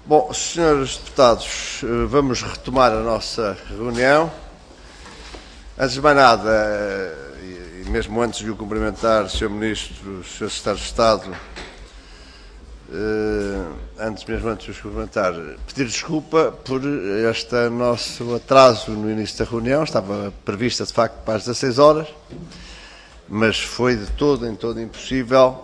Bom, senhores deputados, vamos retomar a nossa reunião. Antes de mais nada, e mesmo antes de o cumprimentar, Sr. Ministro, Sr. Secretário de Estado, antes de os cumprimentar, pedir desculpa por este nosso atraso no início da reunião. Estava prevista, de facto, para as 16 horas, mas foi de todo impossível,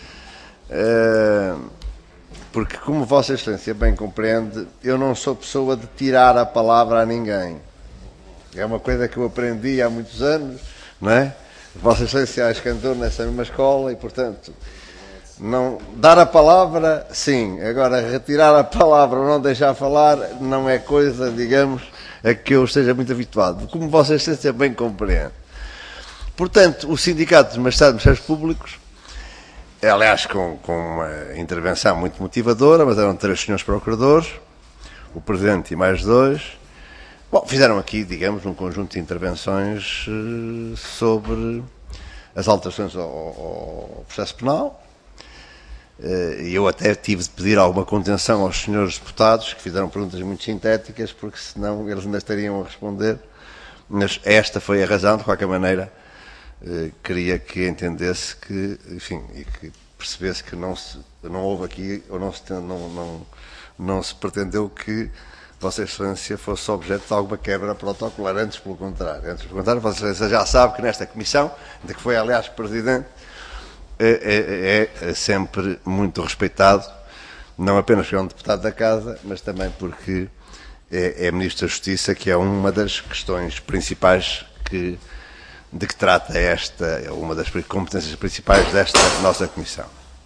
porque, como Vossa Excelência bem compreende, eu não sou pessoa de tirar a palavra a ninguém. É uma coisa que eu aprendi há muitos anos, não é? Vossa Excelência acho que andou nessa mesma escola e, portanto, não dar a palavra, sim. Agora, retirar a palavra ou não deixar falar não é coisa, digamos, a que eu esteja muito habituado, como Vossa Excelência bem compreende. Portanto, o Sindicato dos Magistrados e Ministérios Públicos, aliás, com uma intervenção muito motivadora, mas eram 3 senhores procuradores, o Presidente e mais 2, fizeram aqui, digamos, um conjunto de intervenções sobre as alterações ao processo penal. E eu até tive de pedir alguma contenção aos senhores deputados, que fizeram perguntas muito sintéticas, porque senão eles ainda estariam a responder. Mas esta foi a razão, de qualquer maneira, queria que entendesse que, enfim, e que percebesse que não houve aqui, ou não se pretendeu que Vossa Excelência fosse objeto de alguma quebra protocolar, antes pelo contrário. Vossa Excelência já sabe que nesta comissão, de que foi, aliás, Presidente, é sempre muito respeitado, não apenas porque é um deputado da Casa, mas também porque é Ministro da Justiça, que é uma das questões principais de que trata uma das competências principais desta nossa comissão.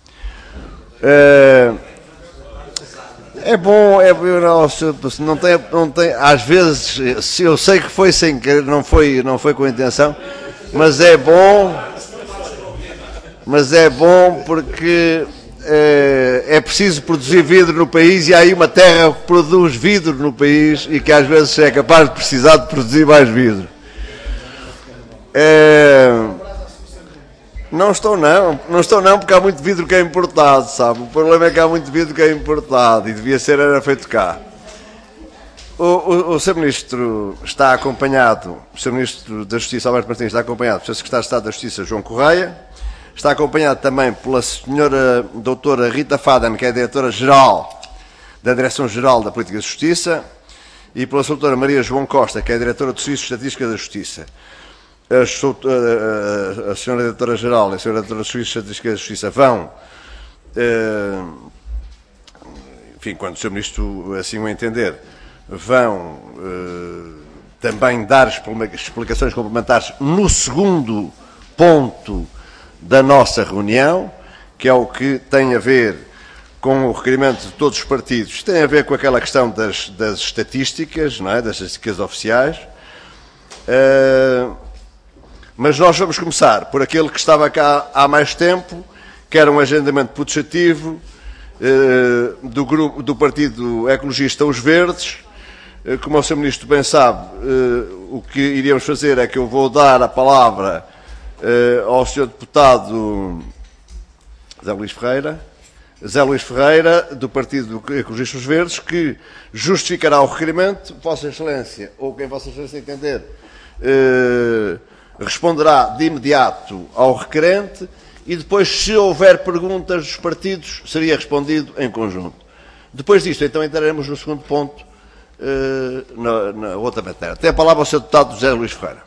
É bom, não tem, às vezes, se eu sei que foi sem querer, não foi com intenção, mas é bom porque é preciso produzir vidro no país e há aí uma terra que produz vidro no país e que às vezes é capaz de precisar de produzir mais vidro. Não estou não, porque há muito vidro que é importado, sabe? O problema é que há muito vidro que é importado e devia ser, era feito cá. O Sr. Ministro está acompanhado, o Sr. Ministro da Justiça, Alberto Martins, está acompanhado pelo Sr. Secretário de Estado da Justiça, João Correia, está acompanhado também pela Sra. Doutora Rita Faden, que é a Diretora-Geral da Direção-Geral da Política de Justiça, e pela Sra. Doutora Maria João Costa, que é a Diretora do Serviço de Estatística da Justiça. A Sra. Diretora-Geral e a Sra. Diretora do Serviço de Estatística da Justiça vão, enfim, quando o Sr. Ministro assim o entender, vão também dar explicações complementares no segundo ponto da nossa reunião, que é o que tem a ver com o requerimento de todos os partidos, tem a ver com aquela questão das estatísticas, não é? Das estatísticas oficiais. Mas nós vamos começar por aquele que estava cá há mais tempo, que era um agendamento putativo do Partido Ecologista Os Verdes. Como o Sr. Ministro bem sabe, o que iríamos fazer é que eu vou dar a palavra ao Sr. Deputado Zé Luís Ferreira, do Partido Ecologista Os Verdes, que justificará o requerimento. Vossa Excelência, ou quem Vossa Excelência entender, responderá de imediato ao requerente e depois, se houver perguntas dos partidos, seria respondido em conjunto. Depois disto, então, entraremos no segundo ponto, na outra matéria. Tem a palavra o Sr. Deputado José Luís Ferreira.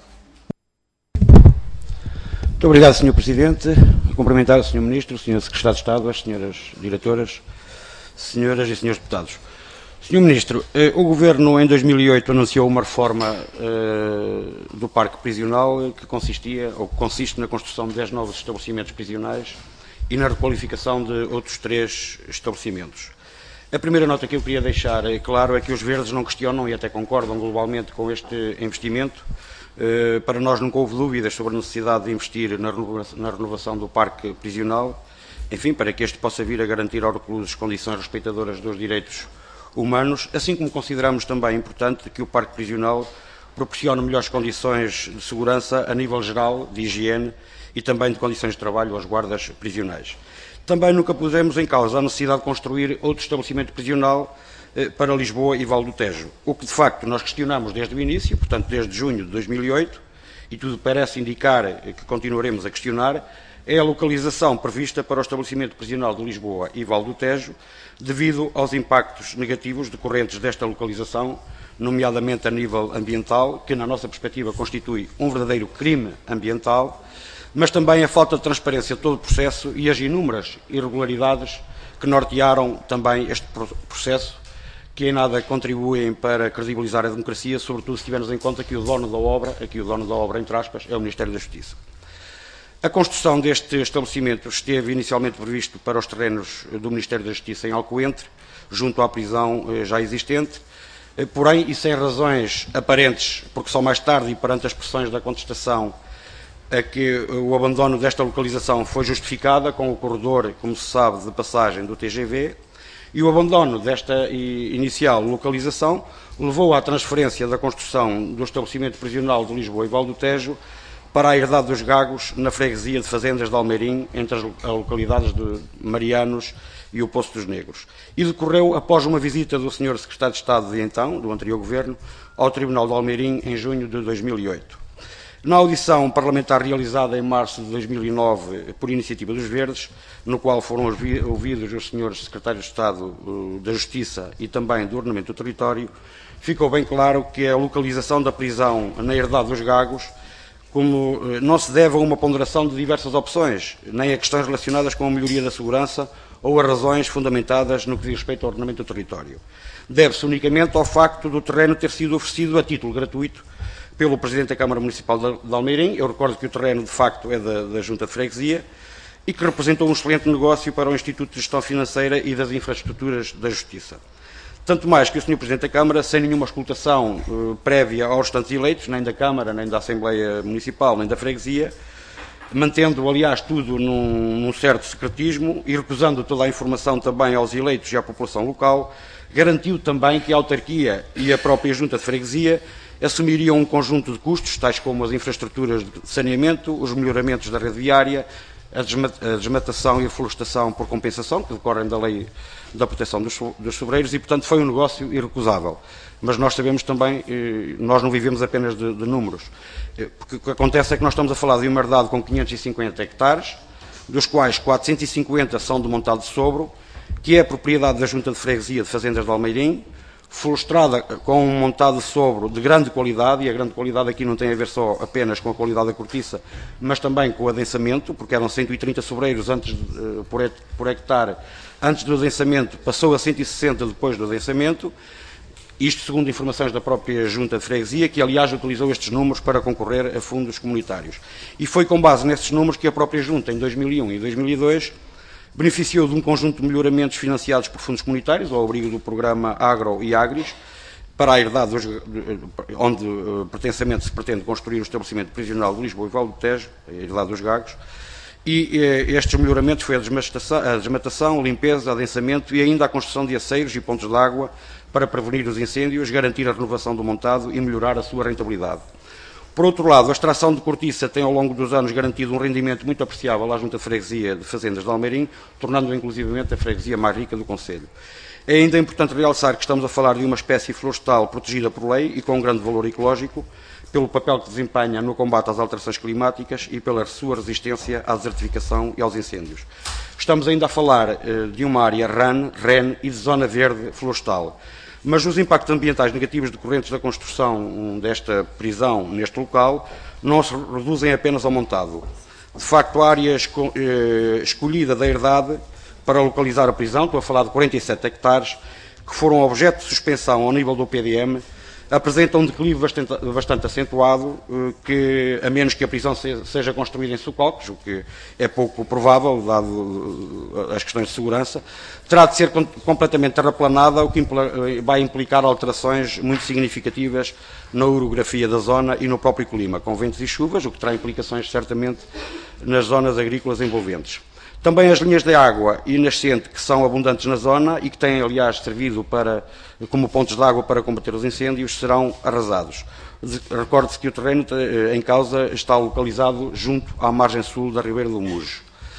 Muito obrigado, Sr. Presidente. Cumprimentar o Sr. Ministro, o Sr. Secretário de Estado, as Sras. Diretoras, Senhoras e Srs. Deputados. Sr. Ministro, o Governo em 2008 anunciou uma reforma do parque prisional que consiste na construção de 10 novos estabelecimentos prisionais e na requalificação de outros 3 estabelecimentos. A primeira nota que eu queria deixar claro é que os Verdes não questionam e até concordam globalmente com este investimento. Para nós nunca houve dúvidas sobre a necessidade de investir na renovação do parque prisional, enfim, para que este possa vir a garantir aos reclusos condições respeitadoras dos direitos humanos, assim como consideramos também importante que o parque prisional proporcione melhores condições de segurança a nível geral, de higiene e também de condições de trabalho aos guardas prisionais. Também nunca pusemos em causa a necessidade de construir outro estabelecimento prisional para Lisboa e Val do Tejo. O que, de facto, nós questionamos desde o início, portanto, desde junho de 2008, e tudo parece indicar que continuaremos a questionar, é a localização prevista para o estabelecimento prisional de Lisboa e Val do Tejo, devido aos impactos negativos decorrentes desta localização, nomeadamente a nível ambiental, que, na nossa perspectiva, constitui um verdadeiro crime ambiental, mas também a falta de transparência de todo o processo e as inúmeras irregularidades que nortearam também este processo, que em nada contribuem para credibilizar a democracia, sobretudo se tivermos em conta que o dono da obra, entre aspas, é o Ministério da Justiça. A construção deste estabelecimento esteve inicialmente previsto para os terrenos do Ministério da Justiça em Alcoentre, junto à prisão já existente, porém, e sem razões aparentes, porque só mais tarde e perante as pressões da contestação a que o abandono desta localização foi justificada com o corredor, como se sabe, de passagem do TGV, e o abandono desta inicial localização levou à transferência da construção do estabelecimento prisional de Lisboa e Val do Tejo para a herdade dos Gagos, na freguesia de Fazendas de Almeirim, entre as localidades de Marianos e o Poço dos Negros. E decorreu após uma visita do Sr. Secretário de Estado de então, do anterior Governo, ao Tribunal de Almeirim em junho de 2008. Na audição parlamentar realizada em março de 2009 por iniciativa dos Verdes, no qual foram ouvidos os senhores Secretários de Estado da Justiça e também do Ordenamento do Território, ficou bem claro que a localização da prisão na herdade dos Gagos como não se deve a uma ponderação de diversas opções, nem a questões relacionadas com a melhoria da segurança ou a razões fundamentadas no que diz respeito ao ordenamento do território. Deve-se unicamente ao facto do terreno ter sido oferecido a título gratuito pelo Presidente da Câmara Municipal de Almeirim. Eu recordo que o terreno, de facto, é da Junta de Freguesia e que representou um excelente negócio para o Instituto de Gestão Financeira e das Infraestruturas da Justiça. Tanto mais que o Sr. Presidente da Câmara, sem nenhuma escutação prévia aos restantes eleitos, nem da Câmara, nem da Assembleia Municipal, nem da Freguesia, mantendo, aliás, tudo num certo secretismo e recusando toda a informação também aos eleitos e à população local, garantiu também que a autarquia e a própria Junta de Freguesia assumiriam um conjunto de custos, tais como as infraestruturas de saneamento, os melhoramentos da rede viária, a desmatação e a florestação por compensação, que decorrem da lei da proteção dos sobreiros, e, portanto, foi um negócio irrecusável. Mas nós sabemos também, nós não vivemos apenas de números, porque o que acontece é que nós estamos a falar de uma herdade com 550 hectares, dos quais 450 são de montado de sobro, que é a propriedade da Junta de Freguesia de Fazendas de Almeirim, florestrada com um montado de sobro de grande qualidade, e a grande qualidade aqui não tem a ver só apenas com a qualidade da cortiça, mas também com o adensamento, porque eram 130 sobreiros por hectare antes do adensamento, passou a 160 depois do adensamento, isto segundo informações da própria Junta de Freguesia, que aliás utilizou estes números para concorrer a fundos comunitários. E foi com base nestes números que a própria Junta, em 2001 e 2002, beneficiou de um conjunto de melhoramentos financiados por fundos comunitários, ao abrigo do programa Agro e Agris, para a herdade onde pertencamente se pretende construir o estabelecimento prisional de Lisboa e Val do Tejo, a herdade dos Gagos, e estes melhoramentos foi a desmatação, a limpeza, adensamento e ainda a construção de aceiros e pontos de água para prevenir os incêndios, garantir a renovação do montado e melhorar a sua rentabilidade. Por outro lado, a extração de cortiça tem ao longo dos anos garantido um rendimento muito apreciável à Junta de Freguesia de Fazendas de Almeirim, tornando inclusivamente a freguesia mais rica do concelho. É ainda importante realçar que estamos a falar de uma espécie florestal protegida por lei e com um grande valor ecológico, pelo papel que desempenha no combate às alterações climáticas e pela sua resistência à desertificação e aos incêndios. Estamos ainda a falar de uma área REN e de zona verde florestal. Mas os impactos ambientais negativos decorrentes da construção desta prisão neste local não se reduzem apenas ao montado. De facto, a área escolhida da herdade para localizar a prisão, estou a falar de 47 hectares, que foram objeto de suspensão ao nível do PDM, apresenta um declive bastante acentuado, que, a menos que a prisão seja construída em sulcalcos, o que é pouco provável, dado as questões de segurança, terá de ser completamente terraplanada, o que vai implicar alterações muito significativas na orografia da zona e no próprio clima, com ventos e chuvas, o que terá implicações certamente nas zonas agrícolas envolventes. Também as linhas de água e nascente que são abundantes na zona e que têm, aliás, servido como pontos de água para combater os incêndios, serão arrasados. Recorde-se que o terreno em causa está localizado junto à margem sul da Ribeira do Mujo.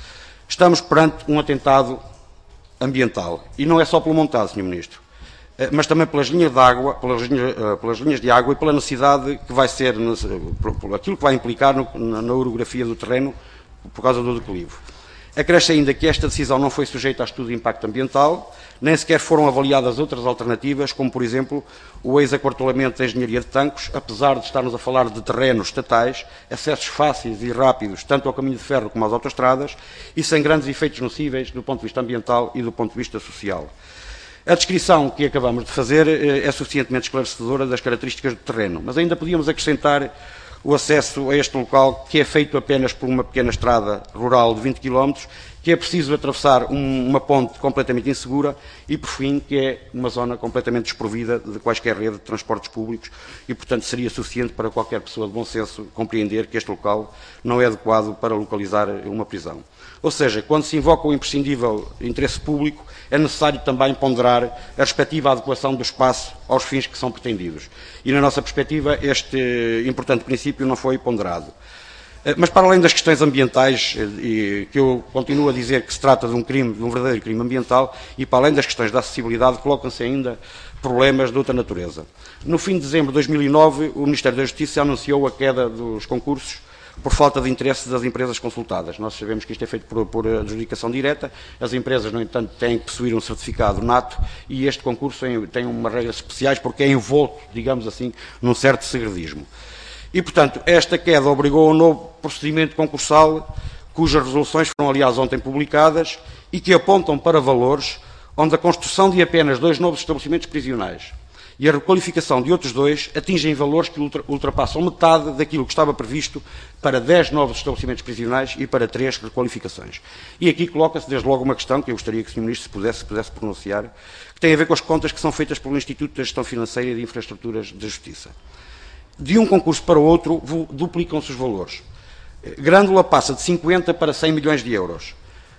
Estamos perante um atentado ambiental. E não é só pelo montado, Sr. Ministro, mas também pelas linhas de água, pelas linhas de água e pela necessidade que vai ser, por aquilo que vai implicar na orografia do terreno por causa do declive. Acresce ainda que esta decisão não foi sujeita a estudo de impacto ambiental, nem sequer foram avaliadas outras alternativas, como, por exemplo, o ex-aquartelamento da engenharia de Tancos, apesar de estarmos a falar de terrenos estatais, acessos fáceis e rápidos, tanto ao caminho de ferro como às autoestradas, e sem grandes efeitos nocíveis do ponto de vista ambiental e do ponto de vista social. A descrição que acabamos de fazer é suficientemente esclarecedora das características do terreno, mas ainda podíamos acrescentar o acesso a este local, que é feito apenas por uma pequena estrada rural de 20 km, que é preciso atravessar uma ponte completamente insegura e, por fim, que é uma zona completamente desprovida de quaisquer rede de transportes públicos e, portanto, seria suficiente para qualquer pessoa de bom senso compreender que este local não é adequado para localizar uma prisão. Ou seja, quando se invoca o imprescindível interesse público, é necessário também ponderar a respectiva adequação do espaço aos fins que são pretendidos. E, na nossa perspectiva, este importante princípio não foi ponderado. Mas, para além das questões ambientais, e que eu continuo a dizer que se trata de um crime, de um verdadeiro crime ambiental, e para além das questões da acessibilidade, colocam-se ainda problemas de outra natureza. No fim de dezembro de 2009, o Ministério da Justiça anunciou a queda dos concursos por falta de interesse das empresas consultadas. Nós sabemos que isto é feito por adjudicação direta, as empresas, no entanto, têm que possuir um certificado nato e este concurso tem umas regras especiais porque é envolto, digamos assim, num certo segredismo. E, portanto, esta queda obrigou a um novo procedimento concursal, cujas resoluções foram, aliás, ontem publicadas e que apontam para valores onde a construção de apenas 2 novos estabelecimentos prisionais e a requalificação de outros 2 atingem valores que ultrapassam metade daquilo que estava previsto para 10 novos estabelecimentos prisionais e para 3 requalificações. E aqui coloca-se desde logo uma questão que eu gostaria que o Sr. Ministro pudesse pronunciar, que tem a ver com as contas que são feitas pelo Instituto de Gestão Financeira e de Infraestruturas da Justiça. De um concurso para o outro, duplicam-se os valores. Grândola passa de 50 para 100 milhões de euros.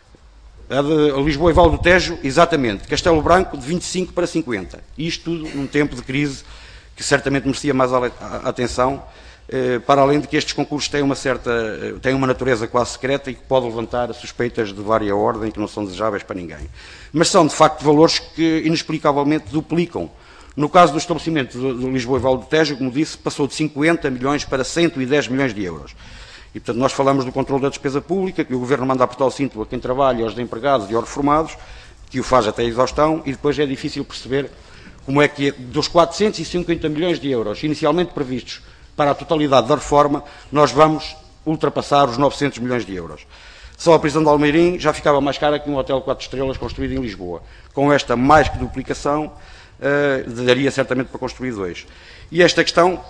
A de Lisboa e Val do Tejo, exatamente. Castelo Branco, de 25 para 50. Isto tudo num tempo de crise que certamente merecia mais atenção, para além de que estes concursos têm uma natureza quase secreta e que pode levantar suspeitas de vária ordem que não são desejáveis para ninguém. Mas são, de facto, valores que inexplicavelmente duplicam. No caso do estabelecimento de Lisboa e Val do Tejo, como disse, passou de 50 milhões para 110 milhões de euros. E, portanto, nós falamos do controle da despesa pública, que o Governo manda apertar o cinto a quem trabalha, aos desempregados e aos reformados, que o faz até a exaustão, e depois é difícil perceber como é que, dos 450 milhões de euros inicialmente previstos para a totalidade da reforma, nós vamos ultrapassar os 900 milhões de euros. Só a prisão de Almeirim já ficava mais cara que um hotel 4 estrelas construído em Lisboa. Com esta mais que duplicação, daria certamente para construir 2. E esta questão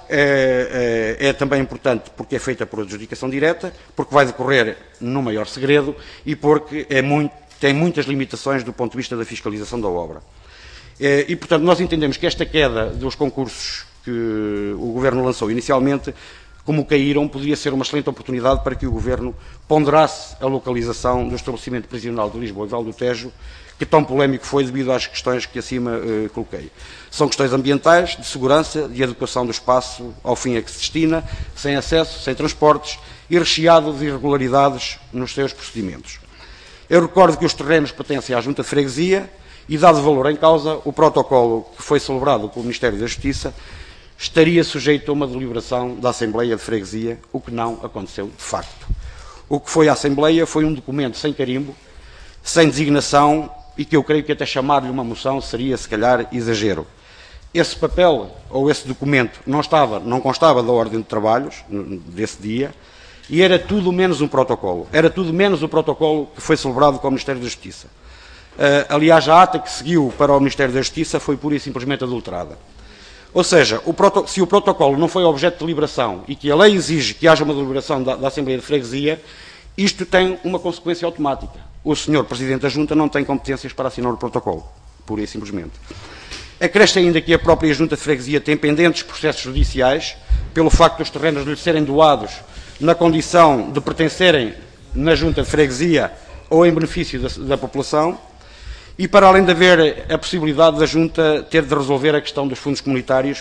é também importante porque é feita por adjudicação direta, porque vai decorrer no maior segredo e porque tem muitas limitações do ponto de vista da fiscalização da obra. E, portanto, nós entendemos que esta queda dos concursos que o Governo lançou inicialmente, como caíram, poderia ser uma excelente oportunidade para que o Governo ponderasse a localização do estabelecimento prisional de Lisboa e Val do Tejo, que tão polémico foi devido às questões que acima coloquei. São questões ambientais, de segurança, de adequação do espaço ao fim a que se destina, sem acesso, sem transportes e recheado de irregularidades nos seus procedimentos. Eu recordo que os terrenos pertencem à Junta de Freguesia e, dado valor em causa, o protocolo que foi celebrado pelo Ministério da Justiça estaria sujeito a uma deliberação da Assembleia de Freguesia, o que não aconteceu de facto. O que foi a Assembleia foi um documento sem carimbo, sem designação, e que eu creio que até chamar-lhe uma moção seria, se calhar, exagero. Esse papel, ou esse documento, não constava da ordem de trabalhos desse dia, e era tudo menos um protocolo. Era tudo menos o protocolo que foi celebrado com o Ministério da Justiça. Aliás, a ata que seguiu para o Ministério da Justiça foi pura e simplesmente adulterada. Ou seja, se o protocolo não foi objeto de deliberação e que a lei exige que haja uma deliberação da Assembleia de Freguesia, isto tem uma consequência automática. O Sr. Presidente da Junta não tem competências para assinar o protocolo, pura e simplesmente. Acresce ainda que a própria Junta de Freguesia tem pendentes processos judiciais, pelo facto dos terrenos lhe serem doados na condição de pertencerem na Junta de Freguesia ou em benefício da população, e para além de haver a possibilidade da Junta ter de resolver a questão dos fundos comunitários,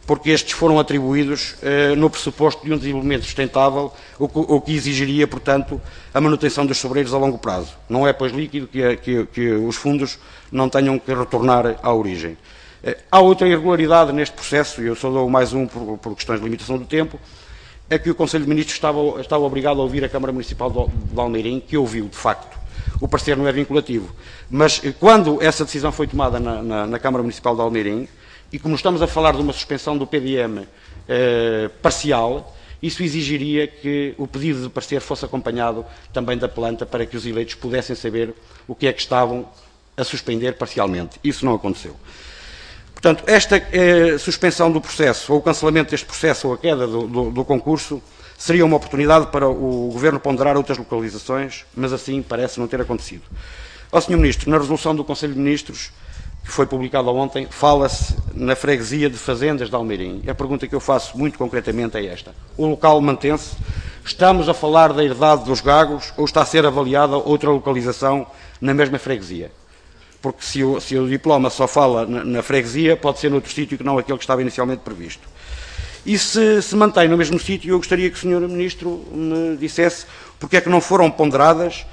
porque estes foram atribuídos no pressuposto de um desenvolvimento sustentável, o que exigiria, portanto, a manutenção dos sobreiros a longo prazo. Não é, pois, líquido que os fundos não tenham que retornar à origem. Há outra irregularidade neste processo, e eu só dou mais um por questões de limitação do tempo, é que o Conselho de Ministros estava obrigado a ouvir a Câmara Municipal de Almeirim, que ouviu, de facto. O parecer não é vinculativo. Mas quando essa decisão foi tomada na Câmara Municipal de Almeirim, e como estamos a falar de uma suspensão do PDM parcial, isso exigiria que o pedido de parecer fosse acompanhado também da planta para que os eleitos pudessem saber o que é que estavam a suspender parcialmente. Isso não aconteceu. Portanto, esta suspensão do processo, ou o cancelamento deste processo, ou a queda do concurso, seria uma oportunidade para o Governo ponderar outras localizações, mas assim parece não ter acontecido. Ó Sr. Ministro, na resolução do Conselho de Ministros, que foi publicada ontem, fala-se na freguesia de Fazendas de Almeirim. A pergunta que eu faço muito concretamente é esta. O local mantém-se? Estamos a falar da herdade dos Gagos ou está a ser avaliada outra localização na mesma freguesia? Porque se o diploma só fala na freguesia, pode ser noutro sítio que não aquele que estava inicialmente previsto. E se mantém no mesmo sítio, eu gostaria que o Sr. Ministro me dissesse porque é que não foram ponderadas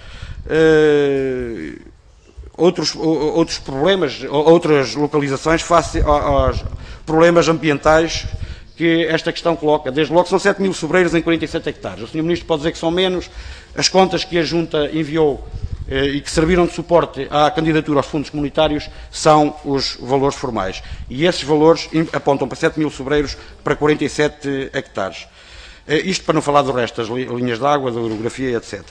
outros problemas, outras localizações face aos problemas ambientais que esta questão coloca. Desde logo são 7.000 sobreiros em 47 hectares. O Sr. Ministro pode dizer que são menos. As contas que a Junta enviou e que serviram de suporte à candidatura aos fundos comunitários são os valores formais. E esses valores apontam para 7.000 sobreiros para 47 hectares. Isto para não falar do resto, das linhas de água, da orografia, etc.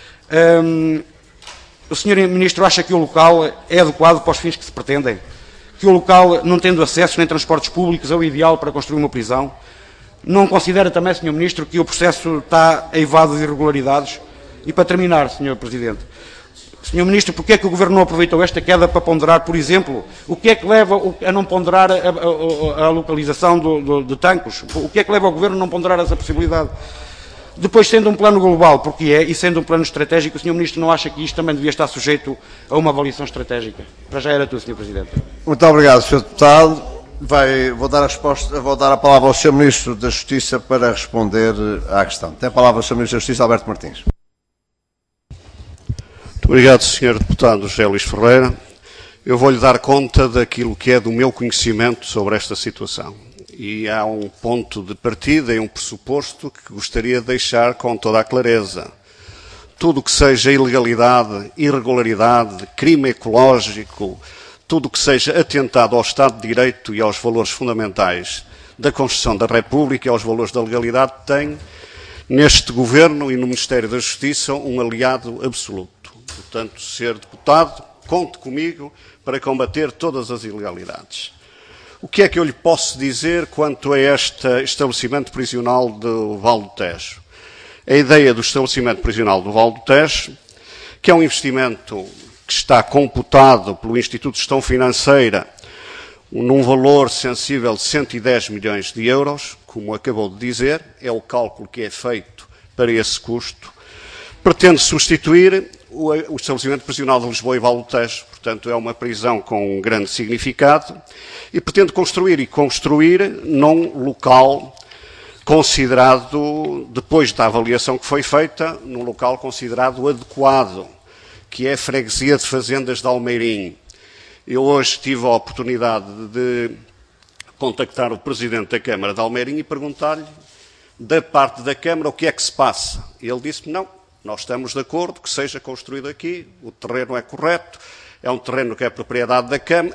O Sr. Ministro acha que o local é adequado para os fins que se pretendem? Que o local, não tendo acesso nem transportes públicos, é o ideal para construir uma prisão? Não considera também, Sr. Ministro, que o processo está eivado de irregularidades? E para terminar, Sr. Presidente, Sr. Ministro, porquê é que o Governo não aproveitou esta queda para ponderar, por exemplo, o que é que leva a não ponderar a localização de Tancos? O que é que leva o Governo a não ponderar essa possibilidade? Depois, sendo um plano global, porque é, e sendo um plano estratégico, o Sr. Ministro não acha que isto também devia estar sujeito a uma avaliação estratégica? Para já era tudo, Sr. Presidente. Muito obrigado, Sr. Deputado. Vou dar a palavra ao Sr. Ministro da Justiça para responder à questão. Tem a palavra o Sr. Ministro da Justiça, Alberto Martins. Muito obrigado, Sr. Deputado José Luís Ferreira. Eu vou-lhe dar conta daquilo que é do meu conhecimento sobre esta situação. E há um ponto de partida e um pressuposto que gostaria de deixar com toda a clareza. Tudo o que seja ilegalidade, irregularidade, crime ecológico, tudo o que seja atentado ao Estado de Direito e aos valores fundamentais da Constituição da República e aos valores da legalidade, tem neste Governo e no Ministério da Justiça um aliado absoluto. Portanto, Sr. Deputado, conte comigo para combater todas as ilegalidades. O que é que eu lhe posso dizer quanto a este estabelecimento prisional do Val do Tejo? A ideia do estabelecimento prisional do Val do Tejo, que é um investimento que está computado pelo Instituto de Gestão Financeira num valor sensível de 110 milhões de euros, como acabou de dizer, é o cálculo que é feito para esse custo, pretende substituir o estabelecimento prisional de Lisboa e Val do Tejo. Portanto, é uma prisão com um grande significado e pretende construir num local considerado, depois da avaliação que foi feita, num local considerado adequado, que é a freguesia de Fazendas de Almeirim. Eu hoje tive a oportunidade de contactar o Presidente da Câmara de Almeirim e perguntar-lhe, da parte da Câmara, o que é que se passa. E ele disse-me, não, nós estamos de acordo que seja construído aqui, o terreno é correto, é um terreno que é propriedade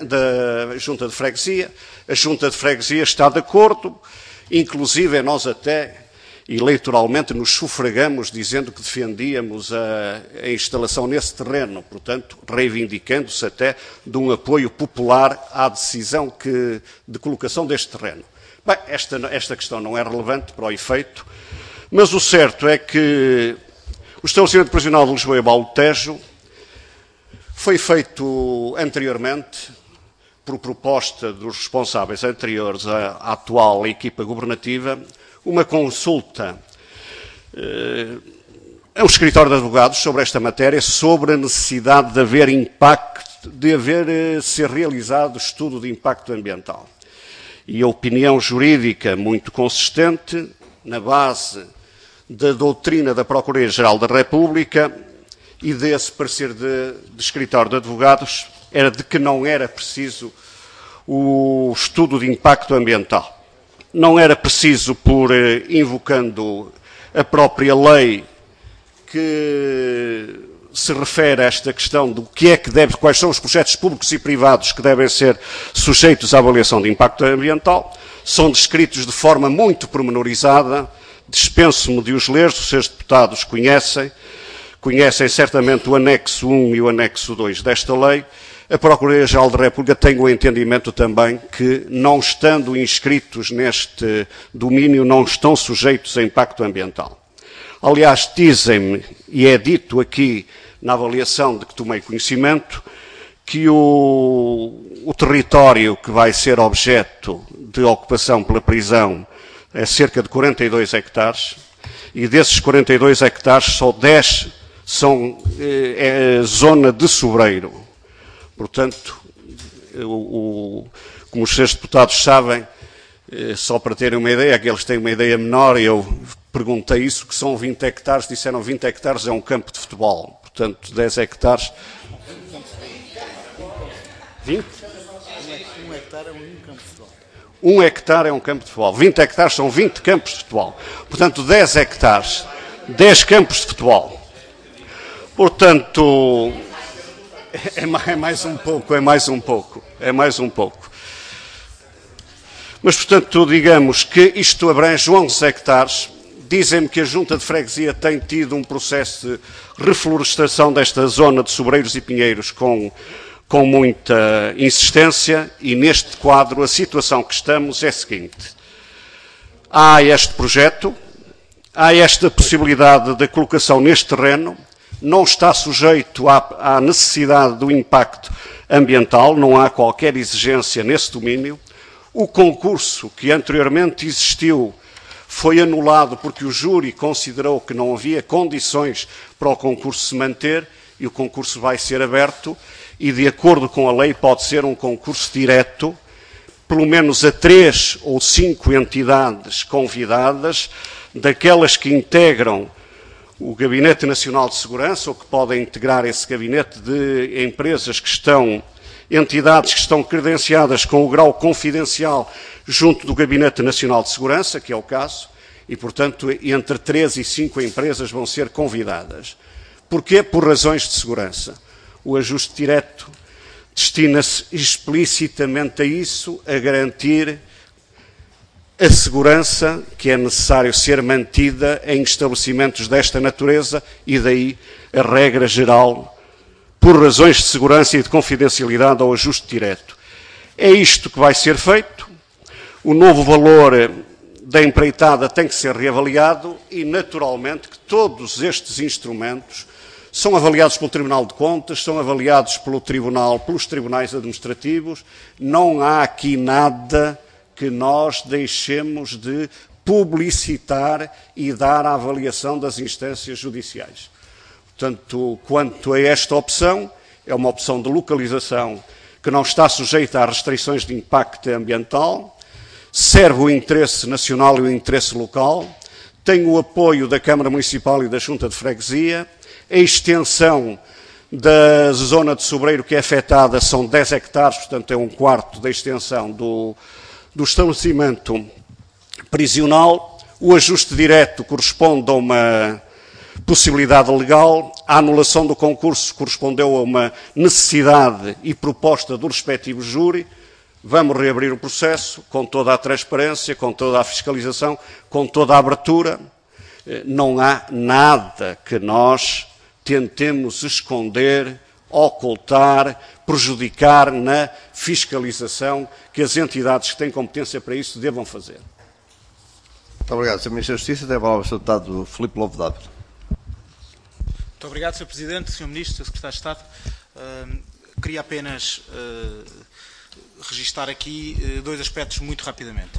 da Junta de Freguesia, a Junta de Freguesia está de acordo, inclusive nós até eleitoralmente nos sufragamos dizendo que defendíamos a instalação nesse terreno, portanto, reivindicando-se até de um apoio popular à decisão de colocação deste terreno. Bem, esta questão não é relevante para o efeito, mas o certo é que o estabelecimento prisional de Lisboa e Val do Tejo foi feito anteriormente, por proposta dos responsáveis anteriores à atual equipa governativa, uma consulta a um escritório de advogados sobre esta matéria, sobre a necessidade de haver ser realizado estudo de impacto ambiental. e a opinião jurídica muito consistente, na base da doutrina da Procuradoria-Geral da República e desse parecer de escritório de advogados, era de que não era preciso o estudo de impacto ambiental. Não era preciso por invocando a própria lei que se refere a esta questão do que é que deve, quais são os projetos públicos e privados que devem ser sujeitos à avaliação de impacto ambiental, são descritos de forma muito pormenorizada, dispenso-me de os ler, os seus deputados conhecem certamente o anexo 1 e o anexo 2 desta lei. A Procuradoria-Geral da República tem o entendimento também que, não estando inscritos neste domínio, não estão sujeitos a impacto ambiental. Aliás, dizem-me, e é dito aqui na avaliação de que tomei conhecimento, que o território que vai ser objeto de ocupação pela prisão é cerca de 42 hectares, e desses 42 hectares só 10 são zona de sobreiro. Portanto, como os seus deputados sabem, só para terem uma ideia, que eles têm uma ideia menor, eu perguntei isso, que são 20 hectares, disseram 20 hectares é um campo de futebol. Portanto, 10 hectares... 20? 1 hectare é um campo de futebol. 1 hectare é um campo de futebol. 20 hectares são 20 campos de futebol. Portanto, 10 hectares, 10 campos de futebol. Portanto... É mais um pouco. Mas, portanto, digamos que isto abrange 11 hectares. Dizem-me que a Junta de Freguesia tem tido um processo de reflorestação desta zona de sobreiros e pinheiros com muita insistência, e neste quadro a situação que estamos é a seguinte. Há este projeto, há esta possibilidade de colocação neste terreno, não está sujeito à necessidade do impacto ambiental, não há qualquer exigência nesse domínio. O concurso que anteriormente existiu foi anulado porque o júri considerou que não havia condições para o concurso se manter, e o concurso vai ser aberto e, de acordo com a lei, pode ser um concurso direto, pelo menos a 3 ou 5 entidades convidadas, daquelas que integram o Gabinete Nacional de Segurança, ou que podem integrar esse gabinete, de empresas que estão, entidades que estão credenciadas com o grau confidencial junto do Gabinete Nacional de Segurança, que é o caso, e, portanto, entre 3 e 5 empresas vão ser convidadas. Porquê? Por razões de segurança. O ajuste direto destina-se explicitamente a isso, a garantir a segurança que é necessário ser mantida em estabelecimentos desta natureza, e daí a regra geral, por razões de segurança e de confidencialidade, ao ajuste direto. É isto que vai ser feito. O novo valor da empreitada tem que ser reavaliado e, naturalmente, que todos estes instrumentos são avaliados pelo Tribunal de Contas, são avaliados pelos tribunais administrativos. Não há aqui nada que nós deixemos de publicitar e dar à avaliação das instâncias judiciais. Portanto, quanto a esta opção, é uma opção de localização que não está sujeita às restrições de impacto ambiental, serve o interesse nacional e o interesse local, tem o apoio da Câmara Municipal e da Junta de Freguesia, a extensão da zona de sobreiro que é afetada são 10 hectares, portanto é 1/4 da extensão do estabelecimento prisional. O ajuste direto corresponde a uma possibilidade legal, a anulação do concurso correspondeu a uma necessidade e proposta do respectivo júri. Vamos reabrir o processo com toda a transparência, com toda a fiscalização, com toda a abertura. Não há nada que nós tentemos esconder, ocultar, prejudicar na fiscalização que as entidades que têm competência para isso devam fazer. Muito obrigado, Sr. Ministro da Justiça. Tem a palavra o Sr. Deputado Filipe Lobo Dávila. Muito obrigado, Sr. Presidente, Sr. Ministro, Sr. Secretário de Estado. Queria apenas registar aqui 2 aspectos muito rapidamente.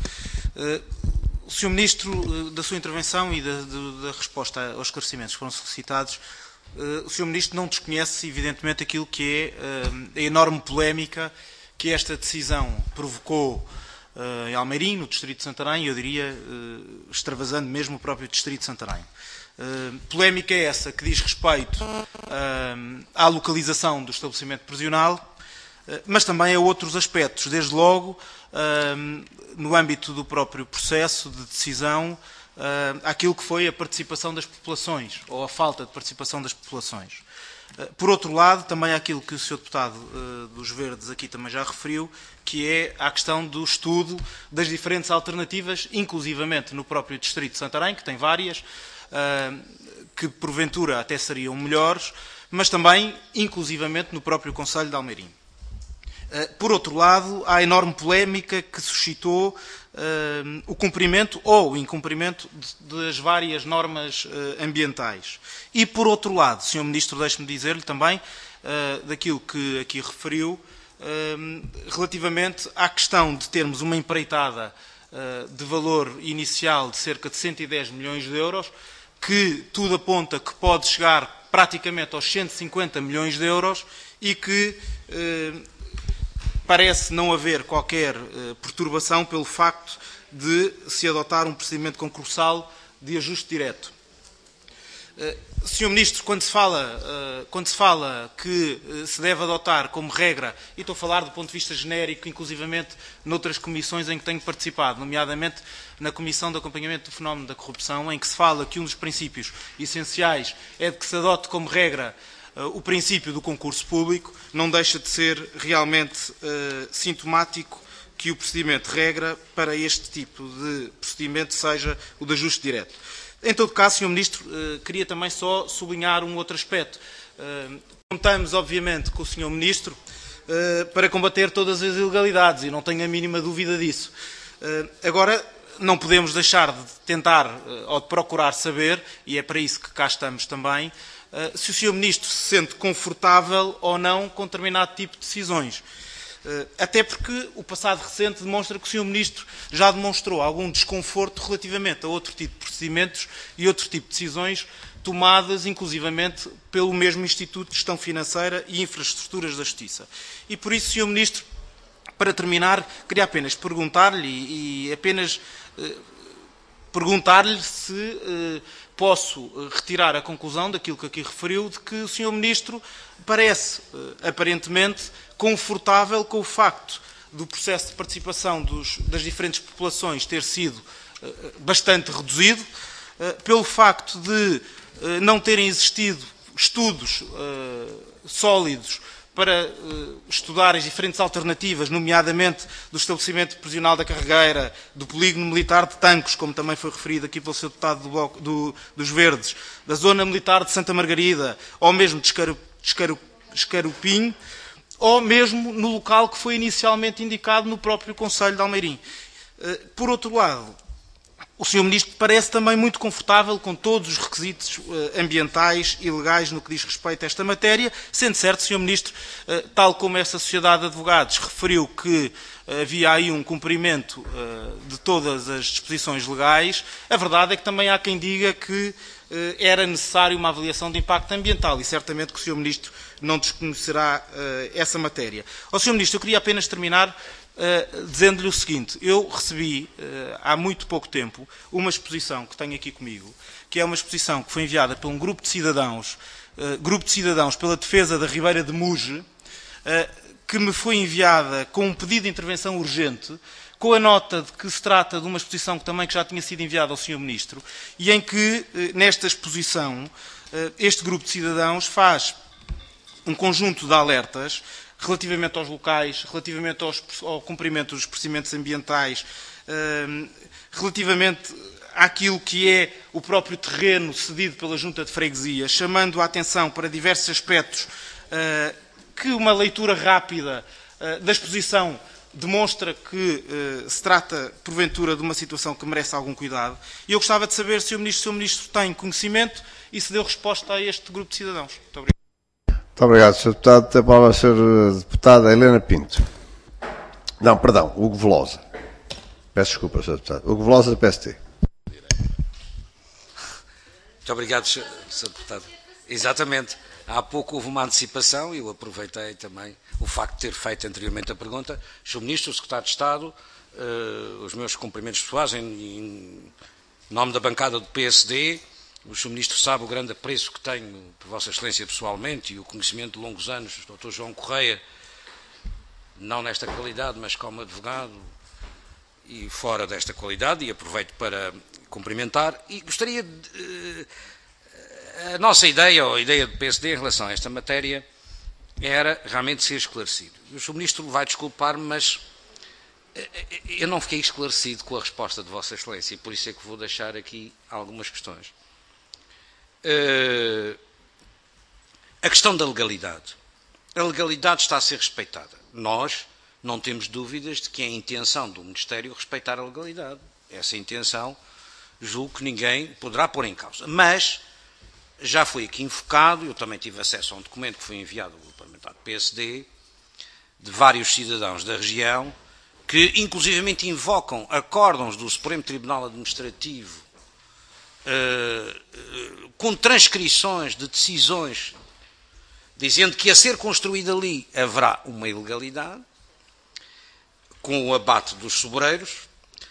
O Sr. Ministro, da sua intervenção e da resposta aos esclarecimentos que foram solicitados, o Sr. Ministro não desconhece, evidentemente, aquilo que é a enorme polémica que esta decisão provocou em Almeirim, no distrito de Santarém, eu diria, extravasando mesmo o próprio distrito de Santarém. Polémica é essa que diz respeito à localização do estabelecimento prisional, mas também a outros aspectos, desde logo no âmbito do próprio processo de decisão, aquilo que foi a participação das populações, ou a falta de participação das populações. Por outro lado, também há aquilo que o Sr. Deputado dos Verdes aqui também já referiu, que é a questão do estudo das diferentes alternativas, inclusivamente no próprio distrito de Santarém, que tem várias, que porventura até seriam melhores, mas também, inclusivamente, no próprio concelho de Almeirim. Por outro lado, há a enorme polémica que suscitou o cumprimento ou o incumprimento das várias normas ambientais. E, por outro lado, Sr. Ministro, deixe-me dizer-lhe também daquilo que aqui referiu, relativamente à questão de termos uma empreitada de valor inicial de cerca de 110 milhões de euros, que tudo aponta que pode chegar praticamente aos 150 milhões de euros e que parece não haver qualquer perturbação pelo facto de se adotar um procedimento concursal de ajuste direto. Sr. Ministro, quando se fala que se deve adotar como regra, e estou a falar do ponto de vista genérico, inclusivamente noutras comissões em que tenho participado, nomeadamente na Comissão de Acompanhamento do Fenómeno da Corrupção, em que se fala que um dos princípios essenciais é de que se adote como regra o princípio do concurso público, não deixa de ser realmente sintomático que o procedimento de regra para este tipo de procedimento seja o de ajuste direto. Em todo caso, Sr. Ministro, queria também só sublinhar um outro aspecto. Contamos, obviamente, com o Sr. Ministro para combater todas as ilegalidades e não tenho a mínima dúvida disso. Agora, não podemos deixar de tentar ou de procurar saber, e é para isso que cá estamos também, se o Sr. Ministro se sente confortável ou não com determinado tipo de decisões. Até porque o passado recente demonstra que o Sr. Ministro já demonstrou algum desconforto relativamente a outro tipo de procedimentos e outro tipo de decisões tomadas, inclusivamente, pelo mesmo Instituto de Gestão Financeira e Infraestruturas da Justiça. E por isso, Sr. Ministro, para terminar, queria apenas perguntar-lhe se posso retirar a conclusão daquilo que aqui referiu, de que o Sr. Ministro parece, aparentemente, confortável com o facto do processo de participação das diferentes populações ter sido bastante reduzido, pelo facto de não terem existido estudos sólidos para estudar as diferentes alternativas, nomeadamente do estabelecimento prisional da Carregueira, do polígono militar de Tancos, como também foi referido aqui pelo Sr. Deputado dos Verdes, da zona militar de Santa Margarida, ou mesmo de Escarupim, ou mesmo no local que foi inicialmente indicado no próprio concelho de Almeirim. Por outro lado, o Sr. Ministro parece também muito confortável com todos os requisitos ambientais e legais no que diz respeito a esta matéria, sendo certo, Sr. Ministro, tal como essa Sociedade de Advogados referiu que havia aí um cumprimento de todas as disposições legais, a verdade é que também há quem diga que era necessário uma avaliação de impacto ambiental e certamente que o Sr. Ministro não desconhecerá essa matéria. Sr. Ministro, eu queria apenas terminar dizendo-lhe o seguinte: eu recebi há muito pouco tempo uma exposição que tenho aqui comigo, que é uma exposição que foi enviada por um grupo de cidadãos pela defesa da Ribeira de Muge, que me foi enviada com um pedido de intervenção urgente, com a nota de que se trata de uma exposição que já tinha sido enviada ao Sr. Ministro, e em que, nesta exposição, este grupo de cidadãos faz um conjunto de alertas relativamente aos locais, relativamente ao cumprimento dos procedimentos ambientais, relativamente àquilo que é o próprio terreno cedido pela Junta de Freguesia, chamando a atenção para diversos aspectos que uma leitura rápida da exposição demonstra que se trata, porventura, de uma situação que merece algum cuidado. E eu gostava de saber se o Ministro tem conhecimento e se deu resposta a este grupo de cidadãos. Muito obrigado. Muito obrigado, Sr. Deputado. Tem a palavra a Sra. Deputada Helena Pinto. Não, perdão, Hugo Velosa. Peço desculpa, Sr. Deputado. Hugo Velosa, PST. Muito obrigado, Sr. Deputado. Exatamente. Há pouco houve uma antecipação e eu aproveitei também o facto de ter feito anteriormente a pergunta. Sr. Ministro, Secretário de Estado, os meus cumprimentos pessoais em nome da bancada do PSD. O Sr. Ministro sabe o grande apreço que tenho por Vossa Excelência pessoalmente e o conhecimento de longos anos do Dr. João Correia, não nesta qualidade, mas como advogado e fora desta qualidade, e aproveito para cumprimentar. E gostaria de... A nossa ideia, ou a ideia do PSD em relação a esta matéria, era realmente ser esclarecido. O Sr. Ministro vai desculpar-me, mas eu não fiquei esclarecido com a resposta de Vossa Excelência, e por isso é que vou deixar aqui algumas questões. A questão da legalidade. A legalidade está a ser respeitada. Nós não temos dúvidas de que é a intenção do Ministério respeitar a legalidade. Essa intenção, julgo que ninguém poderá pôr em causa. Mas já foi aqui invocado, eu também tive acesso a um documento que foi enviado ao parlamentar do PSD, de vários cidadãos da região, que inclusivamente invocam acórdãos do Supremo Tribunal Administrativo com transcrições de decisões dizendo que a ser construída ali haverá uma ilegalidade, com o abate dos sobreiros,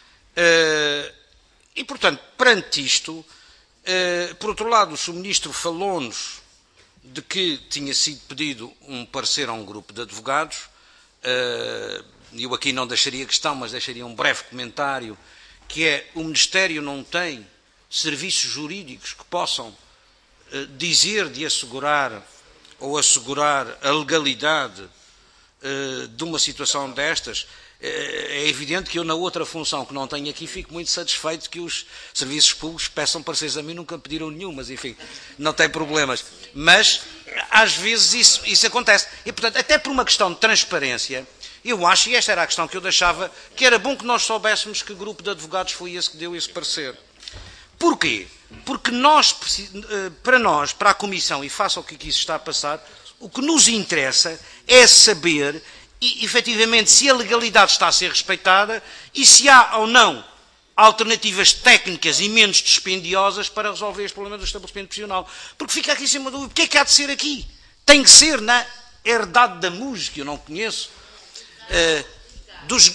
e, portanto, perante isto, por outro lado, o Sr. Ministro falou-nos de que tinha sido pedido um parecer a um grupo de advogados. Eu aqui não deixaria questão, mas deixaria um breve comentário, que é: o Ministério não tem serviços jurídicos que possam dizer de assegurar ou assegurar a legalidade de uma situação destas. É evidente que eu, na outra função que não tenho aqui, fico muito satisfeito que os serviços públicos peçam pareceres. A mim nunca me pediram nenhum, mas enfim, não tem problemas. Mas, às vezes, isso acontece. E, portanto, até por uma questão de transparência, eu acho, e esta era a questão que eu deixava, que era bom que nós soubéssemos que grupo de advogados foi esse que deu esse parecer. Porquê? Porque para a Comissão, e face ao que aqui se está a passar, o que nos interessa é saber, efetivamente, se a legalidade está a ser respeitada e se há ou não alternativas técnicas e menos dispendiosas para resolver este problema do estabelecimento profissional. Porque fica aqui sem uma dúvida: o que é que há de ser aqui? Tem que ser na herdade da música, que eu não conheço, dos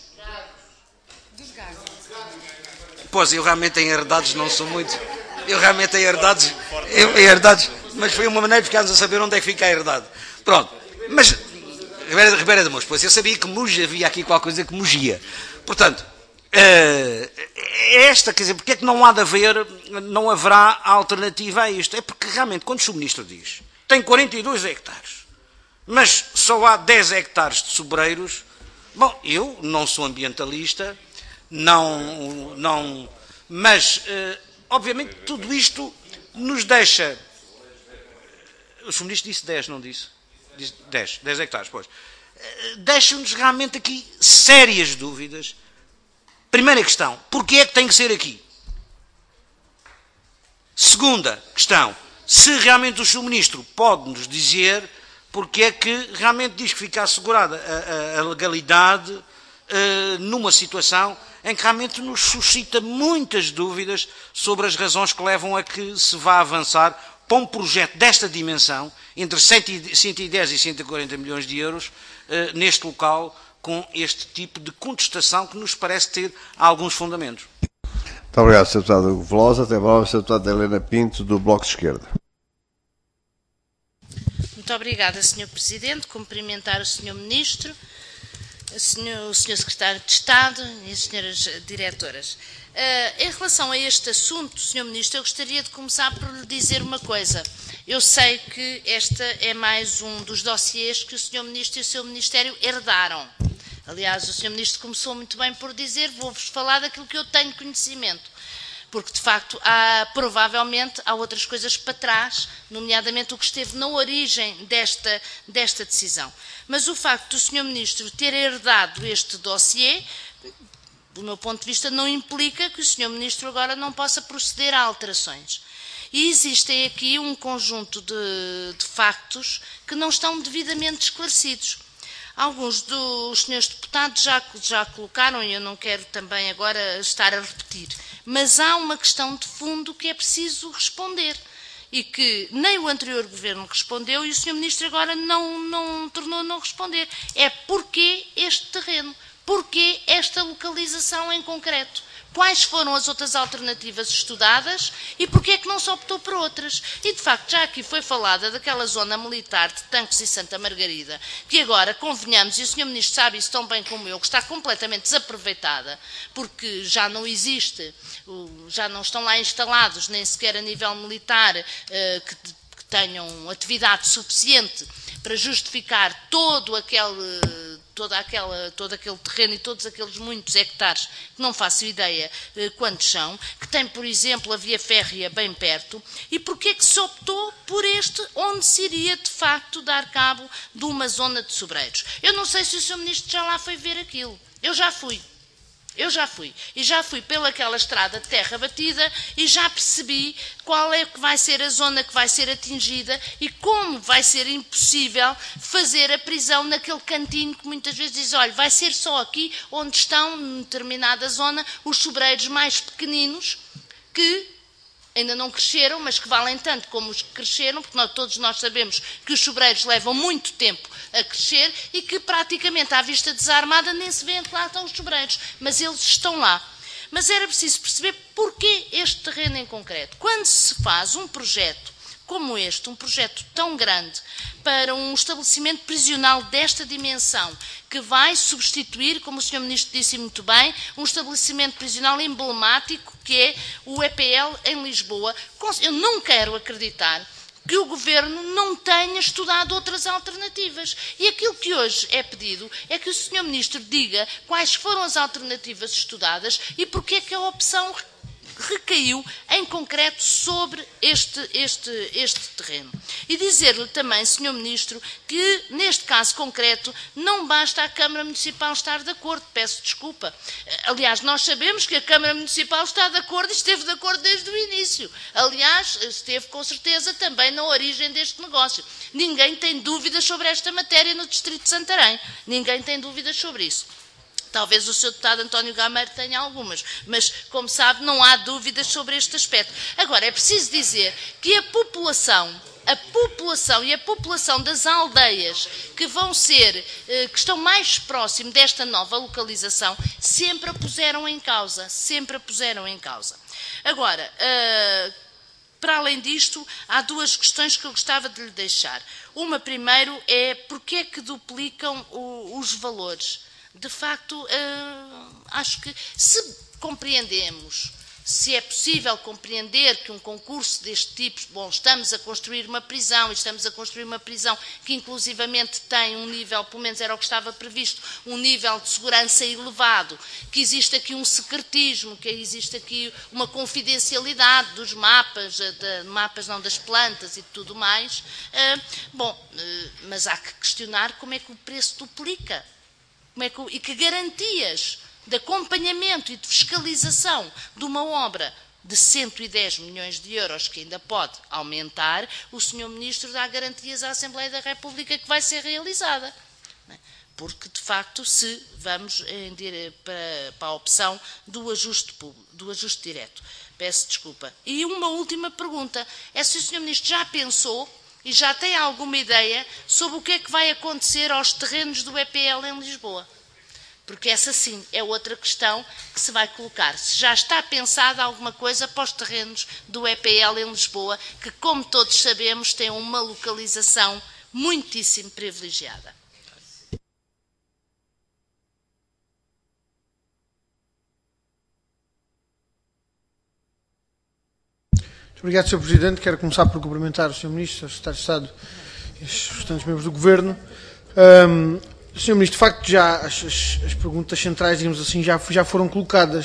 gases. Pois, eu realmente em herdades não sou muito. Eu realmente em herdades, mas foi uma maneira de ficarmos a saber onde é que fica a herdade. Pronto, mas Ribeira de Mouros, pois eu sabia que Mugia, havia aqui qualquer coisa que mugia. Portanto, esta, quer dizer, porque é que não há de haver, não haverá alternativa a isto? É porque realmente, quando o Sr. Ministro diz, tem 42 hectares, mas só há 10 hectares de sobreiros. Bom, eu não sou ambientalista, mas, obviamente, tudo isto nos deixa... O Sr. Ministro disse 10, não disse? Disse 10 hectares, pois. Deixa-nos realmente aqui sérias dúvidas. Primeira questão: porquê é que tem que ser aqui? Segunda questão: se realmente o Sr. Ministro pode nos dizer porque é que realmente diz que fica assegurada a legalidade numa situação em que realmente nos suscita muitas dúvidas sobre as razões que levam a que se vá avançar para um projeto desta dimensão, entre 110 e 140 milhões de euros, neste local, com este tipo de contestação que nos parece ter alguns fundamentos. Muito obrigado, Sr. Deputado Velosa. Até breve, Sr. Deputado Helena Pinto, do Bloco de Esquerda. Muito obrigada, Sr. Presidente. Cumprimentar o Sr. Ministro, o Sr. Secretário de Estado e as Sras. Diretoras. Em relação a este assunto, Sr. Ministro, eu gostaria de começar por lhe dizer uma coisa. Eu sei que esta é mais um dos dossiês que o Sr. Ministro e o seu Ministério herdaram. Aliás, o Sr. Ministro começou muito bem por dizer: vou-vos falar daquilo que eu tenho conhecimento. Porque, de facto, provavelmente há outras coisas para trás, nomeadamente o que esteve na origem desta decisão. Mas o facto do Sr. Ministro ter herdado este dossiê, do meu ponto de vista, não implica que o Sr. Ministro agora não possa proceder a alterações. E existem aqui um conjunto de factos que não estão devidamente esclarecidos. Alguns dos senhores deputados já colocaram, e eu não quero também agora estar a repetir, mas há uma questão de fundo que é preciso responder. e que nem o anterior Governo respondeu e o Sr. Ministro agora não tornou a não responder. É porquê este terreno? Porquê esta localização em concreto? Quais foram as outras alternativas estudadas e porquê é que não se optou por outras? E, de facto, já aqui foi falada daquela zona militar de Tancos e Santa Margarida, que agora, convenhamos, e o Sr. Ministro sabe isso tão bem como eu, que está completamente desaproveitada, porque já não existe, já não estão lá instalados, nem sequer a nível militar, que tenham atividade suficiente para justificar todo aquele terreno e todos aqueles muitos hectares, que não faço ideia quantos são, que tem, por exemplo, a via férrea bem perto, e porquê é que se optou por este, onde se iria, de facto, dar cabo de uma zona de sobreiros? Eu não sei se o Sr. Ministro já lá foi ver aquilo. Eu já fui. E já fui pelaquela estrada de terra batida e já percebi qual é que vai ser a zona que vai ser atingida e como vai ser impossível fazer a prisão naquele cantinho que muitas vezes diz, olha, vai ser só aqui onde estão, em determinada zona, os sobreiros mais pequeninos que ainda não cresceram, mas que valem tanto como os que cresceram, porque todos nós sabemos que os sobreiros levam muito tempo a crescer e que praticamente à vista desarmada nem se vê que lá estão os sobreiros, mas eles estão lá. Mas era preciso perceber porquê este terreno em concreto. Quando se faz um projeto como este, um projeto tão grande, para um estabelecimento prisional desta dimensão, que vai substituir, como o Sr. Ministro disse muito bem, um estabelecimento prisional emblemático, que é o EPL em Lisboa. Eu não quero acreditar que o Governo não tenha estudado outras alternativas. E aquilo que hoje é pedido é que o Sr. Ministro diga quais foram as alternativas estudadas e porque é que a opção recaiu em concreto sobre este terreno. E dizer-lhe também, Sr. Ministro, que neste caso concreto não basta a Câmara Municipal estar de acordo, peço desculpa. Aliás, nós sabemos que a Câmara Municipal está de acordo e esteve de acordo desde o início. Aliás, esteve com certeza também na origem deste negócio. Ninguém tem dúvidas sobre esta matéria no Distrito de Santarém. Ninguém tem dúvidas sobre isso. Talvez o Sr. Deputado António Gameiro tenha algumas, mas, como sabe, não há dúvidas sobre este aspecto. Agora, é preciso dizer que a população e a população das aldeias que que estão mais próximo desta nova localização, sempre a puseram em causa, Agora, para além disto, há duas questões que eu gostava de lhe deixar. Uma, primeiro, é porque é que duplicam os valores? De facto, acho que se compreendemos, se é possível compreender que um concurso deste tipo, bom, estamos a construir uma prisão que inclusivamente tem um nível, pelo menos era o que estava previsto, um nível de segurança elevado, que existe aqui um secretismo, que existe aqui uma confidencialidade dos mapas, das plantas e tudo mais, mas há que questionar como é que o preço duplica. E que garantias de acompanhamento e de fiscalização de uma obra de 110 milhões de euros, que ainda pode aumentar, o Sr. Ministro dá garantias à Assembleia da República que vai ser realizada. Porque, de facto, se vamos para a opção do ajuste direto. Peço desculpa. E uma última pergunta. É se o Sr. Ministro já pensou e já tem alguma ideia sobre o que é que vai acontecer aos terrenos do EPL em Lisboa? Porque essa, sim, é outra questão que se vai colocar. Se já está pensada alguma coisa para os terrenos do EPL em Lisboa, que, como todos sabemos, tem uma localização muitíssimo privilegiada. Muito obrigado, Sr. Presidente. Quero começar por cumprimentar o Sr. Ministro, o Secretário de Estado e os restantes membros do Governo. Sr. Ministro, de facto, já as perguntas centrais, digamos assim, já foram colocadas,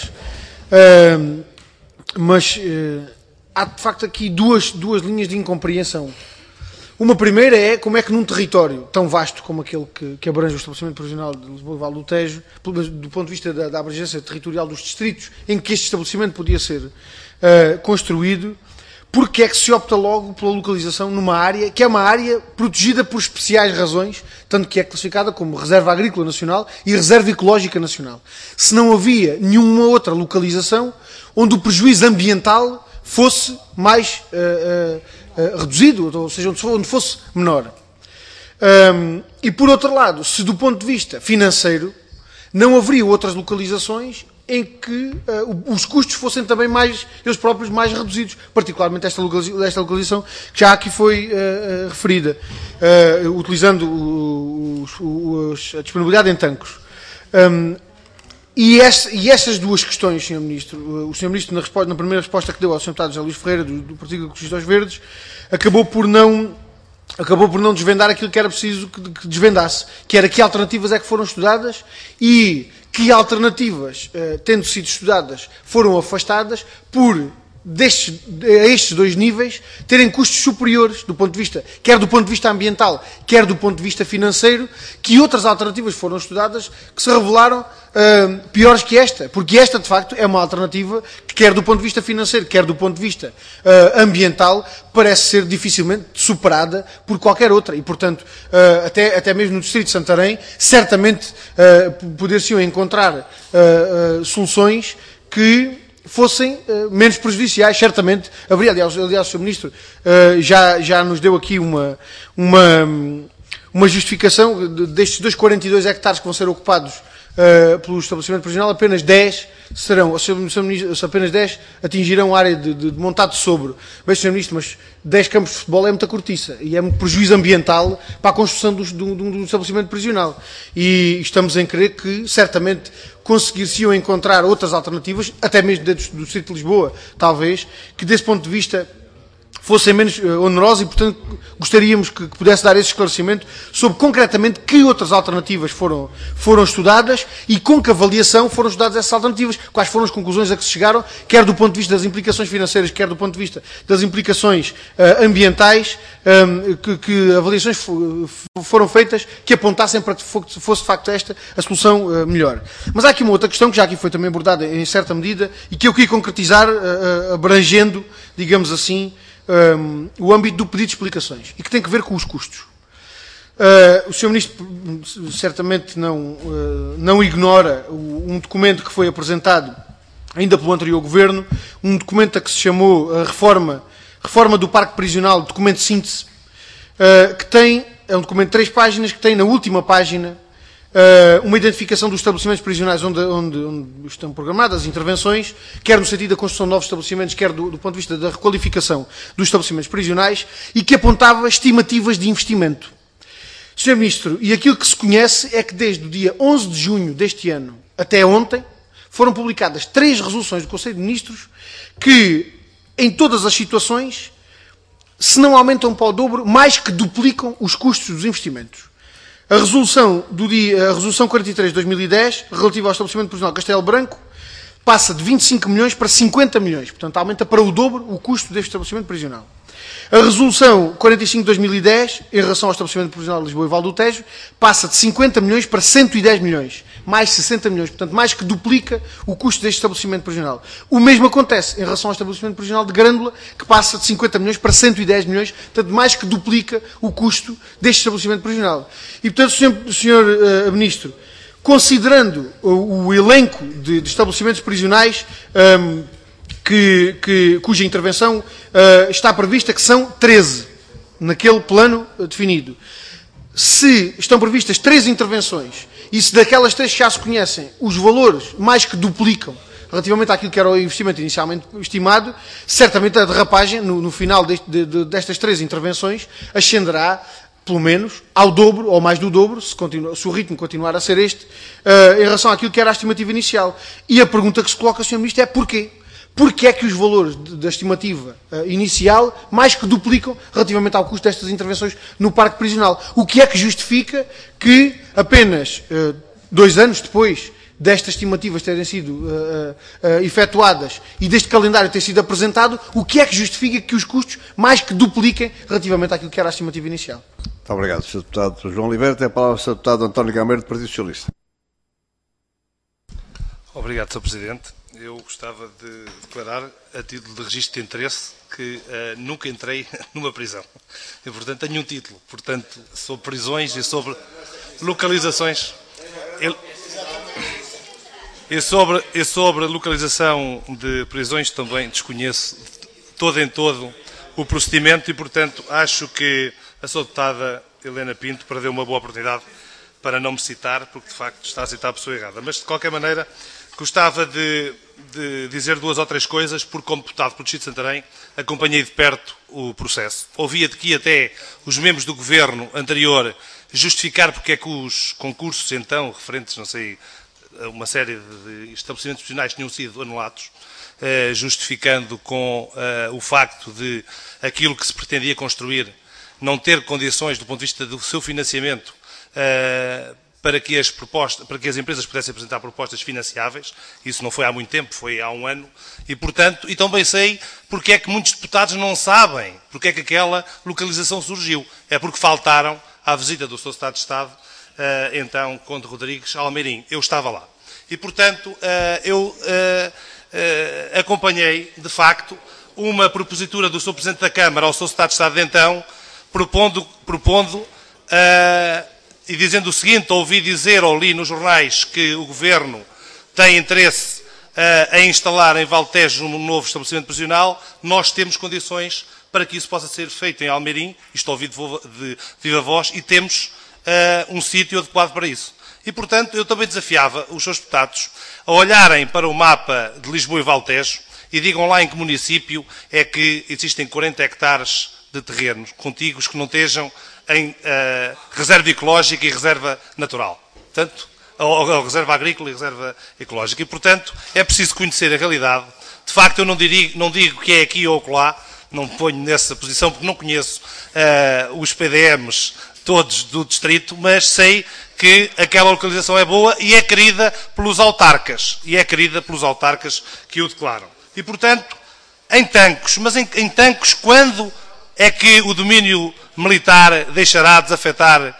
mas há, de facto, aqui duas linhas de incompreensão. Uma primeira é como é que num território tão vasto como aquele que abrange o estabelecimento provisional de Lisboa e Vale do Tejo, do ponto de vista da abrangência territorial dos distritos em que este estabelecimento podia ser construído, porque é que se opta logo pela localização numa área que é uma área protegida por especiais razões, tanto que é classificada como Reserva Agrícola Nacional e Reserva Ecológica Nacional. Se não havia nenhuma outra localização onde o prejuízo ambiental fosse mais reduzido, ou seja, onde fosse menor. E por outro lado, se do ponto de vista financeiro não haveria outras localizações em que os custos fossem também eles próprios mais reduzidos, particularmente esta localização que já aqui foi referida, utilizando a disponibilidade em tanques. E essas duas questões, Sr. Ministro, o Sr. Ministro na primeira resposta que deu ao Sr. Deputado José Luís Ferreira, do Partido Ecologista dos Verdes, acabou por não desvendar aquilo que era preciso que desvendasse, que era que alternativas é que foram estudadas e que alternativas, tendo sido estudadas, foram afastadas por, a estes dois níveis, terem custos superiores, quer do ponto de vista ambiental, quer do ponto de vista financeiro, que outras alternativas foram estudadas que se revelaram piores que esta, porque esta, de facto, é uma alternativa que, quer do ponto de vista financeiro, quer do ponto de vista ambiental, parece ser dificilmente superada por qualquer outra. E, portanto, até mesmo no Distrito de Santarém, certamente poder-se-iam encontrar soluções que fossem menos prejudiciais, certamente haveria. Aliás, o Sr. Ministro já nos deu aqui uma justificação destes 242 hectares que vão ser ocupados pelo estabelecimento prisional, apenas 10 serão, se apenas 10 atingirão a área de montado sobre. Bem, Sr. Ministro, mas 10 campos de futebol é muita cortiça e é muito prejuízo ambiental para a construção de um estabelecimento prisional. E estamos em crer que, certamente, conseguir-se-iam encontrar outras alternativas, até mesmo dentro do Distrito de Lisboa, talvez, que desse ponto de vista fossem menos onerosos e, portanto, gostaríamos que pudesse dar esse esclarecimento sobre concretamente que outras alternativas foram estudadas e com que avaliação foram estudadas essas alternativas, quais foram as conclusões a que se chegaram, quer do ponto de vista das implicações financeiras, quer do ponto de vista das implicações ambientais, que avaliações foram feitas que apontassem para que fosse de facto esta a solução melhor. Mas há aqui uma outra questão que já aqui foi também abordada em certa medida e que eu queria concretizar abrangendo, digamos assim, o âmbito do pedido de explicações e que tem que ver com os custos. O Sr. Ministro certamente não ignora um documento que foi apresentado ainda pelo anterior Governo, um documento a que se chamou a Reforma do Parque Prisional, documento de síntese, é um documento de 3 páginas que tem na última página uma identificação dos estabelecimentos prisionais onde estão programadas as intervenções, quer no sentido da construção de novos estabelecimentos, quer do ponto de vista da requalificação dos estabelecimentos prisionais, e que apontava estimativas de investimento. Sr. Ministro, e aquilo que se conhece é que desde o dia 11 de junho deste ano até ontem foram publicadas 3 resoluções do Conselho de Ministros que, em todas as situações, se não aumentam para o dobro, mais que duplicam os custos dos investimentos. A resolução 43 de 2010, relativa ao estabelecimento prisional Castelo Branco, passa de 25 milhões para 50 milhões. Portanto, aumenta para o dobro o custo deste estabelecimento prisional. A resolução 45 de 2010, em relação ao estabelecimento prisional de Lisboa e Val do Tejo, passa de 50 milhões para 110 milhões. Mais 60 milhões. Portanto, mais que duplica o custo deste estabelecimento prisional. O mesmo acontece em relação ao estabelecimento prisional de Grândola, que passa de 50 milhões para 110 milhões. Portanto, mais que duplica o custo deste estabelecimento prisional. E, portanto, Sr. Ministro, considerando o elenco de estabelecimentos prisionais cuja intervenção está prevista, que são 13, naquele plano definido. Se estão previstas 13 intervenções e se daquelas 3 já se conhecem os valores mais que duplicam relativamente àquilo que era o investimento inicialmente estimado, certamente a derrapagem no final destas 3 intervenções ascenderá pelo menos ao dobro ou mais do dobro, se o ritmo continuar a ser este, em relação àquilo que era a estimativa inicial. E a pergunta que se coloca, Sr. Ministro, é porquê? Porque é que os valores da estimativa inicial mais que duplicam relativamente ao custo destas intervenções no parque prisional? O que é que justifica que apenas 2 anos depois destas estimativas terem sido efetuadas e deste calendário ter sido apresentado, o que é que justifica que os custos mais que dupliquem relativamente àquilo que era a estimativa inicial? Muito obrigado, Sr. Deputado João Oliveira. Tem a palavra o Sr. Deputado António Gameiro, do Partido Socialista. Obrigado, Sr. Presidente. Eu gostava de declarar, a título de registro de interesse, que nunca entrei numa prisão. E, portanto, tenho um título. Portanto, sobre prisões e sobre localizações. E sobre a localização de prisões também desconheço todo em todo o procedimento e, portanto, acho que a sua deputada Helena Pinto perdeu uma boa oportunidade para não me citar, porque de facto está a citar a pessoa errada. Mas, de qualquer maneira, gostava de dizer 2 ou 3 coisas, porque como deputado por Distrito de Santarém, acompanhei de perto o processo. Ouvia de que até os membros do governo anterior justificar porque é que os concursos, então, referentes, não sei, a uma série de estabelecimentos profissionais tinham sido anulados, justificando com o facto de aquilo que se pretendia construir não ter condições do ponto de vista do seu financiamento para que as empresas pudessem apresentar propostas financiáveis. Isso não foi há muito tempo, foi há um ano. E, portanto, e também sei porque é que muitos deputados não sabem porque é que aquela localização surgiu. É porque faltaram à visita do Sr. Secretário de Estado, então, Conde Rodrigues, a Almeirim. Eu estava lá. E, portanto, eu acompanhei, de facto, uma propositura do Sr. Presidente da Câmara ao Sr. Secretário de Estado de então, propondo e dizendo o seguinte: ouvi dizer ou li nos jornais que o Governo tem interesse em instalar em Valtejo um novo estabelecimento prisional. Nós temos condições para que isso possa ser feito em Almeirim, isto ouvi de viva voz, e temos um sítio adequado para isso. E, portanto, eu também desafiava os seus deputados a olharem para o mapa de Lisboa e Valtejo e digam lá em que município é que existem 40 hectares de terrenos contíguos que não estejam em reserva ecológica e reserva natural. Portanto, ou reserva agrícola e reserva ecológica. E, portanto, é preciso conhecer a realidade. De facto, eu não digo que é aqui ou acolá, não me ponho nessa posição porque não conheço os PDMs todos do distrito, mas sei que aquela localização é boa e é querida pelos autarcas. E é querida pelos autarcas que o declaram. E, portanto, em Tancos. Mas em Tancos, quando é que o domínio militar deixará desafetar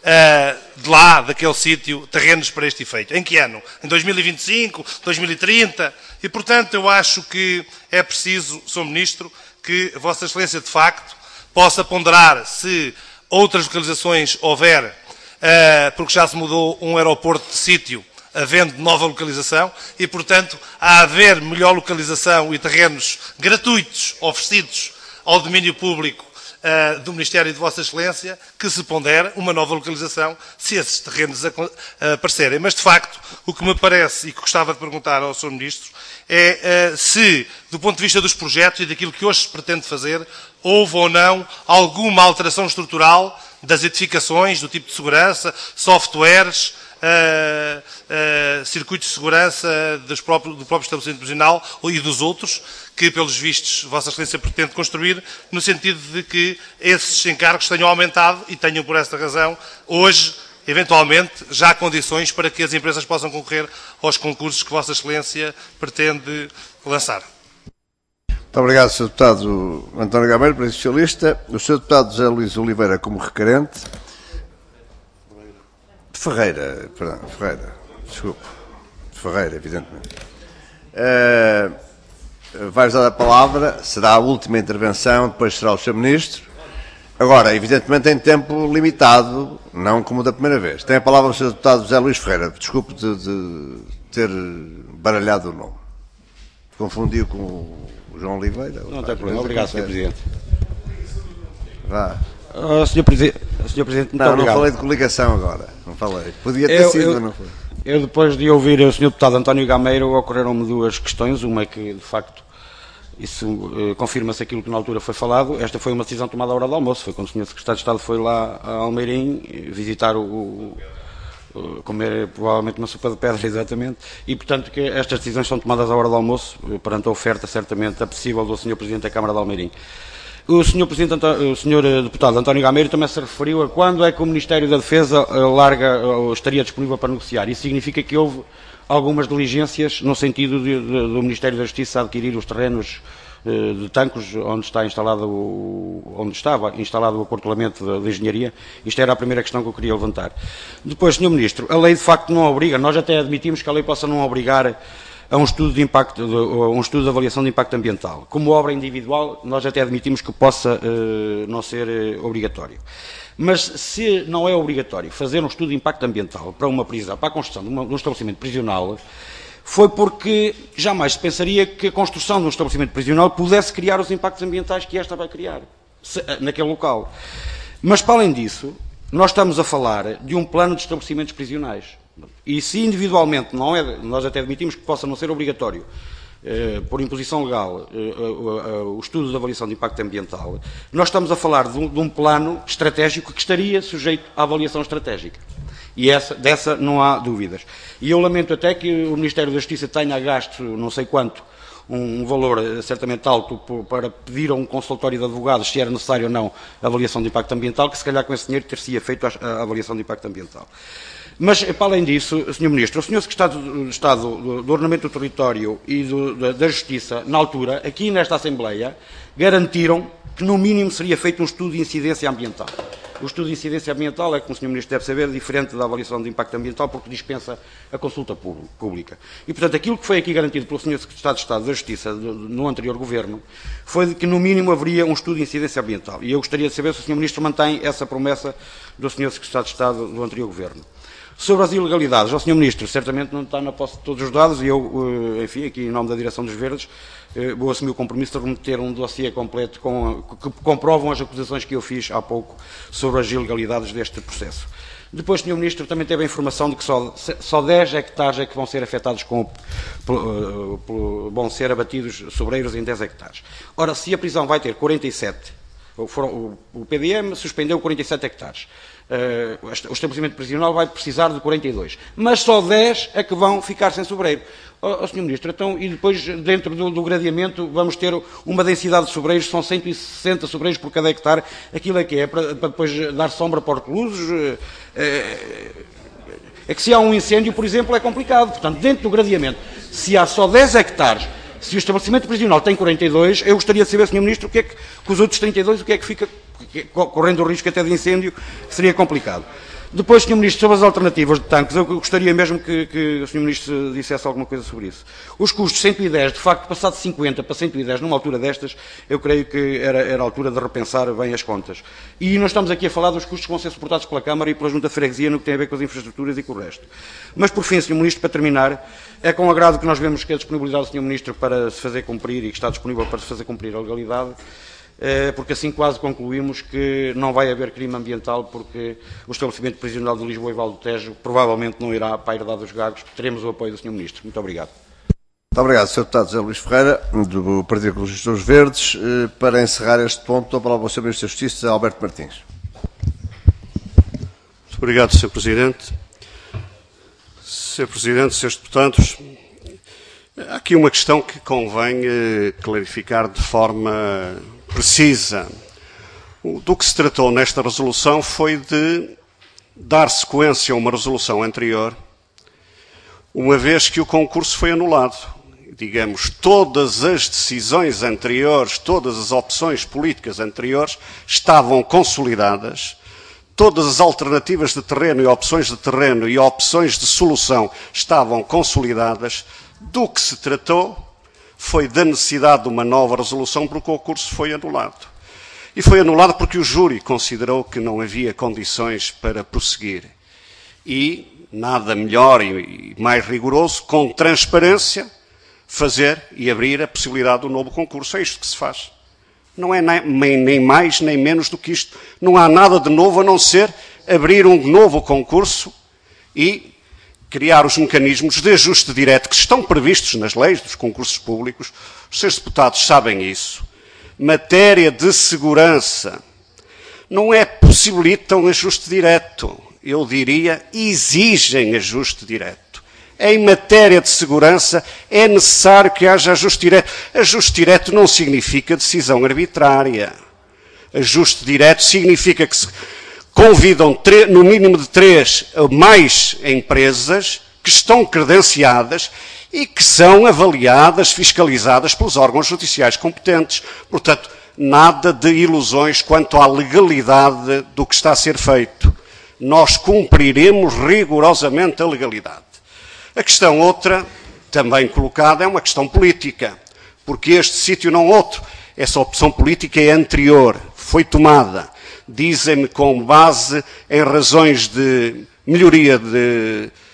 de lá, daquele sítio, terrenos para este efeito? Em que ano? Em 2025? 2030? E, portanto, eu acho que é preciso, Sr. Ministro, que Vossa Excelência, de facto, possa ponderar se outras localizações houver, porque já se mudou um aeroporto de sítio, havendo nova localização, e, portanto, a haver melhor localização e terrenos gratuitos oferecidos ao domínio público do Ministério de Vossa Excelência, que se pondere uma nova localização se esses terrenos aparecerem. Mas, de facto, o que me parece, e que gostava de perguntar ao Sr. Ministro, é se, do ponto de vista dos projetos e daquilo que hoje se pretende fazer, houve ou não alguma alteração estrutural das edificações, do tipo de segurança, softwares, circuitos de segurança do próprio estabelecimento prisional e dos outros, que, pelos vistos, Vossa Excelência pretende construir, no sentido de que esses encargos tenham aumentado e tenham, por essa razão, hoje, eventualmente, já há condições para que as empresas possam concorrer aos concursos que Vossa Excelência pretende lançar. Muito obrigado, Sr. Deputado António Gameiro, Presidente Socialista. O Sr. Deputado José Luís Oliveira, como requerente. Ferreira, evidentemente. Vai-vos dar a palavra, será a última intervenção, depois será o Sr. Ministro. Agora, evidentemente, em tempo limitado, não como da primeira vez. Tem a palavra o Sr. Deputado José Luís Ferreira. Desculpe de ter baralhado o nome. Confundiu com o João Oliveira. Não tem problema. Obrigado, Sr. Presidente. Vá. Sr. Presidente, muito obrigado. Não falei de coligação agora. Não falei. Podia ter sido, mas não foi. Eu, depois de ouvir o Sr. Deputado António Gameiro, ocorreram-me 2 questões. Uma é que, de facto, isso confirma-se aquilo que na altura foi falado. Esta foi uma decisão tomada à hora do almoço. Foi quando o Sr. Secretário de Estado foi lá a Almeirim visitar comer provavelmente uma sopa de pedra, exatamente, e, portanto, que estas decisões são tomadas à hora do almoço, perante a oferta, certamente, apetecível do Sr. Presidente da Câmara de Almeirim. O Sr. Deputado António Gameiro também se referiu a quando é que o Ministério da Defesa estaria disponível para negociar. Isso significa que houve algumas diligências no sentido do Ministério da Justiça adquirir os terrenos de Tancos, onde estava instalado o acortelamento da engenharia. Isto era a primeira questão que eu queria levantar. Depois, Sr. Ministro, a lei de facto não obriga, nós até admitimos que a lei possa não obrigar a um estudo de impacto, um estudo de avaliação de impacto ambiental. Como obra individual, nós até admitimos que possa não ser obrigatório. Mas se não é obrigatório fazer um estudo de impacto ambiental para uma prisão, para a construção de um estabelecimento prisional, foi porque jamais se pensaria que a construção de um estabelecimento prisional pudesse criar os impactos ambientais que esta vai criar, naquele local. Mas, para além disso, nós estamos a falar de um plano de estabelecimentos prisionais. E se individualmente não é, nós até admitimos que possa não ser obrigatório, por imposição legal, o estudo de avaliação de impacto ambiental, nós estamos a falar de um plano estratégico que estaria sujeito à avaliação estratégica. E dessa não há dúvidas. E eu lamento até que o Ministério da Justiça tenha gasto, não sei quanto, um valor certamente alto para pedir a um consultório de advogados se era necessário ou não a avaliação de impacto ambiental, que se calhar com esse dinheiro ter-se feito a avaliação de impacto ambiental. Mas, para além disso, Sr. Ministro, o Sr. Secretário de Estado do Ordenamento do Território e da Justiça, na altura, aqui nesta Assembleia, garantiram que, no mínimo, seria feito um estudo de incidência ambiental. O estudo de incidência ambiental é, como o Sr. Ministro deve saber, diferente da avaliação de impacto ambiental, porque dispensa a consulta pública. E, portanto, aquilo que foi aqui garantido pelo Sr. Secretário de Estado da Justiça no anterior Governo foi de que, no mínimo, haveria um estudo de incidência ambiental. E eu gostaria de saber se o Sr. Ministro mantém essa promessa do Sr. Secretário de Estado do anterior Governo. Sobre as ilegalidades, o Sr. Ministro certamente não está na posse de todos os dados e eu, enfim, aqui em nome da Direção dos Verdes, vou assumir o compromisso de remeter um dossiê completo que comprovam as acusações que eu fiz há pouco sobre as ilegalidades deste processo. Depois, Sr. Ministro, também teve a informação de que só 10 hectares é que vão ser afetados vão ser abatidos sobreiros em 10 hectares. Ora, se a prisão vai ter 47, o PDM suspendeu 47 hectares. O estabelecimento prisional vai precisar de 42, mas só 10 é que vão ficar sem sobreiro. Sr. Ministro, então, e depois dentro do gradeamento vamos ter uma densidade de sobreiros, são 160 sobreiros por cada hectare, aquilo é que é para depois dar sombra para os reclusos. É que se há um incêndio, por exemplo, é complicado. Portanto, dentro do gradeamento, se há só 10 hectares, se o estabelecimento prisional tem 42, eu gostaria de saber, Sr. Ministro, o que é que com os outros 32, o que é que fica, correndo o risco até de incêndio, que seria complicado. Depois, Sr. Ministro, sobre as alternativas de tanques, eu gostaria mesmo que o Sr. Ministro dissesse alguma coisa sobre isso. Os custos 110, de facto, passado de 50 para 110, numa altura destas, eu creio que era a altura de repensar bem as contas. E nós estamos aqui a falar dos custos que vão ser suportados pela Câmara e pela Junta de Freguesia no que tem a ver com as infraestruturas e com o resto. Mas, por fim, Sr. Ministro, para terminar, é com agrado que nós vemos que a disponibilidade do Sr. Ministro para se fazer cumprir e que está disponível para se fazer cumprir a legalidade, porque assim quase concluímos que não vai haver crime ambiental, porque o estabelecimento prisional de Lisboa e Val do Tejo provavelmente não irá para a herdade dos Gagos. Teremos o apoio do Sr. Ministro. Muito obrigado. Muito obrigado, Sr. Deputado José Luís Ferreira, do Partido Ecologista dos Verdes. Para encerrar este ponto, dou a palavra ao Sr. Ministro da Justiça, Alberto Martins. Muito obrigado, Sr. Presidente. Sr. Presidente, Srs. Deputados, há aqui uma questão que convém clarificar de forma precisa. Do que se tratou nesta resolução foi de dar sequência a uma resolução anterior, uma vez que o concurso foi anulado. Digamos, todas as decisões anteriores, todas as opções políticas anteriores estavam consolidadas, todas as alternativas de terreno e opções de terreno e opções de solução estavam consolidadas. Do que se tratou foi da necessidade de uma nova resolução porque o concurso foi anulado. E foi anulado porque o júri considerou que não havia condições para prosseguir. E nada melhor e mais rigoroso, com transparência, fazer e abrir a possibilidade do novo concurso. É isto que se faz. Não é nem mais nem menos do que isto. Não há nada de novo a não ser abrir um novo concurso e criar os mecanismos de ajuste direto que estão previstos nas leis dos concursos públicos. Os seus deputados sabem isso. Matéria de segurança. Não é possibilitam ajuste direto. Eu diria, exigem ajuste direto. Em matéria de segurança é necessário que haja ajuste direto. Ajuste direto não significa decisão arbitrária. Ajuste direto significa que se convidam no mínimo de 3 ou mais empresas que estão credenciadas e que são avaliadas, fiscalizadas pelos órgãos judiciais competentes. Portanto, nada de ilusões quanto à legalidade do que está a ser feito. Nós cumpriremos rigorosamente a legalidade. A questão outra, também colocada, é uma questão política, porque este sítio não outro. Essa opção política é anterior, foi tomada. Dizem-me com base em razões de melhoria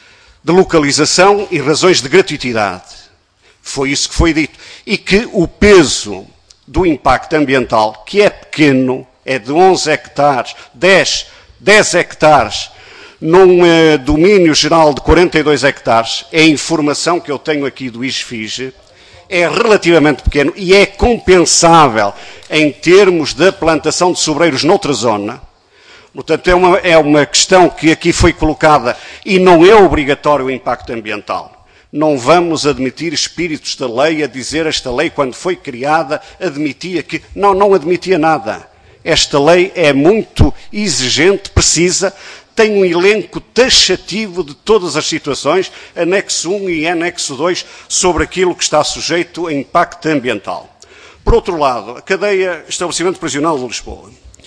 de localização e razões de gratuitidade. Foi isso que foi dito. E que o peso do impacto ambiental, que é pequeno, é de 11 hectares, 10 hectares, num domínio geral de 42 hectares, é a informação que eu tenho aqui do ISFIGE, é relativamente pequeno e é compensável em termos da plantação de sobreiros noutra zona. Portanto, é uma questão que aqui foi colocada e não é obrigatório o impacto ambiental. Não vamos admitir espíritos da lei a dizer esta lei, quando foi criada, admitia que... Não admitia nada. Esta lei é muito exigente, precisa, tem um elenco taxativo de todas as situações, anexo 1 e anexo 2, sobre aquilo que está sujeito a impacto ambiental. Por outro lado, a cadeia Estabelecimento Prisional de Lisboa.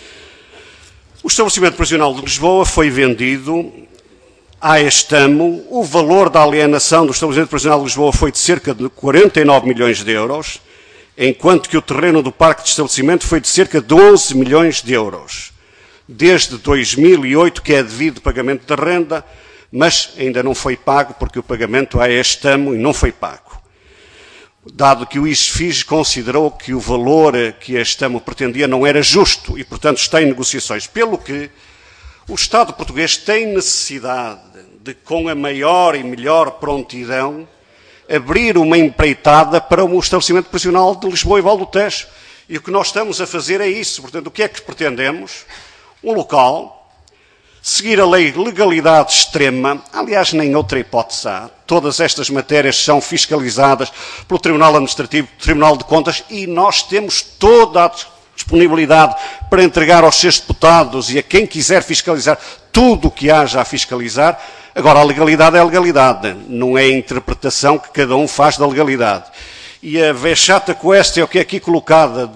O Estabelecimento Prisional de Lisboa foi vendido à Estamo. O valor da alienação do Estabelecimento Prisional de Lisboa foi de cerca de 49 milhões de euros, enquanto que o terreno do parque de estabelecimento foi de cerca de 11 milhões de euros. Desde 2008 que é devido pagamento de renda, mas ainda não foi pago porque o pagamento à Estamo não foi pago. Dado que o ISFIGE considerou que o valor que a Estamo pretendia não era justo e, portanto, está em negociações. Pelo que o Estado português tem necessidade de, com a maior e melhor prontidão, abrir uma empreitada para o estabelecimento prisional de Lisboa e Val do Tejo. E o que nós estamos a fazer é isso. Portanto, o que é que pretendemos? Um local, seguir a lei de legalidade extrema, aliás, nem outra hipótese há. Todas estas matérias são fiscalizadas pelo Tribunal Administrativo, Tribunal de Contas, e nós temos toda a disponibilidade para entregar aos seus deputados e a quem quiser fiscalizar tudo o que haja a fiscalizar. Agora, a legalidade é a legalidade, não é a interpretação que cada um faz da legalidade. E a vexata questão que é aqui colocada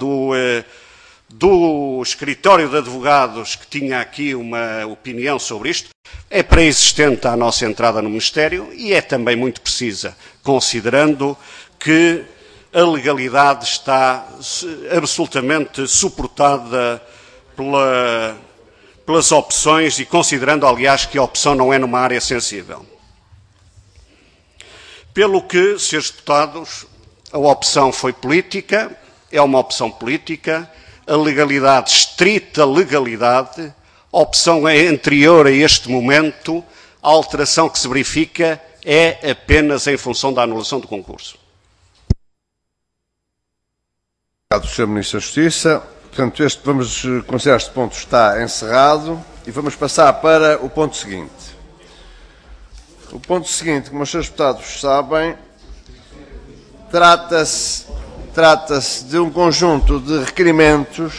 do escritório de advogados, que tinha aqui uma opinião sobre isto, é pré-existente à nossa entrada no Ministério e é também muito precisa, considerando que a legalidade está absolutamente suportada pelas opções e considerando, aliás, que a opção não é numa área sensível. Pelo que, senhores deputados, a opção foi política, é uma opção política, a legalidade, estrita legalidade, a opção é anterior a este momento, a alteração que se verifica é apenas em função da anulação do concurso. Obrigado, Sr. Ministro da Justiça. Portanto, vamos considerar este ponto está encerrado e vamos passar para o ponto seguinte. O ponto seguinte, como os senhores deputados sabem, trata-se de um conjunto de requerimentos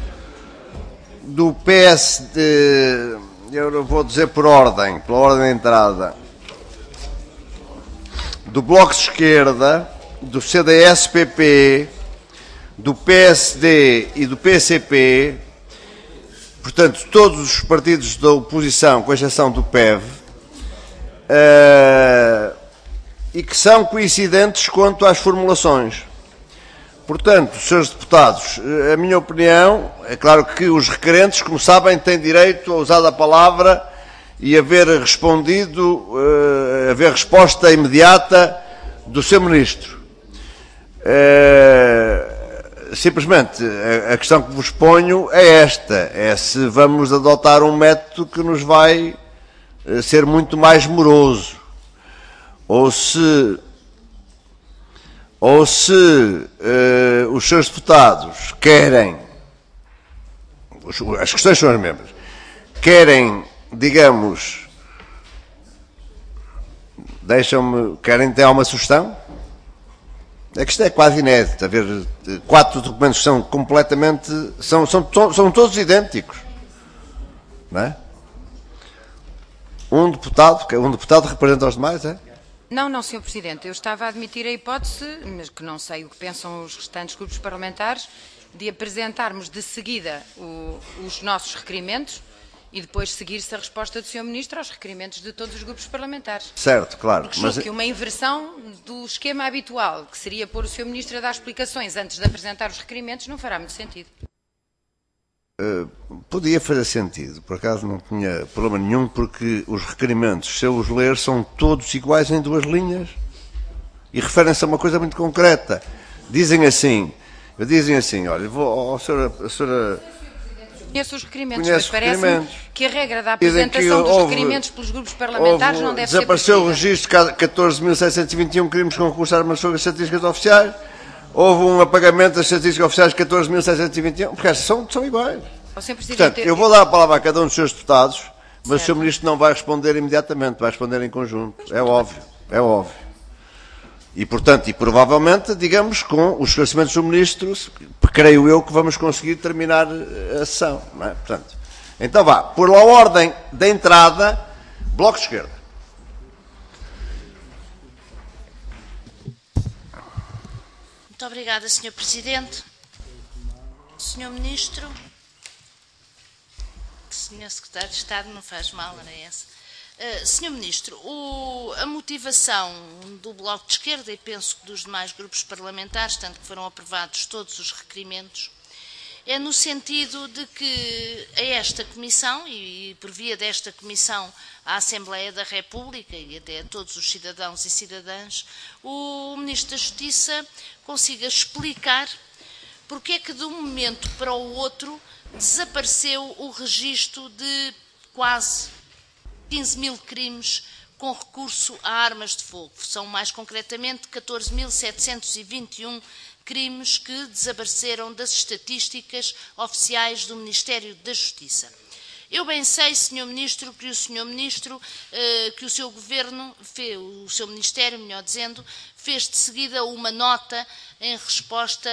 do PSD, eu vou dizer pela ordem de entrada, do Bloco de Esquerda, do CDS-PP, do PSD e do PCP, portanto, todos os partidos da oposição, com exceção do PEV, e que são coincidentes quanto às formulações. Portanto, senhores deputados, a minha opinião, é claro que os requerentes, como sabem, têm direito a usar a palavra e haver resposta imediata do Sr. Ministro. Simplesmente, a questão que vos ponho é esta, é se vamos adotar um método que nos vai ser muito mais moroso, ou se os seus deputados querem, as questões são as mesmas, querem, digamos, querem ter uma sugestão? É que isto é quase inédito, haver 4 documentos que são completamente, são todos idênticos, não é? Um deputado representa os demais, é? Não, Sr. Presidente, eu estava a admitir a hipótese, mas que não sei o que pensam os restantes grupos parlamentares, de apresentarmos de seguida os nossos requerimentos e depois seguir-se a resposta do Sr. Ministro aos requerimentos de todos os grupos parlamentares. Certo, claro. Porque julgo que uma inversão do esquema habitual, que seria pôr o Sr. Ministro a dar explicações antes de apresentar os requerimentos, não fará muito sentido. Podia fazer sentido, por acaso não tinha problema nenhum, porque os requerimentos, se eu os ler, são todos iguais em 2 linhas e referem-se a uma coisa muito concreta. Dizem assim, olha, a senhora conheço os requerimentos, conhece mas parece-me que a regra da apresentação dos requerimentos pelos grupos parlamentares não deve ser desapareceu o registro de 14.721 crimes com recurso a armas de fogo e estatísticas oficiais. Houve um apagamento das estatísticas oficiais de 14.721, porque são iguais. Portanto, eu vou dar a palavra a cada um dos seus deputados, mas o Sr. Ministro não vai responder imediatamente, vai responder em conjunto. É óbvio. E, portanto, provavelmente, digamos, com os esclarecimentos do Ministro, creio eu que vamos conseguir terminar a sessão. Não é? Portanto, então vá, por a ordem da entrada, Bloco de Esquerda. Muito obrigada, Sr. Presidente. Sr. Ministro, Sr. Secretário de Estado, não faz mal, não é essa? Sr. Ministro, a motivação do Bloco de Esquerda, e penso que dos demais grupos parlamentares, tanto que foram aprovados todos os requerimentos, é no sentido de que a esta Comissão, e por via desta Comissão à Assembleia da República e até a todos os cidadãos e cidadãs, o Ministro da Justiça consiga explicar porque é que de um momento para o outro desapareceu o registro de quase 15.000 crimes com recurso a armas de fogo. São mais concretamente 14.721 crimes que desapareceram das estatísticas oficiais do Ministério da Justiça. Eu bem sei, Sr. Ministro, que o seu Governo, o seu Ministério, melhor dizendo, fez de seguida uma nota em resposta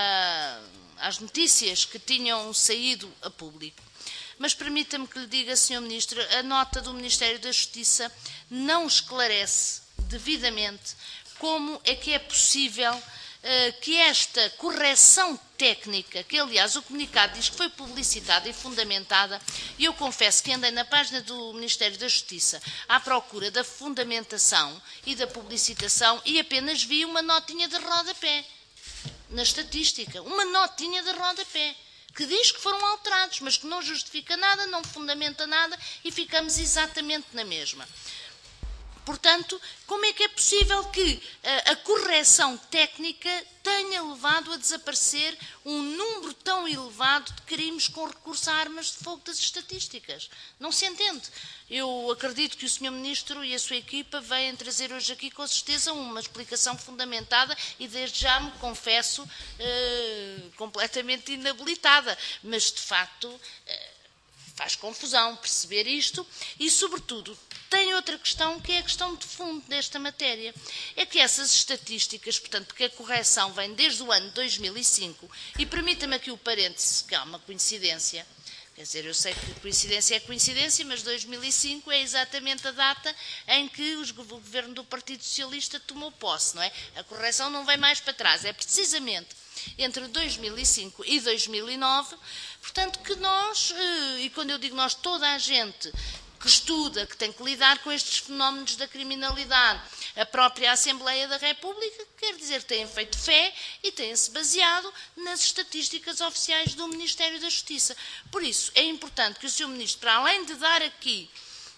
às notícias que tinham saído a público. Mas permita-me que lhe diga, Sr. Ministro, a nota do Ministério da Justiça não esclarece devidamente como é que é possível que esta correção técnica, que aliás o comunicado diz que foi publicitada e fundamentada, e eu confesso que andei na página do Ministério da Justiça à procura da fundamentação e da publicitação e apenas vi uma notinha de rodapé na estatística, uma notinha de rodapé, que diz que foram alterados, mas que não justifica nada, não fundamenta nada e ficamos exatamente na mesma. Portanto, como é que é possível que a correção técnica tenha levado a desaparecer um número tão elevado de crimes com recurso a armas de fogo das estatísticas? Não se entende. Eu acredito que o Sr. Ministro e a sua equipa vêm trazer hoje aqui, com certeza, uma explicação fundamentada e desde já me confesso completamente inabilitada. Mas, de facto, faz confusão perceber isto e, sobretudo, tem outra questão, que é a questão de fundo desta matéria. É que essas estatísticas, portanto, porque a correção vem desde o ano 2005, e permita-me aqui o parêntese, que há uma coincidência, quer dizer, eu sei que coincidência é coincidência, mas 2005 é exatamente a data em que o governo do Partido Socialista tomou posse, não é? A correção não vem mais para trás, é precisamente entre 2005 e 2009, portanto, que nós, e quando eu digo nós, toda a gente que estuda, que tem que lidar com estes fenómenos da criminalidade, a própria Assembleia da República, quer dizer, têm feito fé e têm-se baseado nas estatísticas oficiais do Ministério da Justiça. Por isso, é importante que o Sr. Ministro, para além de dar aqui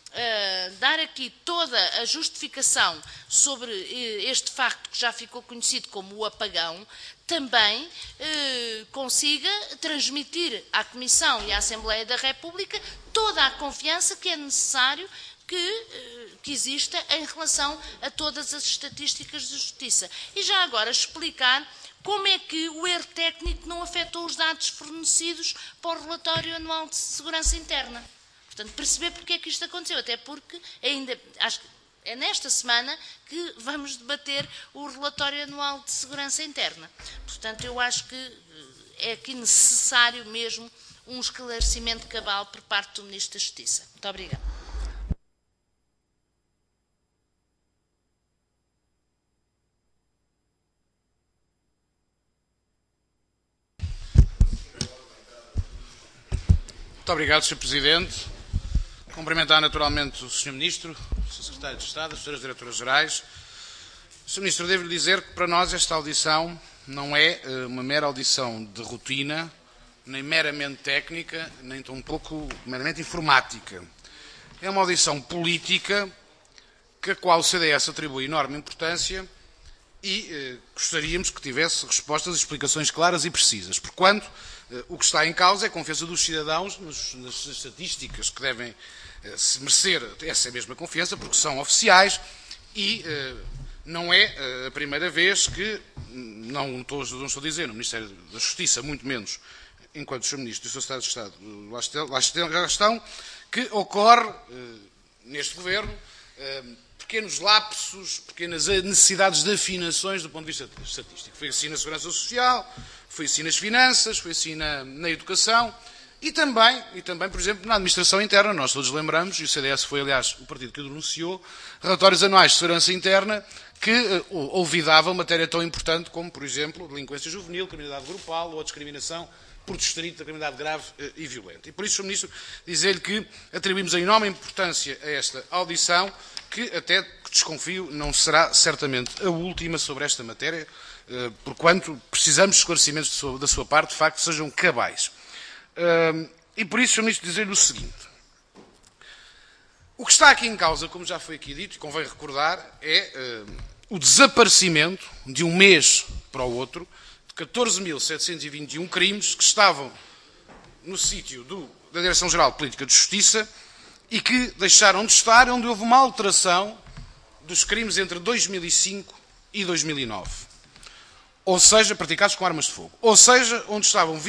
toda a justificação sobre este facto que já ficou conhecido como o apagão, também consiga transmitir à Comissão e à Assembleia da República toda a confiança que é necessário que exista em relação a todas as estatísticas de justiça. E já agora explicar como é que o erro técnico não afetou os dados fornecidos para o relatório anual de segurança interna. Portanto, perceber porque é que isto aconteceu, até porque ainda, acho que é nesta semana que vamos debater o relatório anual de segurança interna. Portanto, eu acho que é aqui necessário mesmo um esclarecimento cabal por parte do Ministro da Justiça. Muito obrigada. Muito obrigado, Sr. Presidente. Cumprimentar naturalmente o Sr. Ministro, o Sr. Secretário de Estado, as Sras. Diretoras-Gerais. Sr. Ministro, eu devo lhe dizer que para nós esta audição não é uma mera audição de rotina, nem meramente técnica, nem tão pouco meramente informática. É uma audição política a qual o CDS atribui enorme importância e gostaríamos que tivesse respostas e explicações claras e precisas, porquanto o que está em causa é a confiança dos cidadãos nas estatísticas que devem se merecer essa mesma confiança, porque são oficiais e não é a primeira vez que, não estou a dizer no Ministério da Justiça, muito menos enquanto Sr. Ministro e o Sr. Secretário de Estado lá estão, que ocorre neste Governo pequenos lapsos, pequenas necessidades de afinações do ponto de vista estatístico. Foi assim na Segurança Social, foi assim nas finanças, foi assim na educação e também, por exemplo, na administração interna. Nós todos lembramos, e o CDS foi, aliás, o partido que o denunciou, relatórios anuais de segurança interna que olvidavam matéria tão importante como, por exemplo, delinquência juvenil, criminalidade grupal ou discriminação por distrito da criminalidade grave e violenta. E por isso, Sr. Ministro, dizer-lhe que atribuímos a enorme importância a esta audição, que até desconfio não será certamente a última sobre esta matéria, porquanto precisamos de esclarecimentos da sua parte, de facto, sejam cabais. E por isso, Sr. Ministro, dizer-lhe o seguinte. O que está aqui em causa, como já foi aqui dito, e convém recordar, é o desaparecimento, de um mês para o outro, de 14.721 crimes que estavam no sítio da Direção-Geral de Política de Justiça e que deixaram de estar onde houve uma alteração dos crimes entre 2005 e 2009. Ou seja, praticados com armas de fogo. Ou seja, onde estavam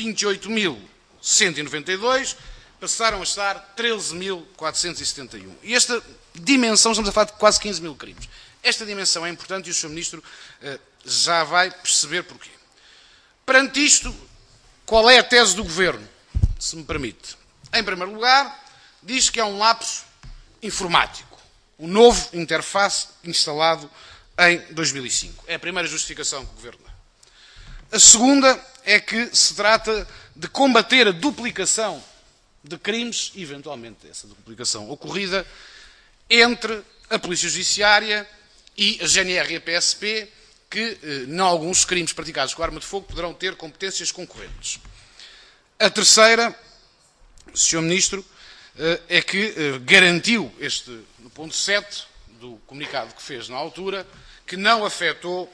28.192, passaram a estar 13.471. E esta dimensão, estamos a falar de quase 15 mil crimes. Esta dimensão é importante e o Sr. Ministro já vai perceber porquê. Perante isto, qual é a tese do Governo, se me permite? Em primeiro lugar, diz que há um lapso informático, um novo interface instalado em 2005. É a primeira justificação que o Governo dá. A segunda é que se trata de combater a duplicação de crimes, eventualmente essa duplicação ocorrida, entre a Polícia Judiciária e a GNR e a PSP, que, em alguns crimes praticados com arma de fogo, poderão ter competências concorrentes. A terceira, Sr. Ministro, é que garantiu no ponto 7 do comunicado que fez na altura, que não afetou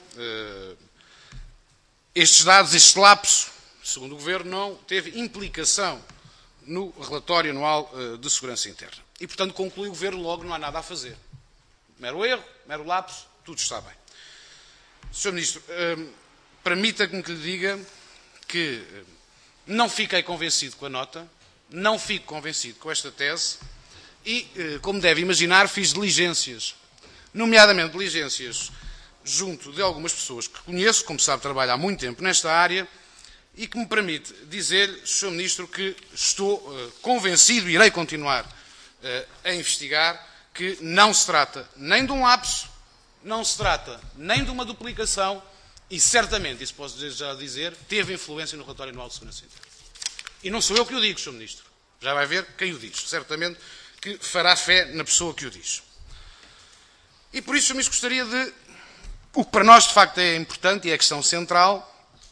estes dados, este lapso, segundo o Governo, não teve implicação no relatório anual de segurança interna. E, portanto, conclui o Governo logo, não há nada a fazer. Mero erro, mero lapso, tudo está bem. Sr. Ministro, permita-me que lhe diga que não fiquei convencido com a nota, não fico convencido com esta tese e, como deve imaginar, fiz diligências, nomeadamente diligências junto de algumas pessoas que conheço, como sabe, trabalho há muito tempo nesta área, e que me permite dizer, Sr. Ministro, que estou convencido e irei continuar a investigar que não se trata nem de um lapso, não se trata nem de uma duplicação e, certamente, isso posso já dizer, teve influência no relatório anual de segurança interna. E não sou eu que o digo, Sr. Ministro. Já vai ver quem o diz. Certamente que fará fé na pessoa que o diz. E por isso, Sr. Ministro, gostaria de... O que para nós, de facto, é importante e é a questão central,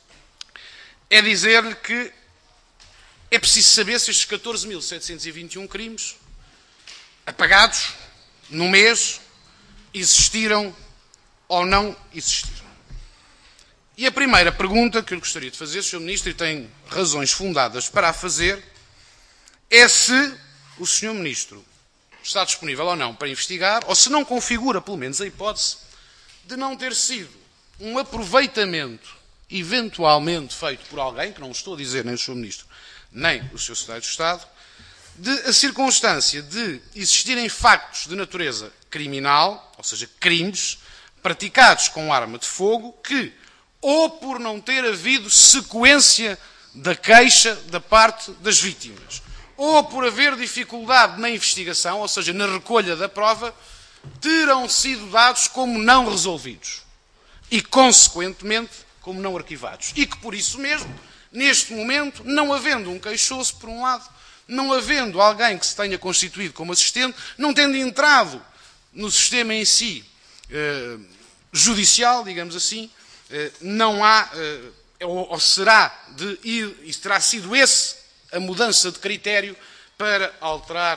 é dizer-lhe que é preciso saber se estes 14.721 crimes apagados no mês existiram ou não existiram. E a primeira pergunta que eu gostaria de fazer, Sr. Ministro, e tem razões fundadas para a fazer, é se o Sr. Ministro está disponível ou não para investigar, ou se não configura, pelo menos, a hipótese de não ter sido um aproveitamento eventualmente feito por alguém, que não estou a dizer nem o Sr. Ministro, nem o Sr. Secretário de Estado, de a circunstância de existirem factos de natureza criminal, ou seja, crimes, praticados com arma de fogo, que, ou por não ter havido sequência da queixa da parte das vítimas, ou por haver dificuldade na investigação, ou seja, na recolha da prova, terão sido dados como não resolvidos e, consequentemente, como não arquivados. E que, por isso mesmo, neste momento, não havendo um queixoso, por um lado, não havendo alguém que se tenha constituído como assistente, não tendo entrado no sistema em si judicial, digamos assim, não há ou será de ir, e terá sido esse a mudança de critério para alterar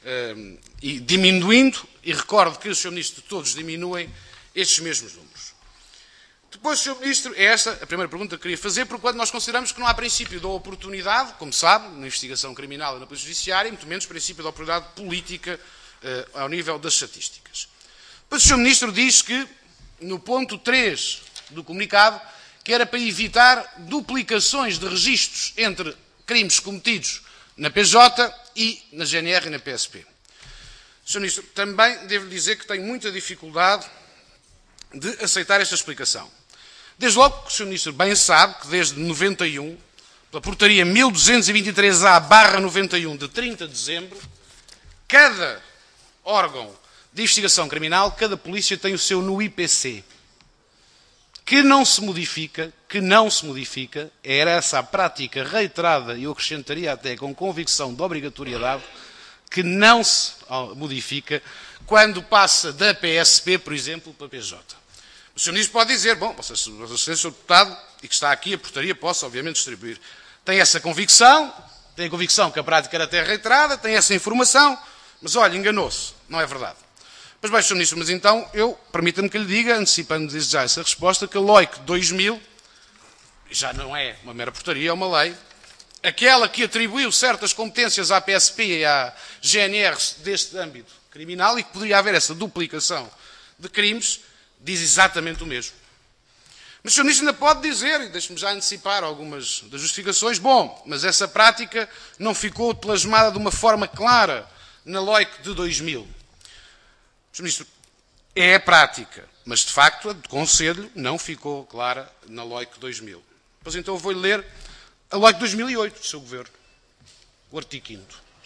e diminuindo, e recordo que o Sr. Ministro todos diminuem estes mesmos números. Depois, Sr. Ministro, é esta a primeira pergunta que queria fazer, porque quando nós consideramos que não há princípio da oportunidade, como sabe, na investigação criminal e na Polícia Judiciária, e muito menos princípio da oportunidade política ao nível das estatísticas. Depois o Sr. Ministro diz que, no ponto 3 do comunicado, que era para evitar duplicações de registros entre crimes cometidos na PJ e na GNR e na PSP. Sr. Ministro, também devo dizer que tenho muita dificuldade de aceitar esta explicação. Desde logo que o Sr. Ministro bem sabe que desde 91, pela portaria 1223A/91 de 30 de dezembro, cada órgão de investigação criminal, cada polícia tem o seu no IPC, que não se modifica, era essa a prática reiterada, e eu acrescentaria até com convicção de obrigatoriedade, que não se modifica quando passa da PSP, por exemplo, para a PJ. O Sr. Ministro pode dizer, bom, Vossa Excelência, Sr. Deputado, e que está aqui, a portaria posso, obviamente, distribuir. Tem essa convicção, tem a convicção que a prática era até reiterada, tem essa informação, mas olha, enganou-se, não é verdade. Pois bem, Sr. Ministro, mas então, permita-me que lhe diga, antecipando desde já essa resposta, que a LOIC 2000 já não é uma mera portaria, é uma lei, aquela que atribuiu certas competências à PSP e à GNR deste âmbito criminal e que poderia haver essa duplicação de crimes, diz exatamente o mesmo. Mas o Sr. Ministro ainda pode dizer, e deixe-me já antecipar algumas das justificações, bom, mas essa prática não ficou plasmada de uma forma clara na LOIC de 2000. Sr. Ministro, é a prática, mas de facto a de Conselho não ficou clara na LOIC 2000. Pois então eu vou-lhe ler a LOIC 2008 do seu Governo, o artigo 5º.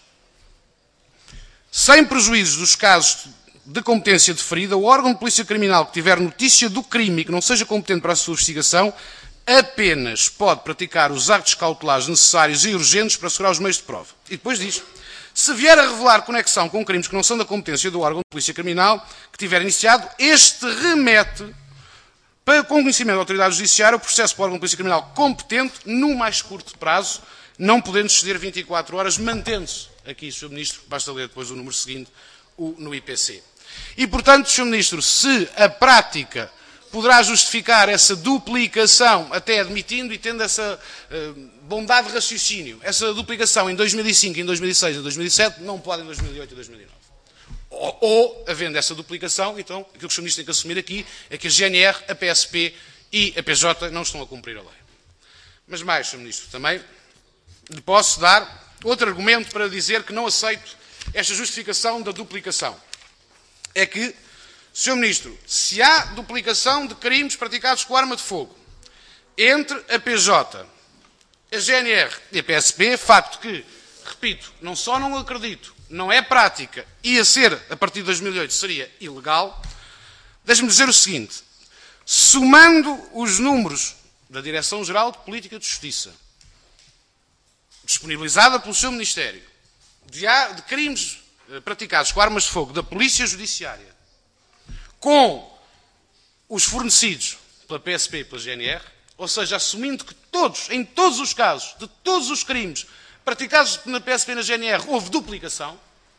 Sem prejuízos dos casos de competência deferida, o órgão de polícia criminal que tiver notícia do crime e que não seja competente para a sua investigação, apenas pode praticar os actos cautelares necessários e urgentes para assegurar os meios de prova. E depois diz, se vier a revelar conexão com crimes que não são da competência do órgão de polícia criminal que tiver iniciado, este remete para com conhecimento da autoridade judiciária o processo para o órgão de polícia criminal competente no mais curto prazo, não podendo exceder 24 horas, mantendo-se aqui, Sr. Ministro, basta ler depois o número seguinte, no IPC. E, portanto, Sr. Ministro, se a prática poderá justificar essa duplicação, até admitindo e tendo essa bondade de raciocínio, essa duplicação em 2005, em 2006, em 2007, não pode em 2008 e 2009. Ou, havendo essa duplicação, então, aquilo que o Sr. Ministro tem que assumir aqui é que a GNR, a PSP e a PJ não estão a cumprir a lei. Mas mais, Sr. Ministro, também lhe posso dar outro argumento para dizer que não aceito esta justificação da duplicação. É que, Sr. Ministro, se há duplicação de crimes praticados com arma de fogo entre a PJ, a GNR e a PSP, facto que, repito, não só não acredito, não é prática, ia ser, a partir de 2008, seria ilegal, deixe-me dizer o seguinte, somando os números da Direção-Geral de Política de Justiça, disponibilizada pelo seu Ministério, de crimes praticados com armas de fogo da Polícia Judiciária, com os fornecidos pela PSP e pela GNR, ou seja, assumindo que todos, em todos os casos, de todos os crimes praticados na PSP e na GNR, houve duplicação,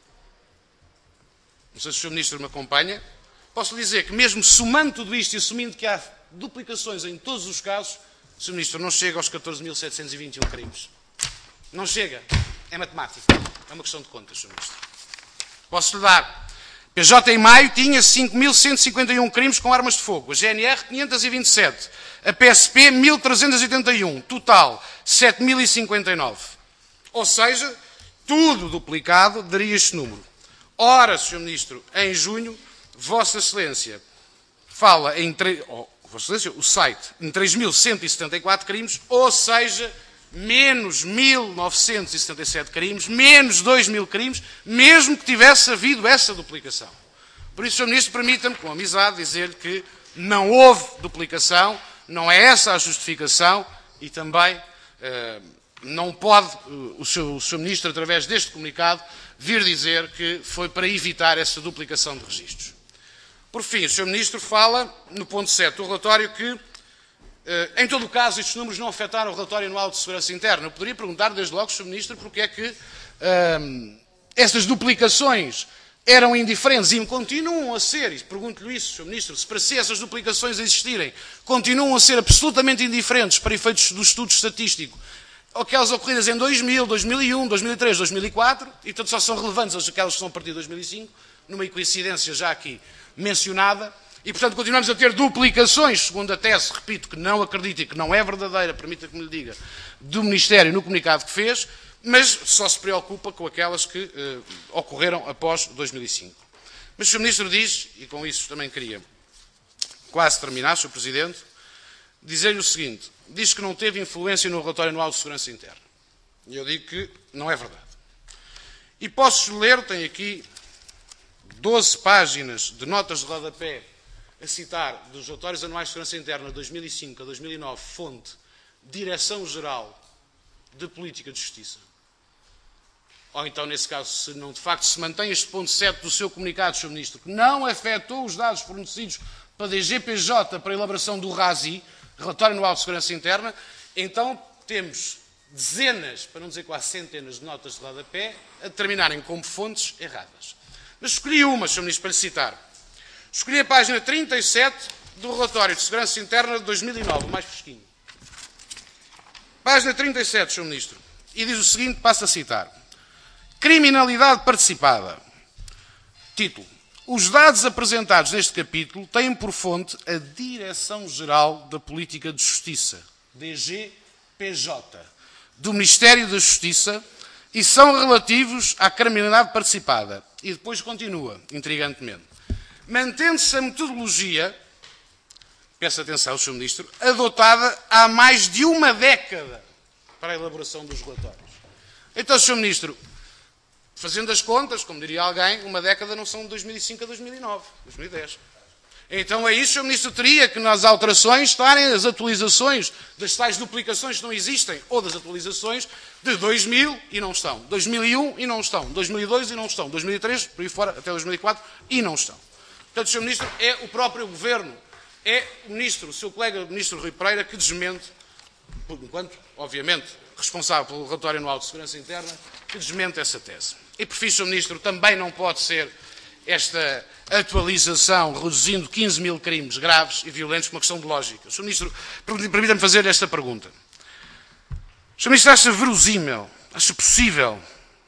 não sei se o Sr. Ministro me acompanha, posso dizer que mesmo somando tudo isto e assumindo que há duplicações em todos os casos, o Sr. Ministro não chega aos 14.721 crimes. Não chega. É matemática. É uma questão de contas, Sr. Ministro. Posso-lhe dar. PJ em maio tinha 5.151 crimes com armas de fogo. A GNR, 527. A PSP, 1.381. Total, 7.059. Ou seja, tudo duplicado daria este número. Ora, Sr. Ministro, em junho, Vossa Excelência fala em... Vossa Excelência, o site, em 3.174 crimes, ou seja... menos 1.977 crimes, menos 2.000 crimes, mesmo que tivesse havido essa duplicação. Por isso, Sr. Ministro, permita-me, com amizade, dizer-lhe que não houve duplicação, não é essa a justificação e também não pode o Sr. Ministro, através deste comunicado, vir dizer que foi para evitar essa duplicação de registros. Por fim, o Sr. Ministro fala, no ponto 7 do relatório, que Em todo o caso, estes números não afetaram o relatório anual de segurança interna. Eu poderia perguntar, desde logo, Sr. Ministro, porque é que estas duplicações eram indiferentes e continuam a ser, e pergunto-lhe isso, Sr. Ministro, se para si essas duplicações existirem, continuam a ser absolutamente indiferentes para efeitos do estudo estatístico, aquelas ocorridas em 2000, 2001, 2003, 2004, e portanto só são relevantes aquelas que são a partir de 2005, numa coincidência já aqui mencionada, e portanto continuamos a ter duplicações, segundo a tese, repito, que não acredito e que não é verdadeira, permita que me lhe diga, do Ministério no comunicado que fez, mas só se preocupa com aquelas que ocorreram após 2005. Mas o Sr. Ministro diz, e com isso também queria quase terminar, Sr. Presidente, dizer-lhe o seguinte, diz que não teve influência no relatório anual de segurança interna. E eu digo que não é verdade. E posso ler, tem aqui 12 páginas de notas de rodapé a citar dos relatórios anuais de segurança interna de 2005 a 2009, fonte Direção-Geral de Política de Justiça. Ou então, nesse caso, se não de facto se mantém este ponto 7 do seu comunicado, Sr. Ministro, que não afetou os dados fornecidos pela DGPJ para a elaboração do RASI, Relatório Anual de Segurança Interna, então temos dezenas, para não dizer quase centenas de notas de rodapé a terminarem como fontes erradas. Mas escolhi uma, Sr. Ministro, para lhe citar. Escolhi a página 37 do Relatório de Segurança Interna de 2009, o mais fresquinho. Página 37, Sr. Ministro. E diz o seguinte, passo a citar. Criminalidade participada. Título. Os dados apresentados neste capítulo têm por fonte a Direção-Geral da Política de Justiça, DGPJ, do Ministério da Justiça e são relativos à criminalidade participada. E depois continua, intrigantemente. Mantendo-se a metodologia, peço atenção, Sr. Ministro, adotada há mais de uma década para a elaboração dos relatórios. Então, Sr. Ministro, fazendo as contas, como diria alguém, uma década não são de 2005 a 2009, 2010. Então é isso, Sr. Ministro, teria que nas alterações estarem as atualizações das tais duplicações que não existem, ou das atualizações de 2000 e não estão, 2001 e não estão, 2002 e não estão, 2003, por aí fora, até 2004, e não estão. Portanto, Sr. Ministro, é o próprio Governo, é o Ministro, o seu colega o Ministro Rui Pereira, que desmente, por enquanto, obviamente, responsável pelo relatório anual de segurança interna, que desmente essa tese. E por fim, Sr. Ministro, também não pode ser esta atualização reduzindo 15 mil crimes graves e violentos por uma questão de lógica. Sr. Ministro, permita-me fazer esta pergunta. Sr. Ministro, acha verosímil, acha possível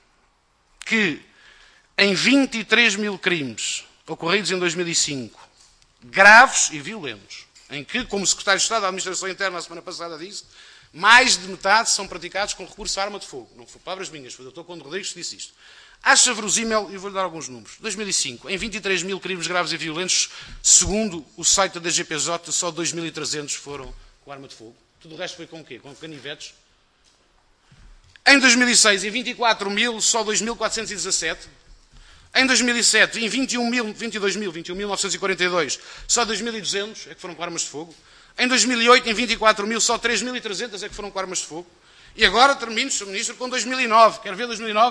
que em 23 mil crimes ocorridos em 2005, graves e violentos, em que, como o Secretário de Estado da Administração Interna a semana passada disse, mais de metade são praticados com recurso à arma de fogo. Não foram palavras minhas, foi o Dr. Conde Rodrigues que disse isto. Acha verosímil, e vou-lhe dar alguns números, 2005, em 23 mil crimes graves e violentos, segundo o site da DGPJ, só 2.300 foram com arma de fogo. Tudo o resto foi com o quê? Com canivetes. Em 2006, em 24 mil, só 2.417. Em 2007, em 21.942, só 2.200 é que foram com armas de fogo. Em 2008, em 24 mil, só 3.300 é que foram com armas de fogo. E agora termino, Sr. Ministro, com 2009. Quero ver 2009.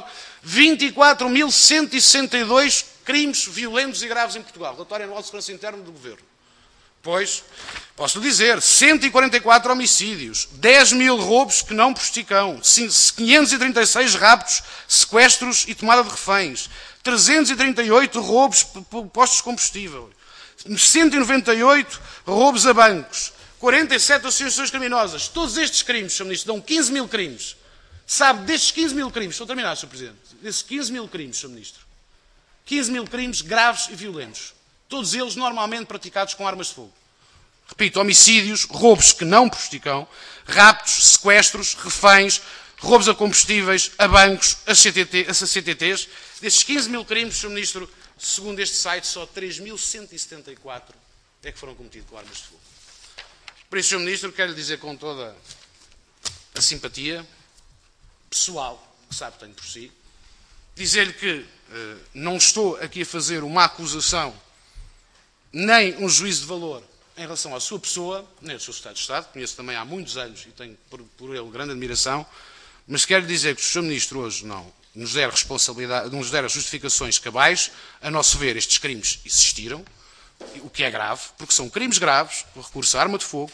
24.162 crimes violentos e graves em Portugal. Relatório Anual de Segurança Interna do Governo. Pois, posso dizer, 144 homicídios, 10 mil roubos que não por esticão, 536 raptos, sequestros e tomada de reféns, 338 roubos por postos de combustível, 198 roubos a bancos, 47 associações criminosas. Todos estes crimes, Sr. Ministro, dão 15 mil crimes. Sabe, destes 15 mil crimes, estou a terminar, Sr. Presidente, desses 15 mil crimes, Sr. Ministro, 15 mil crimes graves e violentos, todos eles normalmente praticados com armas de fogo. Repito, homicídios, roubos que não por esticão, raptos, sequestros, reféns, roubos a combustíveis, a bancos, a CTTs. Destes 15 mil crimes, Sr. Ministro, segundo este site, só 3.174 é que foram cometidos com armas de fogo. Por isso, Sr. Ministro, quero lhe dizer com toda a simpatia pessoal, que sabe que tenho por si, dizer-lhe que não estou aqui a fazer uma acusação, nem um juízo de valor em relação à sua pessoa, nem ao seu Secretário de Estado, conheço também há muitos anos e tenho por ele grande admiração, mas quero dizer que o Sr. Ministro hoje não nos der responsabilidade, não nos der as justificações cabais, a nosso ver estes crimes existiram, o que é grave, porque são crimes graves, com recurso à arma de fogo,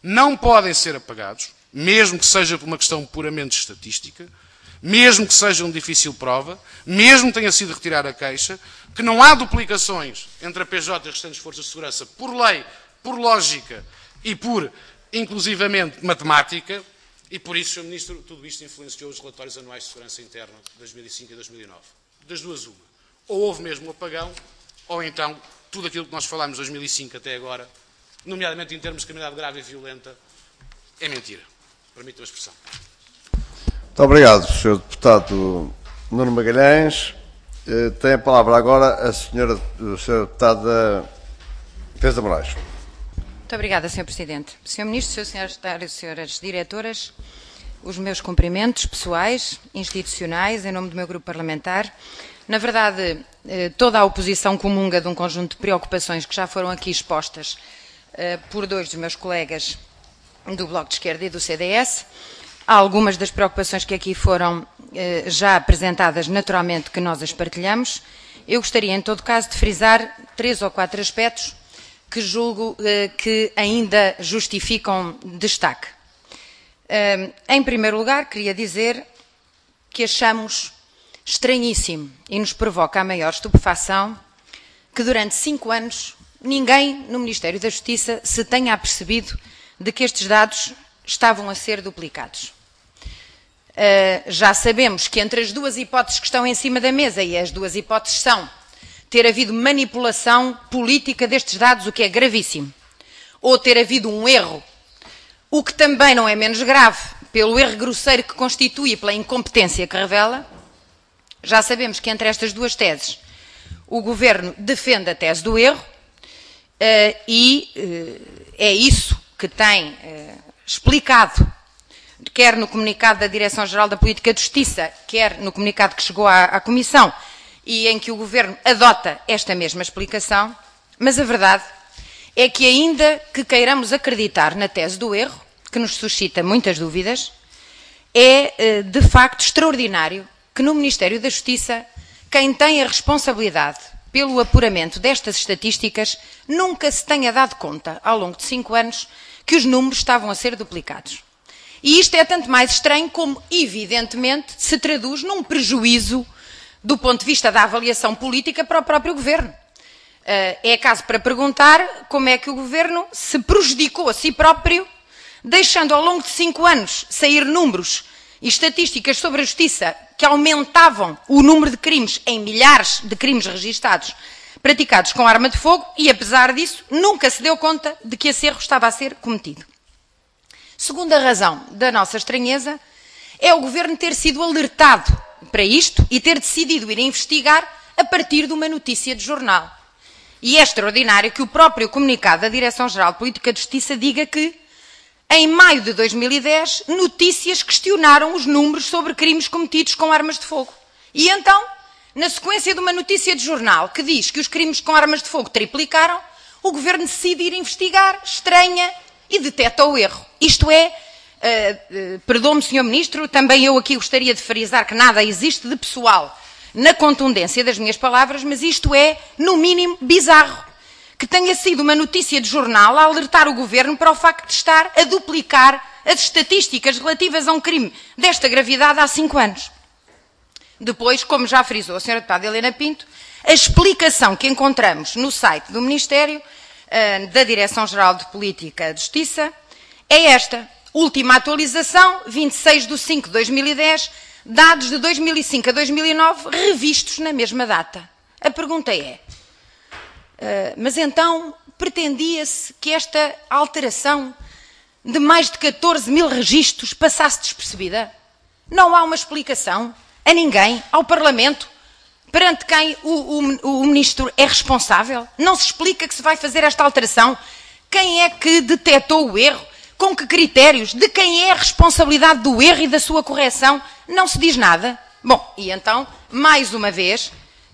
não podem ser apagados, mesmo que seja por uma questão puramente estatística, mesmo que seja de difícil prova, mesmo que tenha sido retirada a queixa, que não há duplicações entre a PJ e as restantes forças de segurança por lei, por lógica e por, inclusivamente, matemática, e por isso, Sr. Ministro, tudo isto influenciou os relatórios anuais de segurança interna de 2005 e 2009. Das duas, uma. Ou houve mesmo um apagão, ou então tudo aquilo que nós falámos de 2005 até agora, nomeadamente em termos de criminalidade grave e violenta, é mentira. Permita-me a expressão. Muito obrigado, Sr. Deputado Nuno Magalhães. Tem a palavra agora a Sra. Deputada Teresa Moraes. Muito obrigada, Sr. Presidente. Sr. Ministro, Sr. Secretário e Sras. Diretoras, os meus cumprimentos pessoais, institucionais, em nome do meu grupo parlamentar. Na verdade, toda a oposição comunga de um conjunto de preocupações que já foram aqui expostas por dois dos meus colegas do Bloco de Esquerda e do CDS. Há algumas das preocupações que aqui foram já apresentadas, naturalmente, que nós as partilhamos. Eu gostaria, em todo caso, de frisar 3 ou 4 aspectos que julgo que ainda justificam destaque. Em primeiro lugar, queria dizer que achamos estranhíssimo e nos provoca a maior estupefação que durante 5 anos ninguém no Ministério da Justiça se tenha apercebido de que estes dados estavam a ser duplicados. Já sabemos que entre as duas hipóteses que estão em cima da mesa, e as duas hipóteses são ter havido manipulação política destes dados, o que é gravíssimo, ou ter havido um erro, o que também não é menos grave, pelo erro grosseiro que constitui e pela incompetência que revela. Já sabemos que entre estas duas teses o Governo defende a tese do erro e é isso que tem explicado, quer no comunicado da Direção-Geral da Política de Justiça, quer no comunicado que chegou à Comissão, e em que o Governo adota esta mesma explicação, mas a verdade é que ainda que queiramos acreditar na tese do erro, que nos suscita muitas dúvidas, é de facto extraordinário que no Ministério da Justiça quem tem a responsabilidade pelo apuramento destas estatísticas nunca se tenha dado conta, ao longo de 5 anos, que os números estavam a ser duplicados. E isto é tanto mais estranho como, evidentemente, se traduz num prejuízo do ponto de vista da avaliação política para o próprio Governo. É caso para perguntar como é que o Governo se prejudicou a si próprio, deixando ao longo de 5 anos sair números e estatísticas sobre a Justiça que aumentavam o número de crimes em milhares de crimes registados praticados com arma de fogo e, apesar disso, nunca se deu conta de que esse erro estava a ser cometido. Segunda razão da nossa estranheza é o Governo ter sido alertado para isto e ter decidido ir investigar a partir de uma notícia de jornal. E é extraordinário que o próprio comunicado da Direção-Geral de Política de Justiça diga que, em maio de 2010, notícias questionaram os números sobre crimes cometidos com armas de fogo. E então, na sequência de uma notícia de jornal que diz que os crimes com armas de fogo triplicaram, o Governo decide ir investigar, estranha e detecta o erro. Isto é, perdoe-me, Sr. Ministro, também eu aqui gostaria de frisar que nada existe de pessoal na contundência das minhas palavras, mas isto é, no mínimo, bizarro. Que tenha sido uma notícia de jornal a alertar o Governo para o facto de estar a duplicar as estatísticas relativas a um crime desta gravidade há 5 anos. Depois, como já frisou a Sra. Deputada Helena Pinto, a explicação que encontramos no site do Ministério da Direção-Geral de Política de Justiça é esta. Última atualização, 26/5/2010, dados de 2005 a 2009, revistos na mesma data. A pergunta é, mas então pretendia-se que esta alteração de mais de 14 mil registros passasse despercebida? Não há uma explicação a ninguém, ao Parlamento, perante quem o Ministro é responsável? Não se explica que se vai fazer esta alteração? Quem é que detectou o erro? Com que critérios? De quem é a responsabilidade do erro e da sua correção? Não se diz nada. Bom, e então, mais uma vez,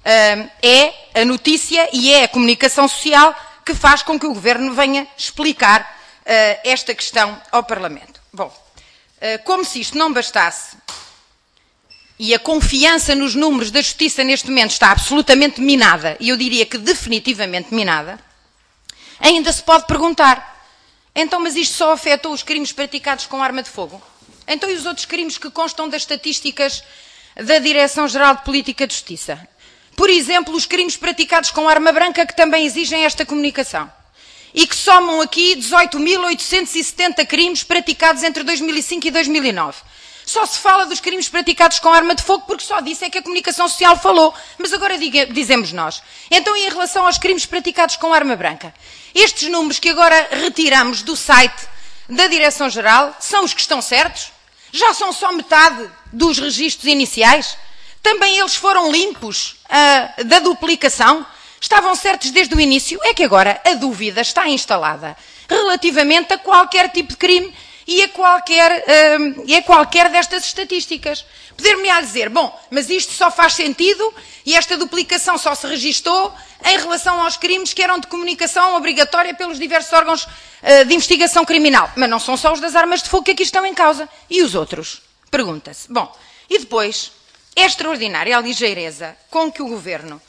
é a notícia e é a comunicação social que faz com que o Governo venha explicar esta questão ao Parlamento. Bom, como se isto não bastasse, e a confiança nos números da Justiça neste momento está absolutamente minada, e eu diria que definitivamente minada, ainda se pode perguntar, Então, mas isto só afetou os crimes praticados com arma de fogo? Então, e os outros crimes que constam das estatísticas da Direção-Geral de Política de Justiça? Por exemplo, os crimes praticados com arma branca que também exigem esta comunicação. E que somam aqui 18.870 crimes praticados entre 2005 e 2009. Só se fala dos crimes praticados com arma de fogo porque só disse é que a comunicação social falou. Mas agora dizemos nós. Então, e em relação aos crimes praticados com arma branca? Estes números que agora retiramos do site da Direção-Geral são os que estão certos? Já são só metade dos registros iniciais? Também eles foram limpos da duplicação? Estavam certos desde o início? É que agora a dúvida está instalada relativamente a qualquer tipo de crime e a qualquer destas estatísticas. Poder-me-á dizer, bom, mas isto só faz sentido e esta duplicação só se registou em relação aos crimes que eram de comunicação obrigatória pelos diversos órgãos de investigação criminal. Mas não são só os das armas de fogo que aqui estão em causa. E os outros? Pergunta-se. Bom, e depois, é extraordinária a ligeireza com que o Governo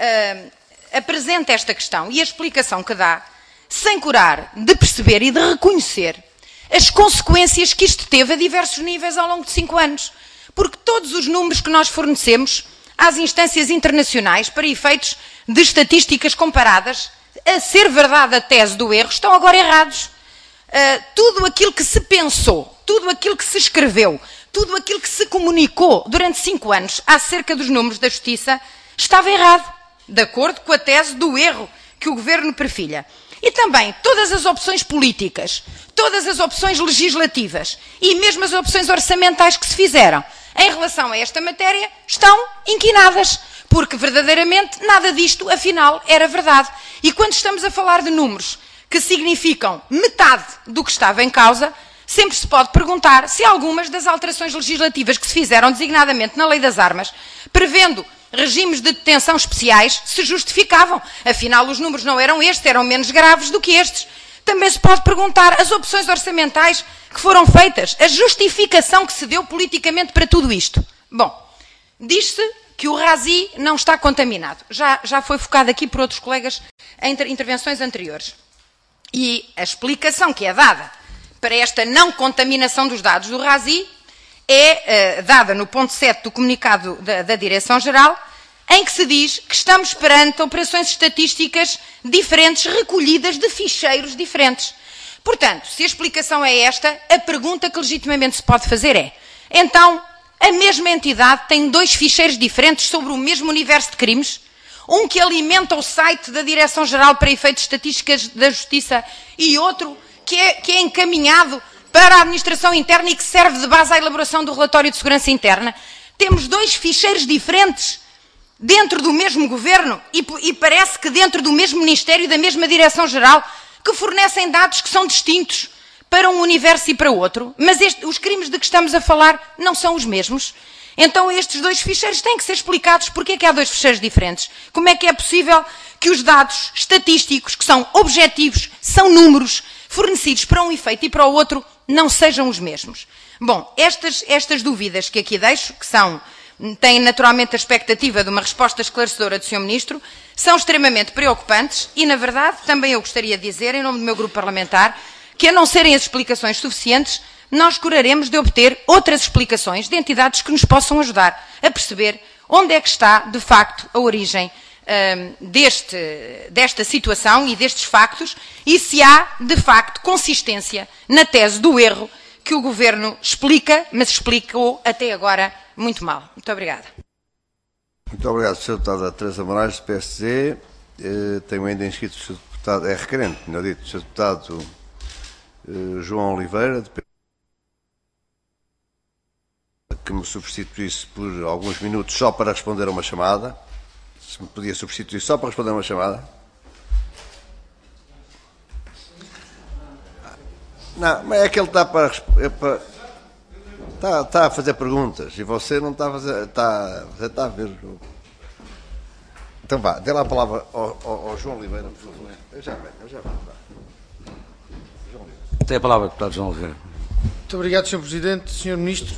apresenta esta questão e a explicação que dá, sem curar de perceber e de reconhecer as consequências que isto teve a diversos níveis ao longo de 5 anos. Porque todos os números que nós fornecemos às instâncias internacionais para efeitos de estatísticas comparadas, a ser verdade a tese do erro, estão agora errados. Tudo aquilo que se pensou, tudo aquilo que se escreveu, tudo aquilo que se comunicou durante 5 anos acerca dos números da Justiça estava errado, de acordo com a tese do erro que o Governo perfilha. E também todas as opções políticas, todas as opções legislativas e mesmo as opções orçamentais que se fizeram em relação a esta matéria estão inquinadas, porque verdadeiramente nada disto, afinal, era verdade. E quando estamos a falar de números que significam metade do que estava em causa, sempre se pode perguntar se algumas das alterações legislativas que se fizeram designadamente na Lei das Armas, prevendo regimes de detenção especiais, se justificavam. Afinal, os números não eram estes, eram menos graves do que estes. Também se pode perguntar as opções orçamentais que foram feitas, a justificação que se deu politicamente para tudo isto. Bom, diz-se que o RASI não está contaminado. Já foi focado aqui por outros colegas em intervenções anteriores. E a explicação que é dada para esta não contaminação dos dados do RASI é dada no ponto 7 do comunicado da Direção-Geral, em que se diz que estamos perante operações estatísticas diferentes, recolhidas de ficheiros diferentes. Portanto, se a explicação é esta, a pergunta que legitimamente se pode fazer é, então, a mesma entidade tem 2 ficheiros diferentes sobre o mesmo universo de crimes? Um que alimenta o site da Direção-Geral para efeitos estatísticos da Justiça e outro que é encaminhado para a Administração Interna e que serve de base à elaboração do relatório de segurança interna? Temos 2 ficheiros diferentes dentro do mesmo Governo e parece que dentro do mesmo Ministério e da mesma Direção-Geral que fornecem dados que são distintos para um universo e para outro, mas os crimes de que estamos a falar não são os mesmos. Então estes 2 ficheiros têm que ser explicados porque é que há 2 ficheiros diferentes. Como é que é possível que os dados estatísticos, que são objetivos, são números fornecidos para um efeito e para o outro, não sejam os mesmos? Bom, estas dúvidas que aqui deixo, que têm naturalmente a expectativa de uma resposta esclarecedora do Sr. Ministro, são extremamente preocupantes e, na verdade, também eu gostaria de dizer, em nome do meu grupo parlamentar, que a não serem as explicações suficientes, nós curaremos de obter outras explicações de entidades que nos possam ajudar a perceber onde é que está, de facto, a origem desta situação e destes factos e se há, de facto, consistência na tese do erro que o Governo explica, mas explicou até agora muito mal. Muito obrigada. Muito obrigado, Sr. Deputada Teresa Moraes, do PSD. Tenho ainda inscrito o Sr. Deputado, é requerente, melhor dito, o Sr. Deputado João Oliveira, do PSD, que me substituísse por alguns minutos só para responder a uma chamada. Se me podia substituir só para responder a uma chamada. Não, mas é que ele está está a fazer perguntas e você não está a fazer. Você está a ver. Então vá, dê lá a palavra ao João Oliveira, por favor. Eu já venho. Tem a palavra, deputado João Oliveira. Muito obrigado, Sr. Presidente, Sr. Ministro.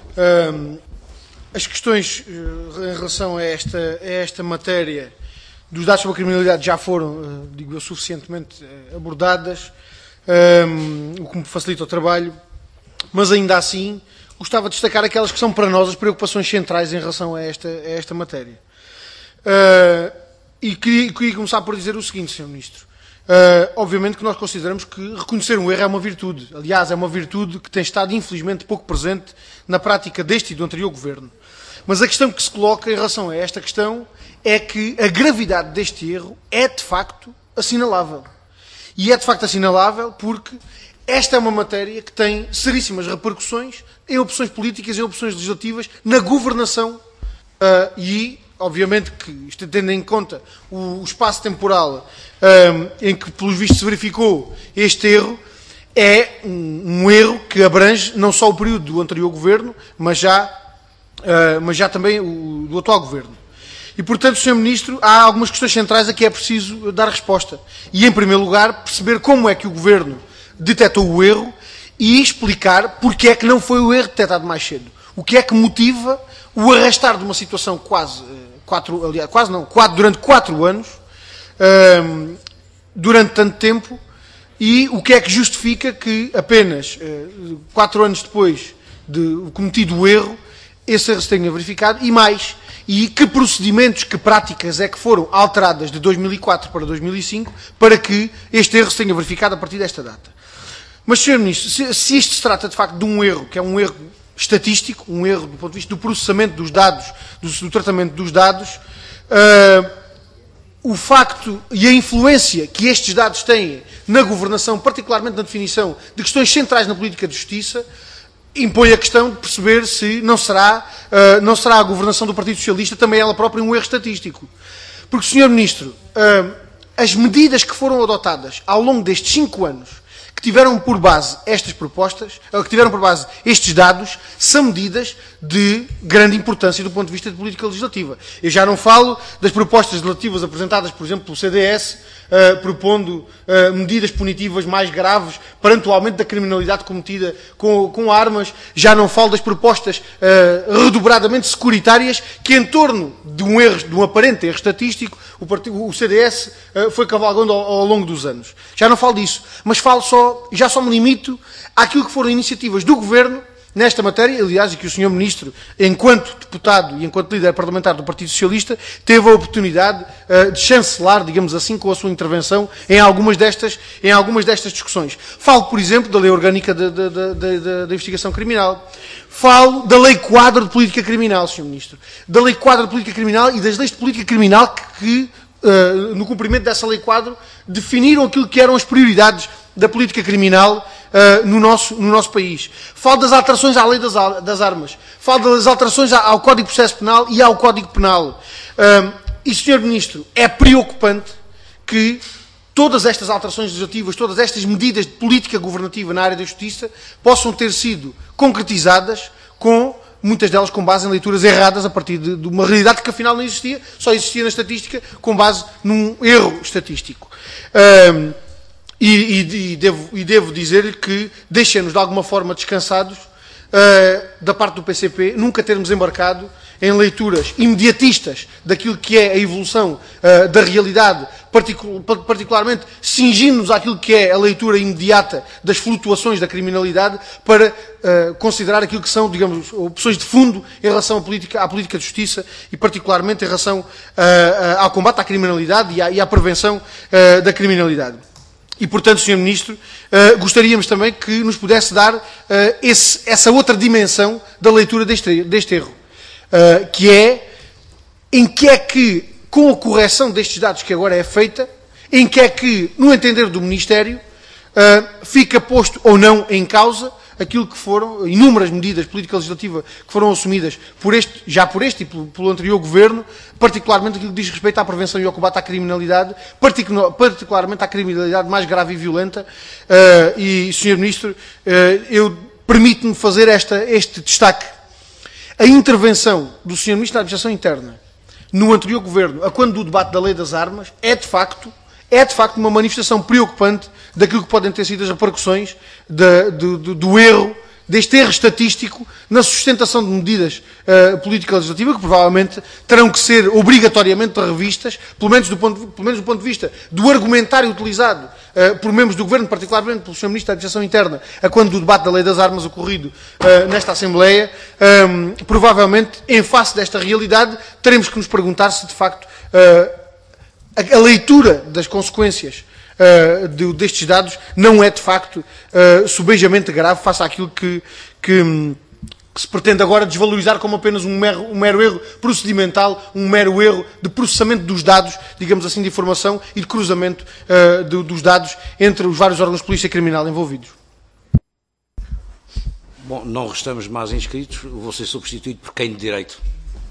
As questões em relação a esta matéria dos dados sobre a criminalidade já foram, digo eu, suficientemente abordadas. o que me facilita o trabalho, mas ainda assim gostava de destacar aquelas que são para nós as preocupações centrais em relação a esta matéria. E queria começar por dizer o seguinte, Sr. Ministro. Obviamente que nós consideramos que reconhecer um erro é uma virtude. Aliás, é uma virtude que tem estado, infelizmente, pouco presente na prática deste e do anterior Governo. Mas a questão que se coloca em relação a esta questão é que a gravidade deste erro é, de facto, assinalável. E é, de facto, assinalável porque esta é uma matéria que tem seríssimas repercussões em opções políticas, em opções legislativas, na governação e, obviamente, que, tendo em conta o espaço temporal em que, pelos vistos, se verificou este erro, é um erro que abrange não só o período do anterior Governo, mas já também do atual Governo. E, portanto, Sr. Ministro, há algumas questões centrais a que é preciso dar resposta. E, em primeiro lugar, perceber como é que o Governo detectou o erro e explicar porque é que não foi o erro detectado mais cedo. O que é que motiva o arrastar de uma situação durante 4 anos, durante tanto tempo, e o que é que justifica que apenas 4 anos depois de cometido o erro, esse erro se tenha verificado, e mais, e que procedimentos, que práticas é que foram alteradas de 2004 para 2005 para que este erro se tenha verificado a partir desta data. Mas, Sr. Ministro, se isto se trata de facto de um erro, que é um erro estatístico, um erro do ponto de vista do processamento dos dados, do tratamento dos dados, o facto e a influência que estes dados têm na governação, particularmente na definição de questões centrais na política de justiça, impõe a questão de perceber se não será a governação do Partido Socialista também ela própria um erro estatístico. Porque, Sr. Ministro, as medidas que foram adotadas ao longo destes 5 anos, que tiveram por base estas propostas, que tiveram por base estes dados, são medidas de grande importância do ponto de vista de política legislativa. Eu já não falo das propostas legislativas apresentadas, por exemplo, pelo CDS, propondo medidas punitivas mais graves perante o aumento da criminalidade cometida com armas. Já não falo das propostas redobradamente securitárias que, em torno de um aparente erro estatístico, o CDS foi cavalgando ao longo dos anos. Já não falo disso, mas já só me limito àquilo que foram iniciativas do Governo nesta matéria, aliás, e que o Sr. Ministro, enquanto deputado e enquanto líder parlamentar do Partido Socialista, teve a oportunidade de chancelar, digamos assim, com a sua intervenção em algumas destas discussões. Falo, por exemplo, da Lei Orgânica da Investigação Criminal. Falo da Lei Quadro de Política Criminal, Sr. Ministro. Da Lei Quadro de Política Criminal e das leis de política criminal que no cumprimento dessa Lei Quadro, definiram aquilo que eram as prioridades da política criminal no nosso país. Falo das alterações à lei das armas. Falo das alterações ao Código de Processo Penal e ao Código Penal. E, Sr. Ministro, é preocupante que todas estas alterações legislativas, todas estas medidas de política governativa na área da justiça possam ter sido concretizadas muitas delas com base em leituras erradas a partir de uma realidade que afinal não existia, só existia na estatística com base num erro estatístico. E devo dizer-lhe que deixa-nos de alguma forma descansados da parte do PCP nunca termos embarcado em leituras imediatistas daquilo que é a evolução da realidade, particularmente cingindo-nos àquilo que é a leitura imediata das flutuações da criminalidade para considerar aquilo que são, digamos, opções de fundo em relação à política de justiça e particularmente em relação ao combate à criminalidade e à prevenção da criminalidade. E, portanto, Sr. Ministro, gostaríamos também que nos pudesse dar essa outra dimensão da leitura deste erro, que é em que é que, com a correção destes dados que agora é feita, em que é que, no entender do Ministério, fica posto ou não em causa aquilo que foram inúmeras medidas de política legislativa que foram assumidas já por este e pelo anterior Governo, particularmente aquilo que diz respeito à prevenção e ao combate à criminalidade, particularmente à criminalidade mais grave e violenta. E, Sr. Ministro, eu permito-me fazer este destaque. A intervenção do Sr. Ministro da Administração Interna no anterior Governo, a quando do debate da Lei das Armas, é de facto uma manifestação preocupante daquilo que podem ter sido as repercussões do erro, deste erro estatístico na sustentação de medidas políticas legislativas que provavelmente terão que ser obrigatoriamente revistas, pelo menos do ponto de vista do argumentário utilizado por membros do Governo, particularmente pelo Sr. Ministro da Administração Interna, a quando do debate da Lei das Armas ocorrido nesta Assembleia, provavelmente, em face desta realidade, teremos que nos perguntar se, de facto, a leitura das consequências destes dados não é, de facto, subejamente grave face àquilo que se pretende agora desvalorizar como apenas um mero erro procedimental, um mero erro de processamento dos dados, digamos assim, de informação e de cruzamento dos dados entre os vários órgãos de polícia criminal envolvidos. Bom, não restamos mais inscritos, vou ser substituído por quem de direito.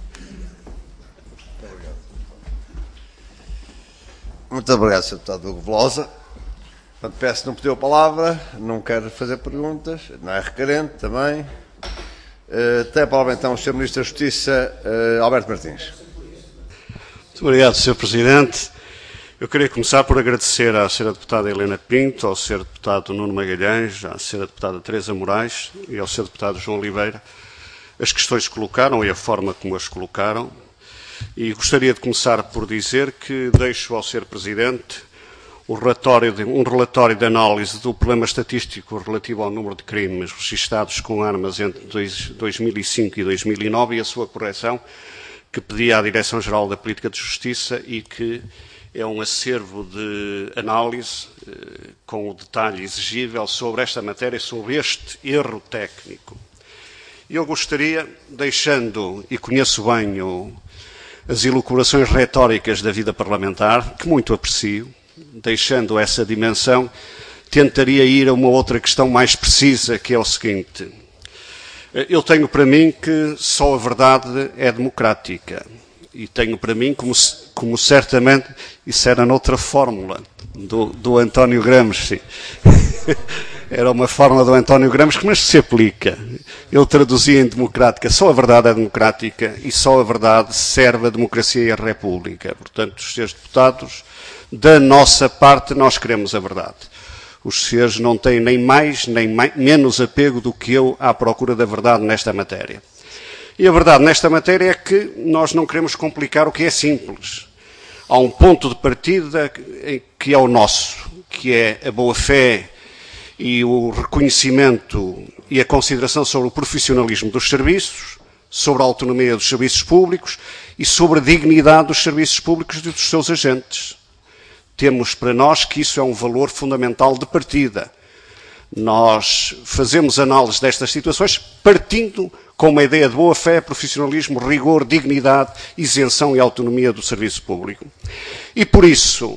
Muito obrigado, Sr. Deputado Hugo Velosa. Portanto, peço que não pediu a palavra, não quero fazer perguntas, não é requerente também. Tem a palavra então o Sr. Ministro da Justiça, Alberto Martins. Muito obrigado, Sr. Presidente. Eu queria começar por agradecer à Sra. Deputada Helena Pinto, ao Sr. Deputado Nuno Magalhães, à Sra. Deputada Teresa Moraes e ao Sr. Deputado João Oliveira as questões que colocaram e a forma como as colocaram. E gostaria de começar por dizer que deixo ao Sr. Presidente um relatório de análise do problema estatístico relativo ao número de crimes registados com armas entre 2005 e 2009 e a sua correção, que pedia à Direção-Geral da Política de Justiça e que é um acervo de análise com o detalhe exigível sobre esta matéria, sobre este erro técnico. Eu gostaria, deixando, e conheço bem as elucubrações retóricas da vida parlamentar, que muito aprecio, deixando essa dimensão, tentaria ir a uma outra questão mais precisa, que é o seguinte. Eu tenho para mim que só a verdade é democrática. E tenho para mim, como certamente, isso era noutra fórmula do António Gramsci. Era uma fórmula do António Gramsci, mas se aplica. Eu traduzia em democrática. Só a verdade é democrática e só a verdade serve a democracia e a república. Portanto, os senhores deputados, da nossa parte, nós queremos a verdade. Os senhores não têm nem mais nem menos apego do que eu à procura da verdade nesta matéria. E a verdade nesta matéria é que nós não queremos complicar o que é simples. Há um ponto de partida que é o nosso, que é a boa-fé e o reconhecimento e a consideração sobre o profissionalismo dos serviços, sobre a autonomia dos serviços públicos e sobre a dignidade dos serviços públicos e dos seus agentes. Temos para nós que isso é um valor fundamental de partida. Nós fazemos análise destas situações partindo com uma ideia de boa-fé, profissionalismo, rigor, dignidade, isenção e autonomia do serviço público. E por isso,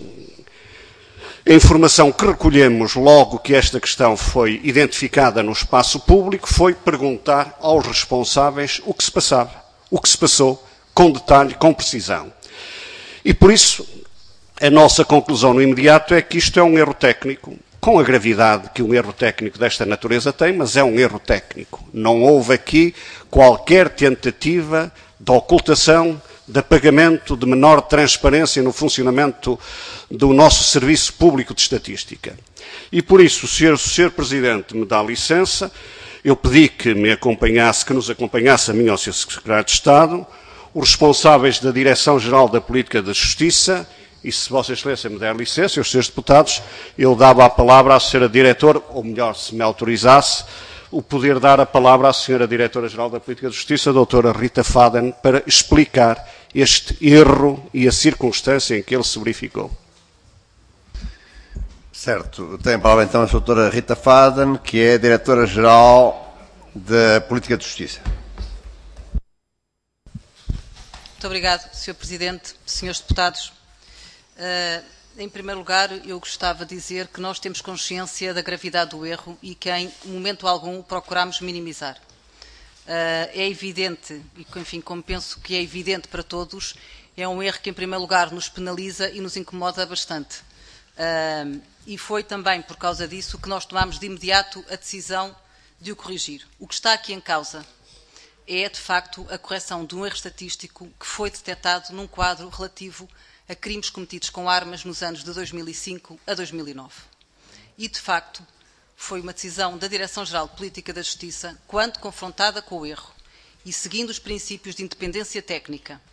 a informação que recolhemos logo que esta questão foi identificada no espaço público foi perguntar aos responsáveis o que se passava, o que se passou, com detalhe, com precisão. E por isso, a nossa conclusão no imediato é que isto é um erro técnico, com a gravidade que um erro técnico desta natureza tem, mas é um erro técnico. Não houve aqui qualquer tentativa de ocultação, de apagamento, de menor transparência no funcionamento do nosso Serviço Público de Estatística. E por isso, se o Sr. Presidente me dá licença, eu pedi que nos acompanhasse a mim ao Sr. Secretário de Estado, os responsáveis da Direção-Geral da Política da Justiça, e se Vossa Excelência me der licença, e os Srs. Deputados, eu dava a palavra à Sra. Diretora, ou melhor, se me autorizasse, o poder dar a palavra à Sra. Diretora-Geral da Política de Justiça, a doutora Rita Faden, para explicar este erro e a circunstância em que ele se verificou. Certo. Tem a palavra então a doutora Rita Faden, que é Diretora-Geral da Política de Justiça. Muito obrigado, Sr. Presidente, Srs. Deputados. Em primeiro lugar, eu gostava de dizer que nós temos consciência da gravidade do erro e que em momento algum o procuramos minimizar. É evidente, e enfim, como penso que é evidente para todos, é um erro que em primeiro lugar nos penaliza e nos incomoda bastante. E foi também por causa disso que nós tomámos de imediato a decisão de o corrigir. O que está aqui em causa é, de facto, a correção de um erro estatístico que foi detectado num quadro relativo a crimes cometidos com armas nos anos de 2005 a 2009. E, de facto, foi uma decisão da Direção-Geral de Política da Justiça, quando confrontada com o erro e seguindo os princípios de independência técnica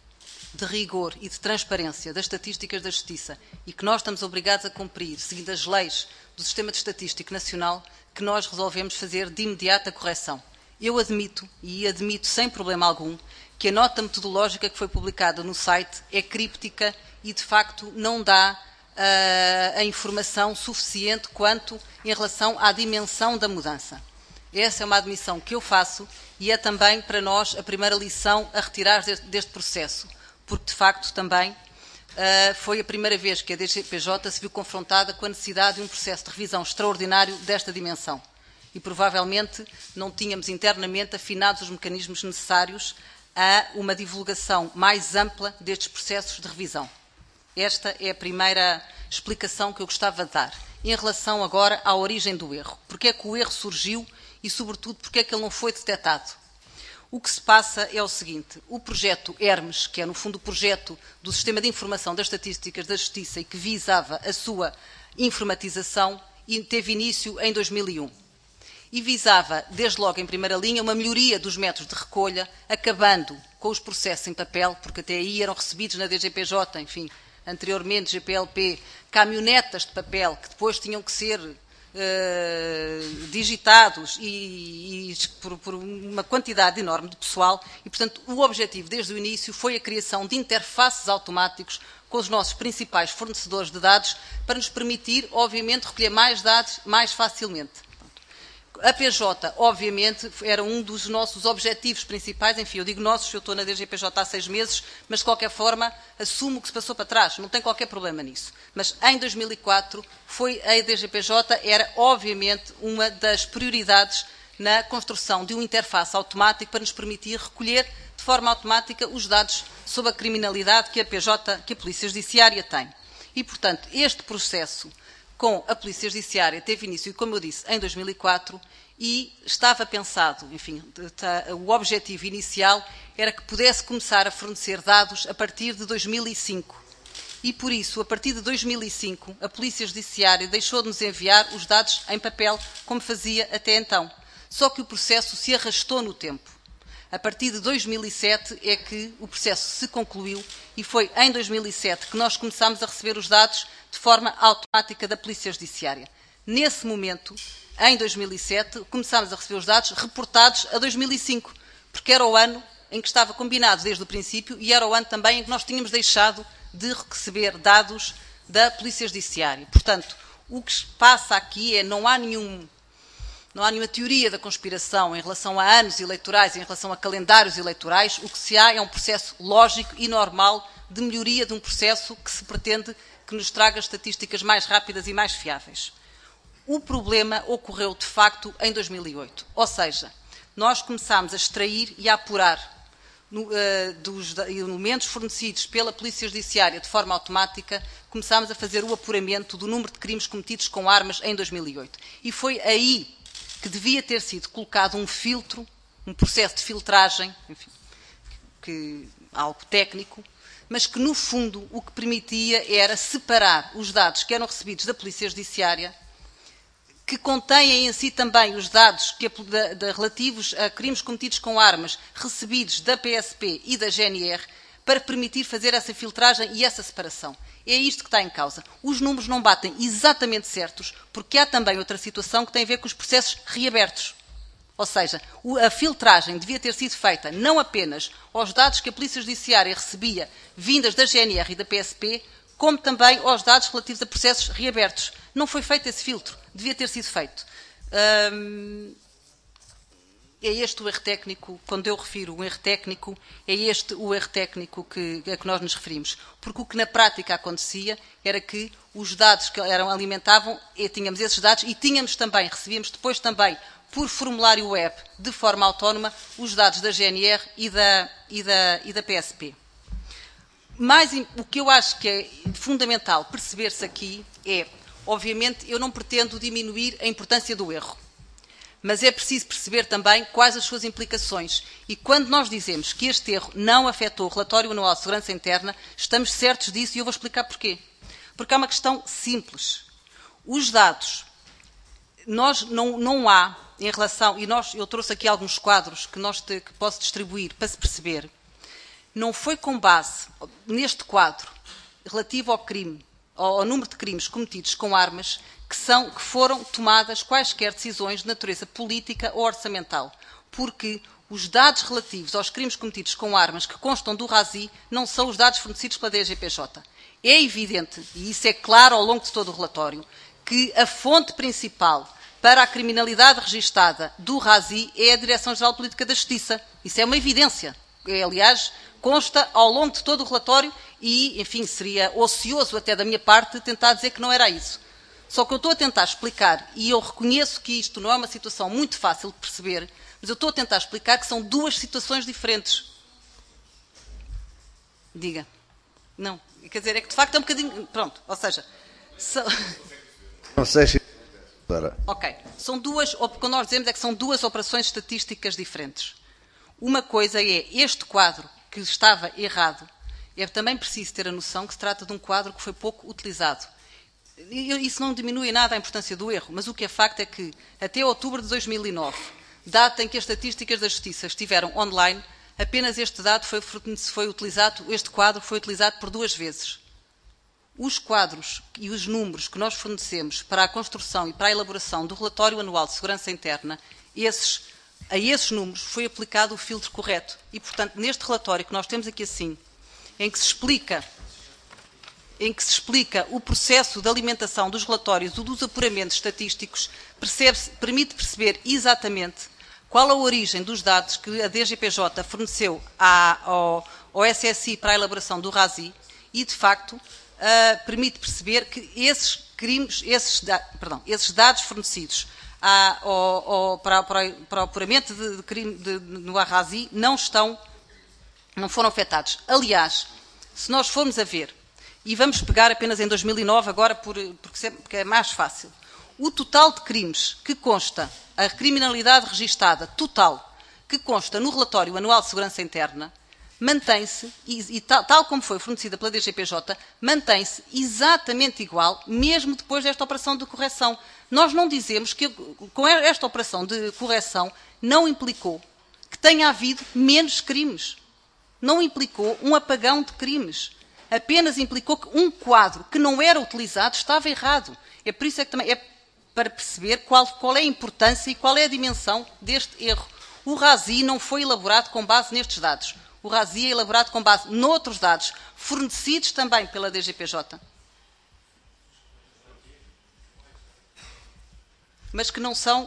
de rigor e de transparência das estatísticas da Justiça e que nós estamos obrigados a cumprir, seguindo as leis do Sistema de Estatística Nacional, que nós resolvemos fazer de imediato a correção. Eu admito, e admito sem problema algum, que a nota metodológica que foi publicada no site é críptica e, de facto, não dá a informação suficiente quanto em relação à dimensão da mudança. Essa é uma admissão que eu faço e é também para nós a primeira lição a retirar deste processo, porque de facto também foi a primeira vez que a DGPJ se viu confrontada com a necessidade de um processo de revisão extraordinário desta dimensão e provavelmente não tínhamos internamente afinados os mecanismos necessários a uma divulgação mais ampla destes processos de revisão. Esta é a primeira explicação que eu gostava de dar. Em relação agora à origem do erro. Porque é que o erro surgiu e, sobretudo, porque é que ele não foi detectado? O que se passa é o seguinte. O projeto Hermes, que é, no fundo, o projeto do Sistema de Informação das Estatísticas da Justiça e que visava a sua informatização, teve início em 2001. E visava, desde logo em primeira linha, uma melhoria dos métodos de recolha, acabando com os processos em papel, porque até aí eram recebidos na DGPJ, enfim, anteriormente GPLP, caminhonetas de papel que depois tinham que ser digitados e por uma quantidade enorme de pessoal e, portanto, o objetivo desde o início foi a criação de interfaces automáticos com os nossos principais fornecedores de dados para nos permitir, obviamente, recolher mais dados mais facilmente. A PJ, obviamente, era um dos nossos objetivos principais. Enfim, eu digo nossos, eu estou na DGPJ há 6 meses, mas de qualquer forma assumo que se passou para trás, não tem qualquer problema nisso. Mas em 2004 a DGPJ era, obviamente, uma das prioridades na construção de uma interface automática para nos permitir recolher de forma automática os dados sobre a criminalidade que a Polícia Judiciária tem. E, portanto, este processo com a Polícia Judiciária teve início, como eu disse, em 2004 e estava pensado, enfim, o objetivo inicial era que pudesse começar a fornecer dados a partir de 2005. E, por isso, a partir de 2005, a Polícia Judiciária deixou de nos enviar os dados em papel, como fazia até então. Só que o processo se arrastou no tempo. A partir de 2007 é que o processo se concluiu e foi em 2007 que nós começámos a receber os dados de forma automática da Polícia Judiciária. Nesse momento, em 2007, começámos a receber os dados reportados a 2005, porque era o ano em que estava combinado desde o princípio e era o ano também em que nós tínhamos deixado de receber dados da Polícia Judiciária. Portanto, o que se passa aqui é não há nenhuma teoria da conspiração em relação a anos eleitorais, em relação a calendários eleitorais. O que se há é um processo lógico e normal de melhoria de um processo que se pretende que nos traga estatísticas mais rápidas e mais fiáveis. O problema ocorreu, de facto, em 2008. Ou seja, nós começámos a extrair e a apurar dos elementos fornecidos pela Polícia Judiciária de forma automática, começámos a fazer o apuramento do número de crimes cometidos com armas em 2008. E foi aí que devia ter sido colocado um filtro, um processo de filtragem, enfim, algo técnico, mas que, no fundo, o que permitia era separar os dados que eram recebidos da Polícia Judiciária, que contêm em si também os dados relativos a crimes cometidos com armas recebidos da PSP e da GNR, para permitir fazer essa filtragem e essa separação. É isto que está em causa. Os números não batem exatamente certos, porque há também outra situação que tem a ver com os processos reabertos. Ou seja, a filtragem devia ter sido feita não apenas aos dados que a Polícia Judiciária recebia vindas da GNR e da PSP, como também aos dados relativos a processos reabertos. Não foi feito esse filtro. Devia ter sido feito. É este o erro técnico, quando eu refiro o erro técnico, é este o erro técnico a que nós nos referimos. Porque o que na prática acontecia era que os dados que alimentavam, tínhamos esses dados e recebíamos depois também, por formulário web, de forma autónoma, os dados da GNR e da PSP. Mas o que eu acho que é fundamental perceber-se aqui é, obviamente, eu não pretendo diminuir a importância do erro. Mas é preciso perceber também quais as suas implicações. E quando nós dizemos que este erro não afetou o relatório anual de segurança interna, estamos certos disso e eu vou explicar porquê. Porque há uma questão simples. Os dados, não há, em relação, eu trouxe aqui alguns quadros que posso distribuir para se perceber. não foi com base neste quadro relativo ao crime, ao número de crimes cometidos com armas, que foram tomadas quaisquer decisões de natureza política ou orçamental, porque os dados relativos aos crimes cometidos com armas que constam do RASI não são os dados fornecidos pela DGPJ. É evidente, e isso é claro ao longo de todo o relatório, que a fonte principal para a criminalidade registada do RASI é a Direção-Geral de Política da Justiça. Isso é uma evidência. Aliás, consta ao longo de todo o relatório e, enfim, seria ocioso até da minha parte tentar dizer que não era isso. Só que eu estou a tentar explicar, e eu reconheço que isto não é uma situação muito fácil de perceber, mas eu estou a tentar explicar que são duas situações diferentes. Diga. Não. Quer dizer, é que de facto é um bocadinho... Pronto, ou seja... Não sei se... Ok. São duas... O que nós dizemos é que são duas operações estatísticas diferentes. Uma coisa é este quadro que estava errado. É também preciso ter a noção que se trata de um quadro que foi pouco utilizado. Isso não diminui nada a importância do erro, mas o que é facto é que até outubro de 2009, data em que as estatísticas da Justiça estiveram online, apenas este dado foi utilizado, este quadro foi utilizado por 2 vezes. Os quadros e os números que nós fornecemos para a construção e para a elaboração do relatório anual de segurança interna, a esses números foi aplicado o filtro correto. E, portanto, neste relatório que nós temos aqui assim, em que se explica o processo de alimentação dos relatórios ou dos apuramentos estatísticos, permite perceber exatamente qual a origem dos dados que a DGPJ forneceu ao SSI para a elaboração do RASI e, de facto, permite perceber que esses dados fornecidos para o apuramento de crime no RASI não foram afetados. Aliás, se nós formos a ver, e vamos pegar apenas em 2009 agora porque é mais fácil, o total de crimes que consta, a criminalidade registada total, que consta no relatório anual de segurança interna, mantém-se, e tal como foi fornecida pela DGPJ, mantém-se exatamente igual, mesmo depois desta operação de correção. Nós não dizemos que com esta operação de correção não implicou que tenha havido menos crimes. Não implicou um apagão de crimes. Apenas implicou que um quadro que não era utilizado estava errado. É por isso que também é para perceber qual é a importância e qual é a dimensão deste erro. O RASI não foi elaborado com base nestes dados. O RASI é elaborado com base noutros dados, fornecidos também pela DGPJ. Mas que não são...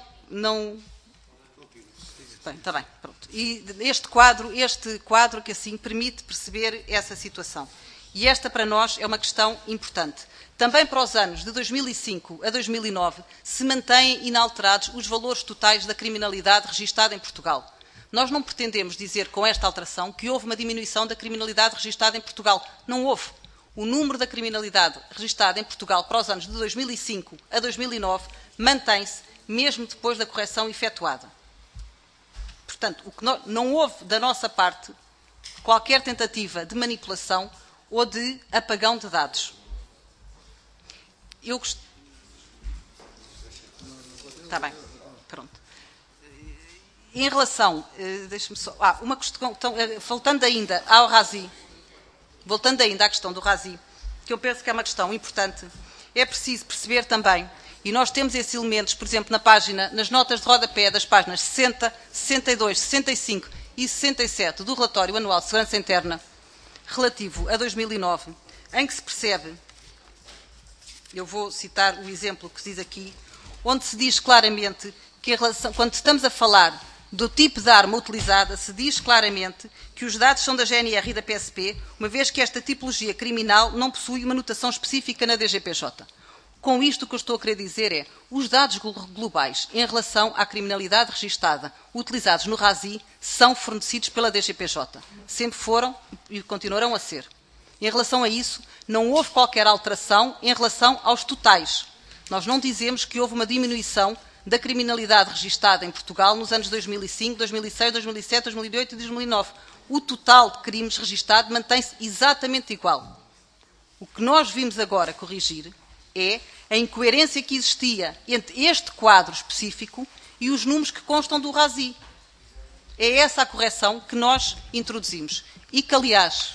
Bem, está bem, pronto. E este quadro que assim permite perceber essa situação. E esta, para nós, é uma questão importante. Também para os anos de 2005 a 2009 se mantêm inalterados os valores totais da criminalidade registada em Portugal. Nós não pretendemos dizer com esta alteração que houve uma diminuição da criminalidade registada em Portugal. Não houve. O número da criminalidade registada em Portugal para os anos de 2005 a 2009 mantém-se mesmo depois da correção efetuada. Portanto, não houve da nossa parte qualquer tentativa de manipulação ou de apagão de dados. Está bem, pronto. Em relação, deixe-me só, uma questão, voltando ainda ao RASI, voltando ainda à questão do RASI, que eu penso que é uma questão importante, é preciso perceber também, e nós temos esses elementos, por exemplo, nas notas de rodapé das páginas 60, 62, 65 e 67 do relatório anual de segurança interna, relativo a 2009, em que se percebe, eu vou citar o exemplo que se diz aqui, onde se diz claramente que quando estamos a falar do tipo de arma utilizada, se diz claramente que os dados são da GNR e da PSP, uma vez que esta tipologia criminal não possui uma notação específica na DGPJ. Com isto, o que eu estou a querer dizer é os dados globais em relação à criminalidade registada utilizados no RASI são fornecidos pela DGPJ. Sempre foram e continuarão a ser. Em relação a isso, não houve qualquer alteração em relação aos totais. Nós não dizemos que houve uma diminuição da criminalidade registada em Portugal nos anos 2005, 2006, 2007, 2008 e 2009. O total de crimes registado mantém-se exatamente igual. O que nós vimos agora corrigir é a incoerência que existia entre este quadro específico e os números que constam do RASI. É essa a correção que nós introduzimos. e que, aliás,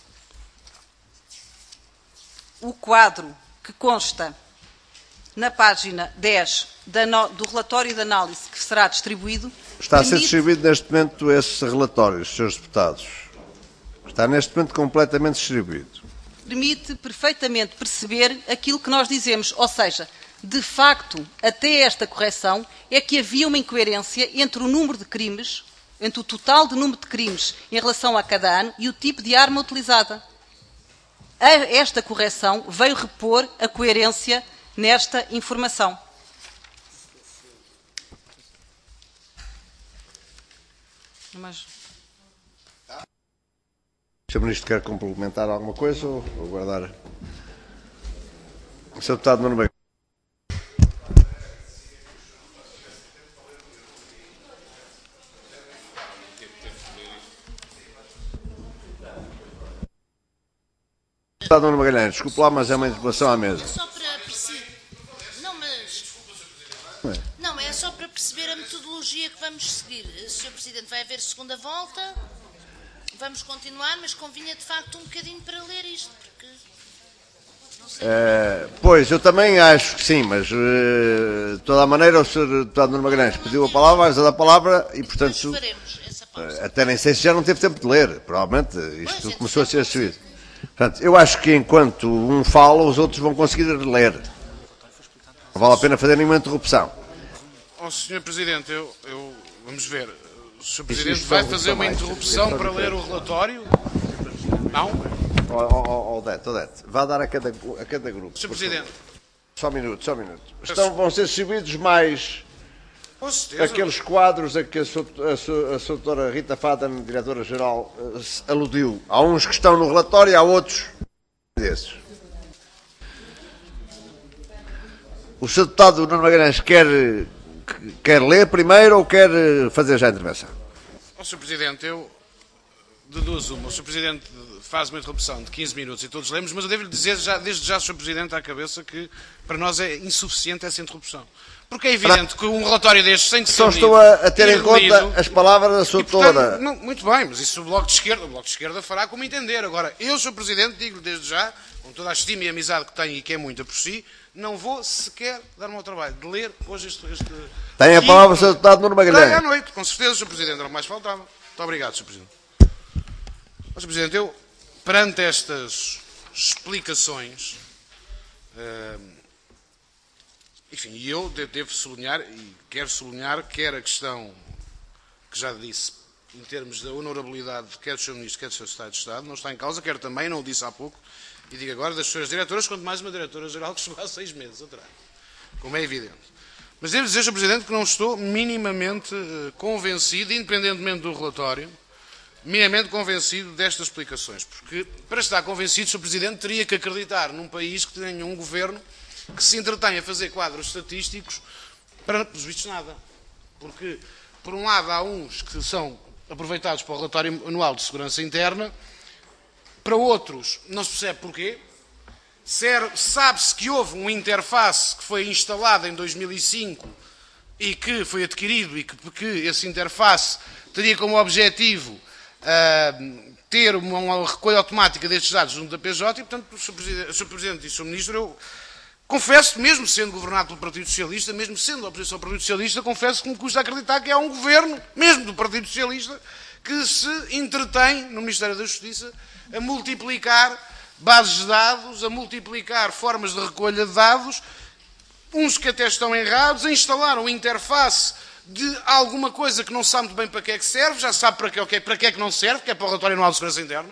o quadro que consta na página 10 do relatório de análise que será distribuído... Está a ser distribuído neste momento esse relatório, senhores deputados. Está neste momento completamente distribuído. Permite perfeitamente perceber aquilo que nós dizemos, ou seja, de facto, até esta correção, é que havia uma incoerência entre o número de crimes, entre o total de número de crimes em relação a cada ano e o tipo de arma utilizada. Esta correção veio repor a coerência nesta informação. Mas... O Sr. Ministro quer complementar alguma coisa ou guardar? O Sr. Deputado Nuno Magalhães. Deputado Nuno Magalhães, desculpe lá, mas é uma interpelação à mesa. Só para perceber... Não, é só para perceber a metodologia que vamos seguir. Sr. Presidente, vai haver segunda volta, vamos continuar, mas convinha de facto um bocadinho para ler isto, porque... Não sei. Pois, eu também acho que sim, mas de toda a maneira o Sr. Deputado Nuno Magalhães pediu a palavra, vai usar a palavra e, portanto, até nem sei se já não teve tempo de ler, provavelmente isto começou a ser subido. Portanto, eu acho que enquanto um fala, os outros vão conseguir ler. Não vale a pena fazer nenhuma interrupção. Sr. Presidente, vamos ver. O Sr. Presidente vai fazer uma interrupção para ler o relatório? Não? Odete, vá dar a cada grupo. Sr. Presidente. Só um minuto. Vão ser distribuídos mais aqueles quadros a que a doutora Rita Faden, diretora-geral, aludiu. Há uns que estão no relatório e há outros desses. O Sr. Deputado Nuno Magalhães quer ler primeiro ou quer fazer já a intervenção? Sr. Presidente, de duas uma. O Sr. Presidente faz uma interrupção de 15 minutos e todos lemos, mas eu devo-lhe dizer desde já, Sr. Presidente, à cabeça que para nós é insuficiente essa interrupção. Porque é evidente que um relatório destes sem que só estou a ter em conta as palavras da sua doutora. Muito bem, mas isso o Bloco de Esquerda fará como entender. Agora, eu, Sr. Presidente, digo-lhe desde já, com toda a estima e amizade que tenho e que é muita por si, não vou sequer dar-me ao trabalho de ler hoje este... Tem a palavra o Sr. Deputado Nuno Magalhães. À noite, com certeza, Sr. Presidente, era o que mais faltava. Muito obrigado, Sr. Presidente. Sr. Presidente, perante estas explicações, enfim, eu devo sublinhar, e quero sublinhar, quer a questão que já disse, em termos da honorabilidade, quer do Sr. Ministro, quer do Sr. Secretário de Estado, não está em causa, quero também, não o disse há pouco, e digo agora das senhoras diretoras, quanto mais uma diretora-geral que chegou há 6 meses atrás, como é evidente. Mas devo dizer, Sr. Presidente, que não estou minimamente convencido, independentemente do relatório, minimamente convencido destas explicações. Porque, para estar convencido, Sr. Presidente, teria que acreditar num país que tenha um governo que se entretém a fazer quadros estatísticos para, pelos vistos, nada. Porque, por um lado, há uns que são aproveitados para o relatório anual de segurança interna, para outros não se percebe porquê. Sabe-se que houve uma interface que foi instalada em 2005 e que foi adquirido e que esse interface teria como objetivo ter uma recolha automática destes dados junto da PJ e, portanto, Sr. Presidente e Sr. Ministro, eu confesso, mesmo sendo governado pelo Partido Socialista, mesmo sendo a oposição ao Partido Socialista, confesso que me custa acreditar que há um governo, mesmo do Partido Socialista, que se entretém no Ministério da Justiça a multiplicar bases de dados, a multiplicar formas de recolha de dados, uns que até estão errados, a instalar uma interface de alguma coisa que não sabe muito bem para que é que serve, já sabe para que é que não serve, que é para o relatório anual de segurança interna.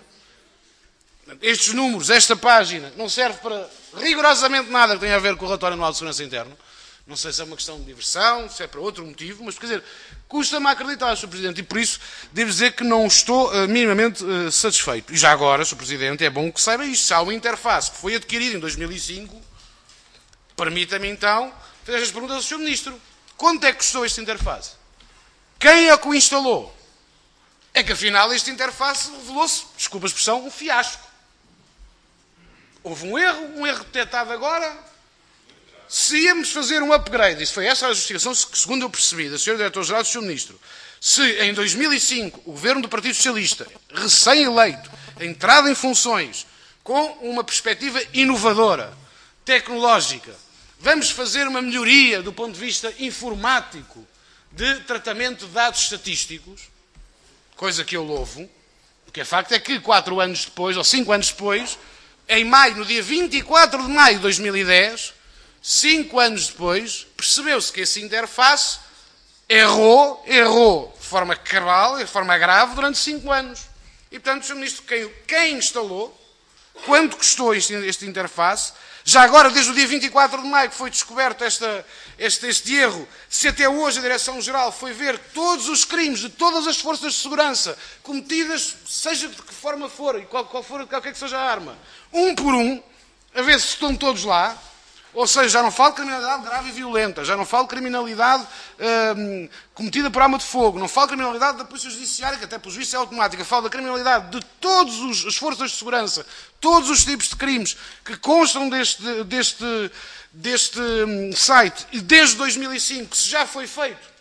Estes números, esta página, não serve para rigorosamente nada que tenha a ver com o relatório anual de segurança interna. Não sei se é uma questão de diversão, se é para outro motivo, mas, quer dizer, custa-me a acreditar, Sr. Presidente, e por isso devo dizer que não estou minimamente satisfeito. E já agora, Sr. Presidente, é bom que saiba isto. Se há uma interface que foi adquirida em 2005, permita-me então fazer estas perguntas ao Sr. Ministro. Quanto é que custou esta interface? Quem é que o instalou? É que, afinal, esta interface revelou-se, desculpa a expressão, um fiasco. Houve um erro detectado agora. se íamos fazer um upgrade, e foi essa a justificação que, segundo eu percebi, da Sra. Diretora-Geral e do Sr. Ministro, se em 2005 o Governo do Partido Socialista, recém-eleito, entrado em funções, com uma perspectiva inovadora, tecnológica, vamos fazer uma melhoria do ponto de vista informático de tratamento de dados estatísticos, coisa que eu louvo, porque o facto é que 4 anos depois, ou 5 anos depois, em maio, no dia 24 de maio de 2010, 5 anos depois, percebeu-se que essa interface errou de forma cabal, de forma grave, durante 5 anos. E, portanto, Sr. Ministro, quem instalou, quanto custou esta interface, já agora, desde o dia 24 de maio, que foi descoberto este erro, se até hoje a Direção-Geral foi ver todos os crimes de todas as forças de segurança cometidas, seja de que forma for, e qualquer que seja a arma, um por um, a ver se estão todos lá. Ou seja, já não falo de criminalidade grave e violenta, já não falo de criminalidade cometida por arma de fogo, não falo de criminalidade da Polícia Judiciária, que até pelo juízo é automática, falo da criminalidade de todas as forças de segurança, todos os tipos de crimes que constam deste site, e desde 2005, se já foi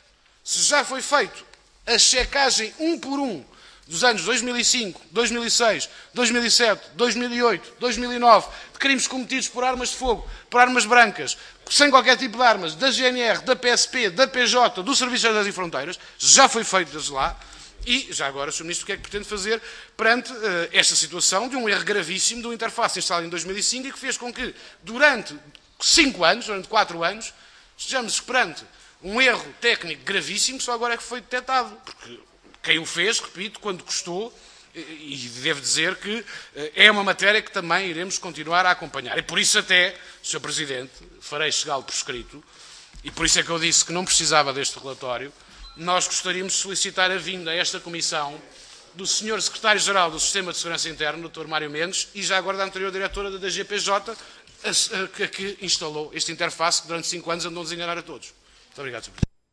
feito a checagem um por um dos anos 2005, 2006, 2007, 2008, 2009, de crimes cometidos por armas de fogo, por armas brancas, sem qualquer tipo de armas, da GNR, da PSP, da PJ, do Serviço de Exército e Fronteiras, já foi feito desde lá. E, já agora, Sr. Ministro, o que é que pretende fazer perante esta situação de um erro gravíssimo de uma interface instalada em 2005 e que fez com que, durante 5 anos, durante 4 anos, estejamos perante um erro técnico gravíssimo que só agora é que foi detectado. Porque quem o fez, repito, quando custou, e devo dizer que é uma matéria que também iremos continuar a acompanhar. E por isso até, Sr. Presidente, farei chegá-lo por escrito, e por isso é que eu disse que não precisava deste relatório, nós gostaríamos de solicitar a vinda a esta Comissão do Sr. Secretário-Geral do Sistema de Segurança Interna, Dr. Mário Mendes, e já agora da anterior diretora da DGPJ, que instalou esta interface que durante 5 anos andou a desenganar a todos. Muito obrigado, Sr.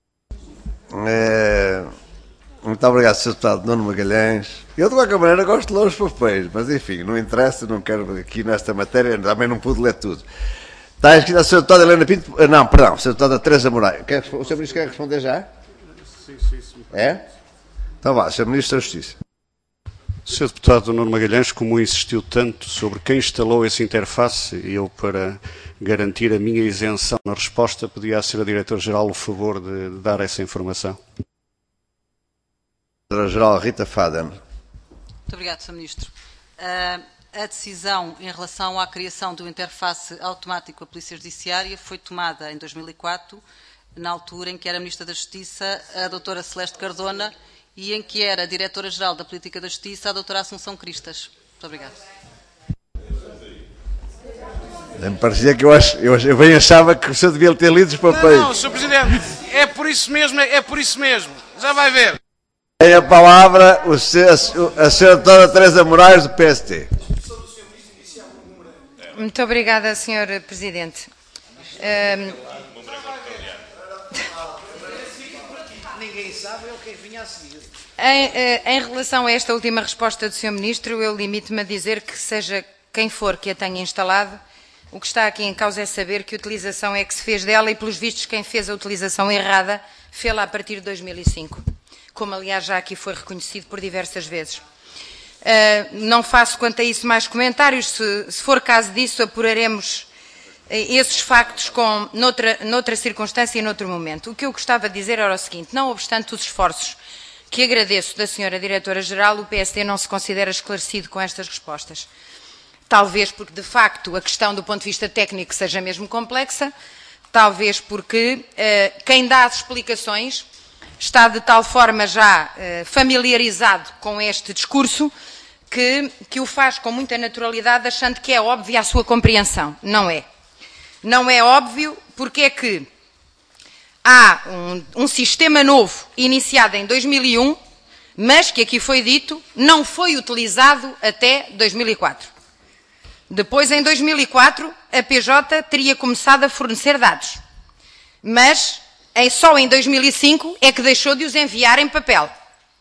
Presidente. Muito obrigado, Sr. Deputado Nuno Magalhães. Eu, de qualquer maneira, gosto de ler os papéis, mas enfim, não interessa, não quero aqui nesta matéria, também não pude ler tudo. Está escrito a Sra. Deputada Helena Pinto, não, perdão, Sra. Deputada Teresa Moraes. O Sr. Ministro quer responder já? Sim. É? Então vá, Sr. Ministro da Justiça. Sr. Deputado Nuno Magalhães, como insistiu tanto sobre quem instalou essa interface, e eu, para garantir a minha isenção na resposta, pedi à Sra. Diretora-Geral o favor de dar essa informação. Diretora-Geral Rita Faden. Muito obrigado, Sr. Ministro. A decisão em relação à criação do interface automático à Polícia Judiciária foi tomada em 2004, na altura em que era Ministra da Justiça a doutora Celeste Cardona e em que era Diretora-Geral da Política da Justiça a doutora Assunção Cristas. Muito obrigado. Me parecia que eu bem achava que o senhor devia ter lido os papéis. Não, Sr. Presidente, é por isso mesmo. Já vai ver. Tem a palavra a Sra. Doutora Teresa Moraes, do PST. Muito obrigada, Sr. Presidente. Ninguém sabe, é o que vinha a seguir. Em relação a esta última resposta do Sr. Ministro, eu limito-me a dizer que seja quem for que a tenha instalado, o que está aqui em causa é saber que utilização é que se fez dela e, pelos vistos, quem fez a utilização errada fê-la a partir de 2005. Como, aliás, já aqui foi reconhecido por diversas vezes. Não faço quanto a isso mais comentários. Se for caso disso, apuraremos esses factos noutra circunstância e noutro momento. O que eu gostava de dizer era o seguinte: não obstante os esforços que agradeço da Sra. Diretora-Geral, o PSD não se considera esclarecido com estas respostas. Talvez porque, de facto, a questão do ponto de vista técnico seja mesmo complexa, talvez porque quem dá as explicações está de tal forma já familiarizado com este discurso que o faz com muita naturalidade, achando que é óbvia a sua compreensão. Não é. Não é óbvio porque é que há um sistema novo iniciado em 2001, mas que aqui foi dito, não foi utilizado até 2004. Depois, em 2004, a PJ teria começado a fornecer dados, mas só em 2005 é que deixou de os enviar em papel.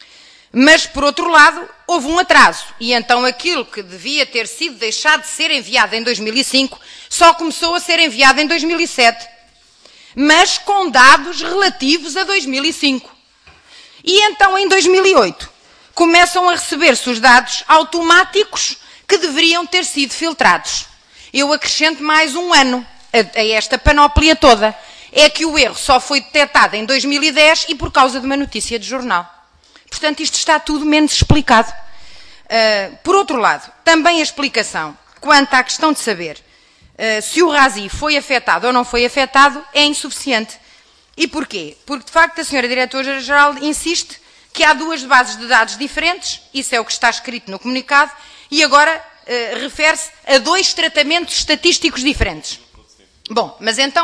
Mas, por outro lado, houve um atraso. E então aquilo que devia ter sido deixado de ser enviado em 2005 só começou a ser enviado em 2007. Mas com dados relativos a 2005. E então, em 2008, começam a receber-se os dados automáticos que deveriam ter sido filtrados. Eu acrescento mais um ano a esta panóplia toda. É que o erro só foi detectado em 2010 e por causa de uma notícia de jornal. Portanto, isto está tudo menos explicado. Por outro lado, também a explicação quanto à questão de saber se o RASI foi afetado ou não foi afetado é insuficiente. E porquê? Porque, de facto, a senhora Diretora-Geral insiste que há duas bases de dados diferentes, isso é o que está escrito no comunicado, e agora refere-se a dois tratamentos estatísticos diferentes. Bom, mas então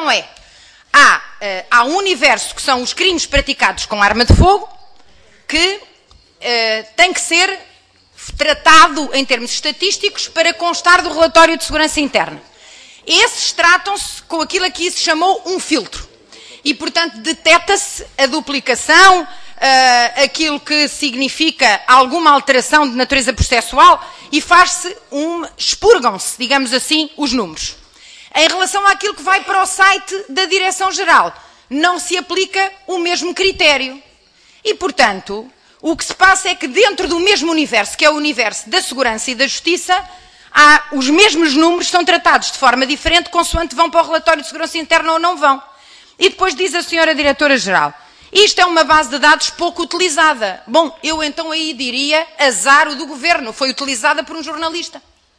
há um universo que são os crimes praticados com arma de fogo, que tem que ser tratado em termos estatísticos para constar do relatório de segurança interna. Esses tratam-se com aquilo que se chamou um filtro. E, portanto, detecta-se a duplicação, aquilo que significa alguma alteração de natureza processual e faz-se expurgam-se, digamos assim, os números. Em relação àquilo que vai para o site da Direção-Geral, não se aplica o mesmo critério. E, portanto, o que se passa é que dentro do mesmo universo, que é o universo da segurança e da justiça, os mesmos números são tratados de forma diferente, consoante vão para o relatório de segurança interna ou não vão. E depois diz a senhora Diretora-Geral, isto é uma base de dados pouco utilizada. Bom, eu então aí diria azar o do Governo, foi utilizada por um jornalista.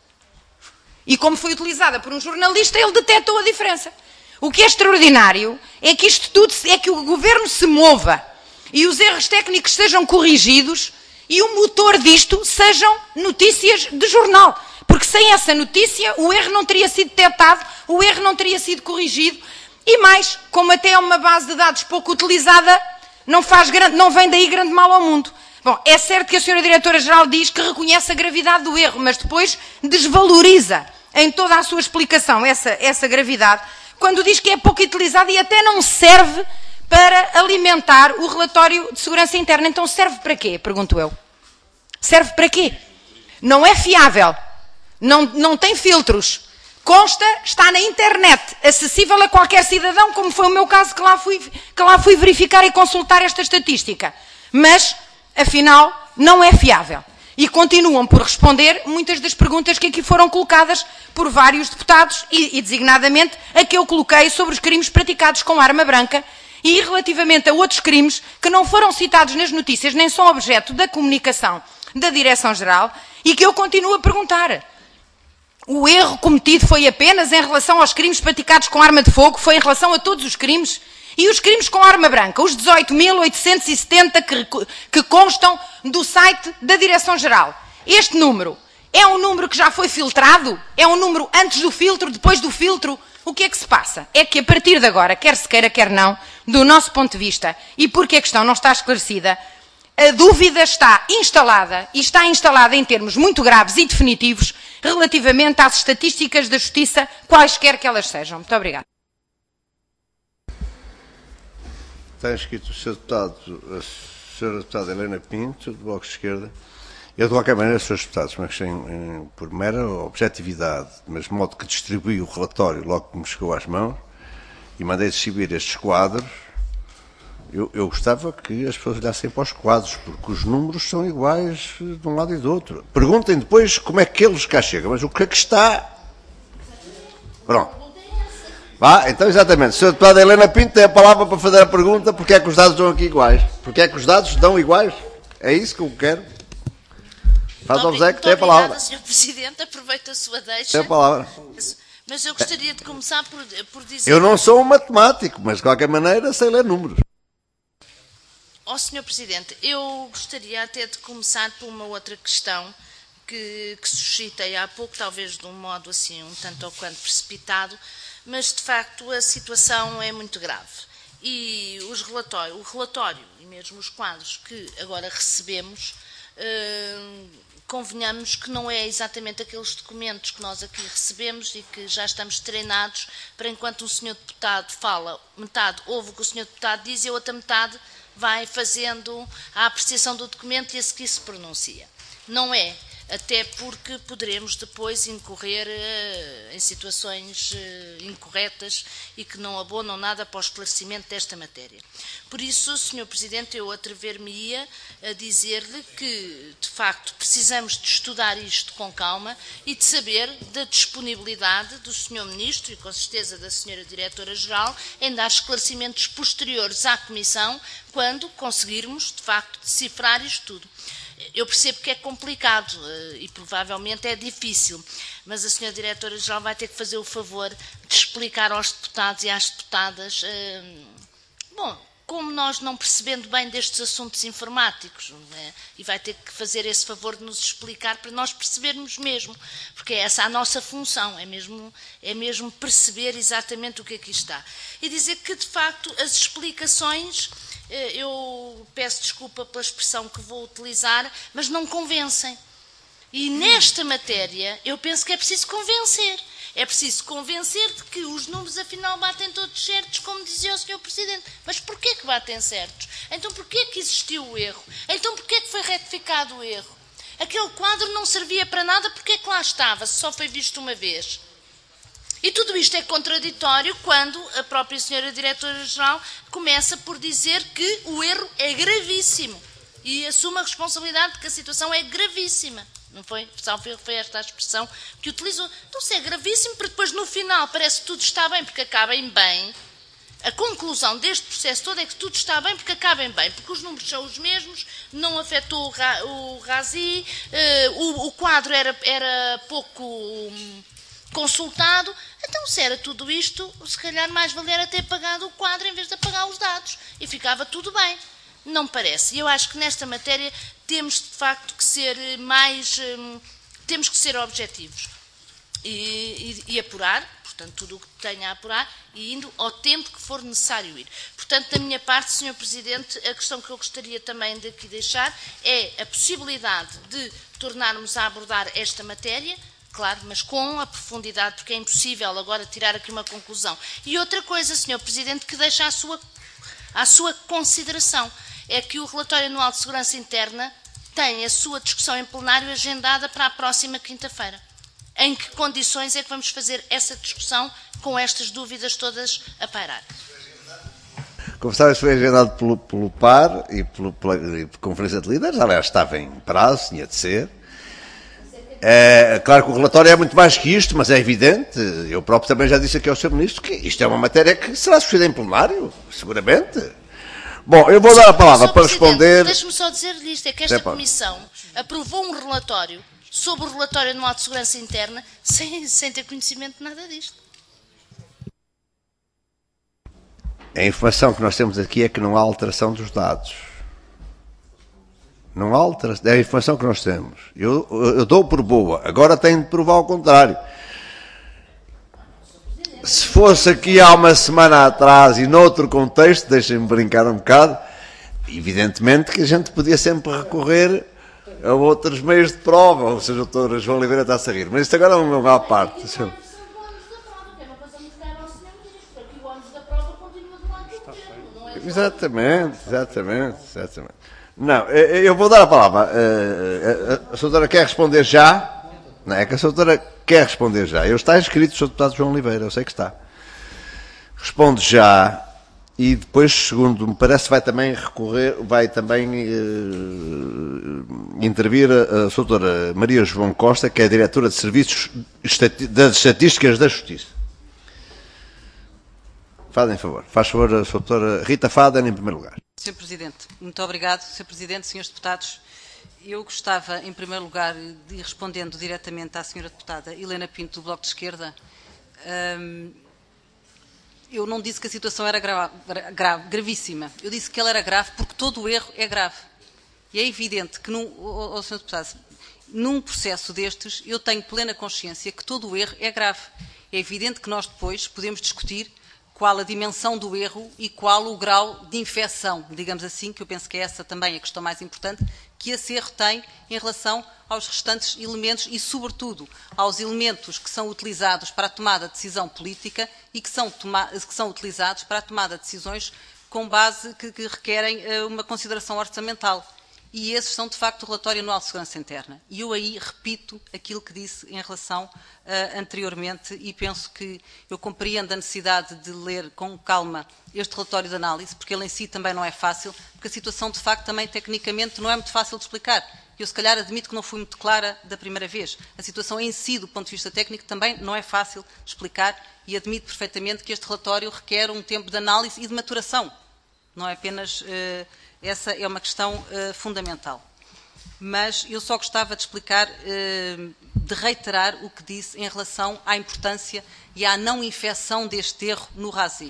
E como foi utilizada por um jornalista, ele detectou a diferença. O que é extraordinário é que isto tudo, é que o Governo se mova e os erros técnicos sejam corrigidos e o motor disto sejam notícias de jornal. Porque sem essa notícia o erro não teria sido detectado, o erro não teria sido corrigido. E mais, como até é uma base de dados pouco utilizada, não vem daí grande mal ao mundo. Bom, é certo que a senhora Diretora-Geral diz que reconhece a gravidade do erro, mas depois desvaloriza em toda a sua explicação essa gravidade, quando diz que é pouco utilizada e até não serve para alimentar o relatório de segurança interna. Então serve para quê? Pergunto eu. Serve para quê? Não é fiável, não tem filtros. Consta, está na internet, acessível a qualquer cidadão, como foi o meu caso que lá fui verificar e consultar esta estatística. Mas, afinal, não é fiável. E continuam por responder muitas das perguntas que aqui foram colocadas por vários deputados e designadamente, a que eu coloquei sobre os crimes praticados com arma branca e relativamente a outros crimes que não foram citados nas notícias, nem são objeto da comunicação da Direção-Geral e que eu continuo a perguntar. O erro cometido foi apenas em relação aos crimes praticados com arma de fogo, foi em relação a todos os crimes? E os crimes com arma branca, os 18.870 que constam do site da Direção-Geral. Este número é um número que já foi filtrado? É um número antes do filtro, depois do filtro? O que é que se passa? É que a partir de agora, quer se queira, quer não, do nosso ponto de vista, e porque a questão não está esclarecida, a dúvida está instalada, e está instalada em termos muito graves e definitivos, relativamente às estatísticas da Justiça, quaisquer que elas sejam. Muito obrigada. Está inscrito o Sr. Deputado, a Sra. Deputada Helena Pinto, do Bloco de Esquerda. Eu, de qualquer maneira, Srs. Deputados, mas por mera objetividade, mas de modo que distribuí o relatório logo que me chegou às mãos e mandei distribuir estes quadros, eu gostava que as pessoas olhassem para os quadros, porque os números são iguais de um lado e do outro. Perguntem depois como é que eles cá chegam, mas o que é que está... Pronto. Vá, então exatamente. Sra. Deputada Helena Pinto tem a palavra para fazer a pergunta porque é que os dados estão aqui iguais. Porque é que os dados dão iguais? É isso que eu quero. Faz ao José que tem a palavra. Obrigada, Sr. Presidente. Aproveito a sua deixa. Tem a palavra. Mas eu gostaria de começar por dizer... Eu não sou um matemático, mas de qualquer maneira sei ler números. Sr. Presidente, eu gostaria até de começar por uma outra questão que suscitei há pouco, talvez de um modo assim um tanto ou quanto precipitado, mas de facto a situação é muito grave. E o relatório e mesmo os quadros que agora recebemos, convenhamos que não é exatamente aqueles documentos que nós aqui recebemos e que já estamos treinados para enquanto o Sr. Deputado fala, metade ouve o que o Sr. Deputado diz e a outra metade vai fazendo a apreciação do documento e a seguir se pronuncia. Não é, até porque poderemos depois incorrer em situações incorretas e que não abonam nada para o esclarecimento desta matéria. Por isso, Sr. Presidente, eu atrever-me-ia a dizer-lhe que, de facto, precisamos de estudar isto com calma e de saber da disponibilidade do Sr. Ministro e, com certeza, da Sra. Diretora-Geral em dar esclarecimentos posteriores à Comissão quando conseguirmos, de facto, decifrar isto tudo. Eu percebo que é complicado e provavelmente é difícil, mas a Sra. Diretora-Geral vai ter que fazer o favor de explicar aos deputados e às deputadas, como nós não percebendo bem destes assuntos informáticos, e vai ter que fazer esse favor de nos explicar para nós percebermos mesmo, porque é essa a nossa função, é mesmo perceber exatamente o que aqui está. E dizer que, de facto, as explicações... Eu peço desculpa pela expressão que vou utilizar, mas não convencem. E nesta matéria, eu penso que é preciso convencer. É preciso convencer de que os números, afinal, batem todos certos, como dizia o Sr. Presidente. Mas porquê que batem certos? Então porquê que existiu o erro? Então porquê que foi retificado o erro? Aquele quadro não servia para nada, porquê que lá estava, se só foi visto uma vez? E tudo isto é contraditório quando a própria Sra. Diretora-Geral começa por dizer que o erro é gravíssimo e assume a responsabilidade de que a situação é gravíssima. Não foi? Foi esta a expressão que utilizou. Então, se é gravíssimo, para depois no final parece que tudo está bem porque acabem bem. A conclusão deste processo todo é que tudo está bem porque acabem bem, porque os números são os mesmos, não afetou o RASI, o quadro era pouco... consultado, então se era tudo isto, se calhar mais valia até pagado o quadro em vez de apagar os dados e ficava tudo bem. Não me parece. E eu acho que nesta matéria temos de facto que ser temos que ser objetivos e apurar, portanto tudo o que tenha a apurar e indo ao tempo que for necessário ir. Portanto, da minha parte, Sr. Presidente, a questão que eu gostaria também de aqui deixar é a possibilidade de tornarmos a abordar esta matéria, claro, mas com a profundidade, porque é impossível agora tirar aqui uma conclusão. E outra coisa, Sr. Presidente, que deixa à sua consideração, é que o Relatório Anual de Segurança Interna tem a sua discussão em plenário agendada para a próxima quinta-feira. Em que condições é que vamos fazer essa discussão com estas dúvidas todas a pairar? Como sabe, isso foi agendado pelo PAR e pela Conferência de Líderes, aliás, estava em prazo, tinha de ser. Claro que o relatório é muito mais que isto, mas é evidente, eu próprio também já disse aqui ao Sr. Ministro que isto é uma matéria que será discutida em plenário, seguramente. Bom, eu vou dar a palavra para responder... Deixe-me só dizer-lhe isto, é que esta Comissão aprovou um relatório sobre o Relatório Anual de Segurança Interna sem ter conhecimento de nada disto. A informação que nós temos aqui é que não há alteração dos dados. Não há alteração, é a informação que nós temos. Eu dou por boa, agora tenho de provar o contrário. Se fosse aqui há uma semana atrás e noutro contexto, deixem-me brincar um bocado, evidentemente que a gente podia sempre recorrer a outros meios de prova, ou seja, o Dr. João Oliveira está a rir, mas isto agora é uma à parte. Exatamente. Não, eu vou dar a palavra. A doutora quer responder já? Não, é que a doutora quer responder já. Eu está inscrito o Sr. Deputado João Oliveira, eu sei que está. Responde já e depois, segundo me parece, vai também intervir a doutora Maria João Costa, que é a Diretora de Serviços das Estatísticas da Justiça. Fazem favor. Faz favor a doutora Rita Faden, em primeiro lugar. Sr. Presidente, muito obrigado. Sr. Presidente, Srs. Deputados, eu gostava, em primeiro lugar, de ir respondendo diretamente à Sra. Deputada Helena Pinto, do Bloco de Esquerda. Eu não disse que a situação era gravíssima. Eu disse que ela era grave porque todo o erro é grave. E é evidente que, Sr. Deputado, num processo destes, eu tenho plena consciência que todo o erro é grave. É evidente que nós depois podemos discutir qual a dimensão do erro e qual o grau de infecção, digamos assim, que eu penso que é essa também a questão mais importante, que esse erro tem em relação aos restantes elementos e, sobretudo, aos elementos que são utilizados para a tomada de decisão política e que são utilizados para a tomada de decisões com base que requerem uma consideração orçamental. E esses são, de facto, o relatório anual de segurança interna. E eu aí repito aquilo que disse em relação anteriormente e penso que eu compreendo a necessidade de ler com calma este relatório de análise, porque ele em si também não é fácil, porque a situação, de facto, também tecnicamente não é muito fácil de explicar. Eu, se calhar, admito que não fui muito clara da primeira vez. A situação em si, do ponto de vista técnico, também não é fácil de explicar e admito perfeitamente que este relatório requer um tempo de análise e de maturação. Não é apenas... essa é uma questão fundamental. Mas eu só gostava de explicar, de reiterar o que disse em relação à importância e à não infecção deste erro no RASI.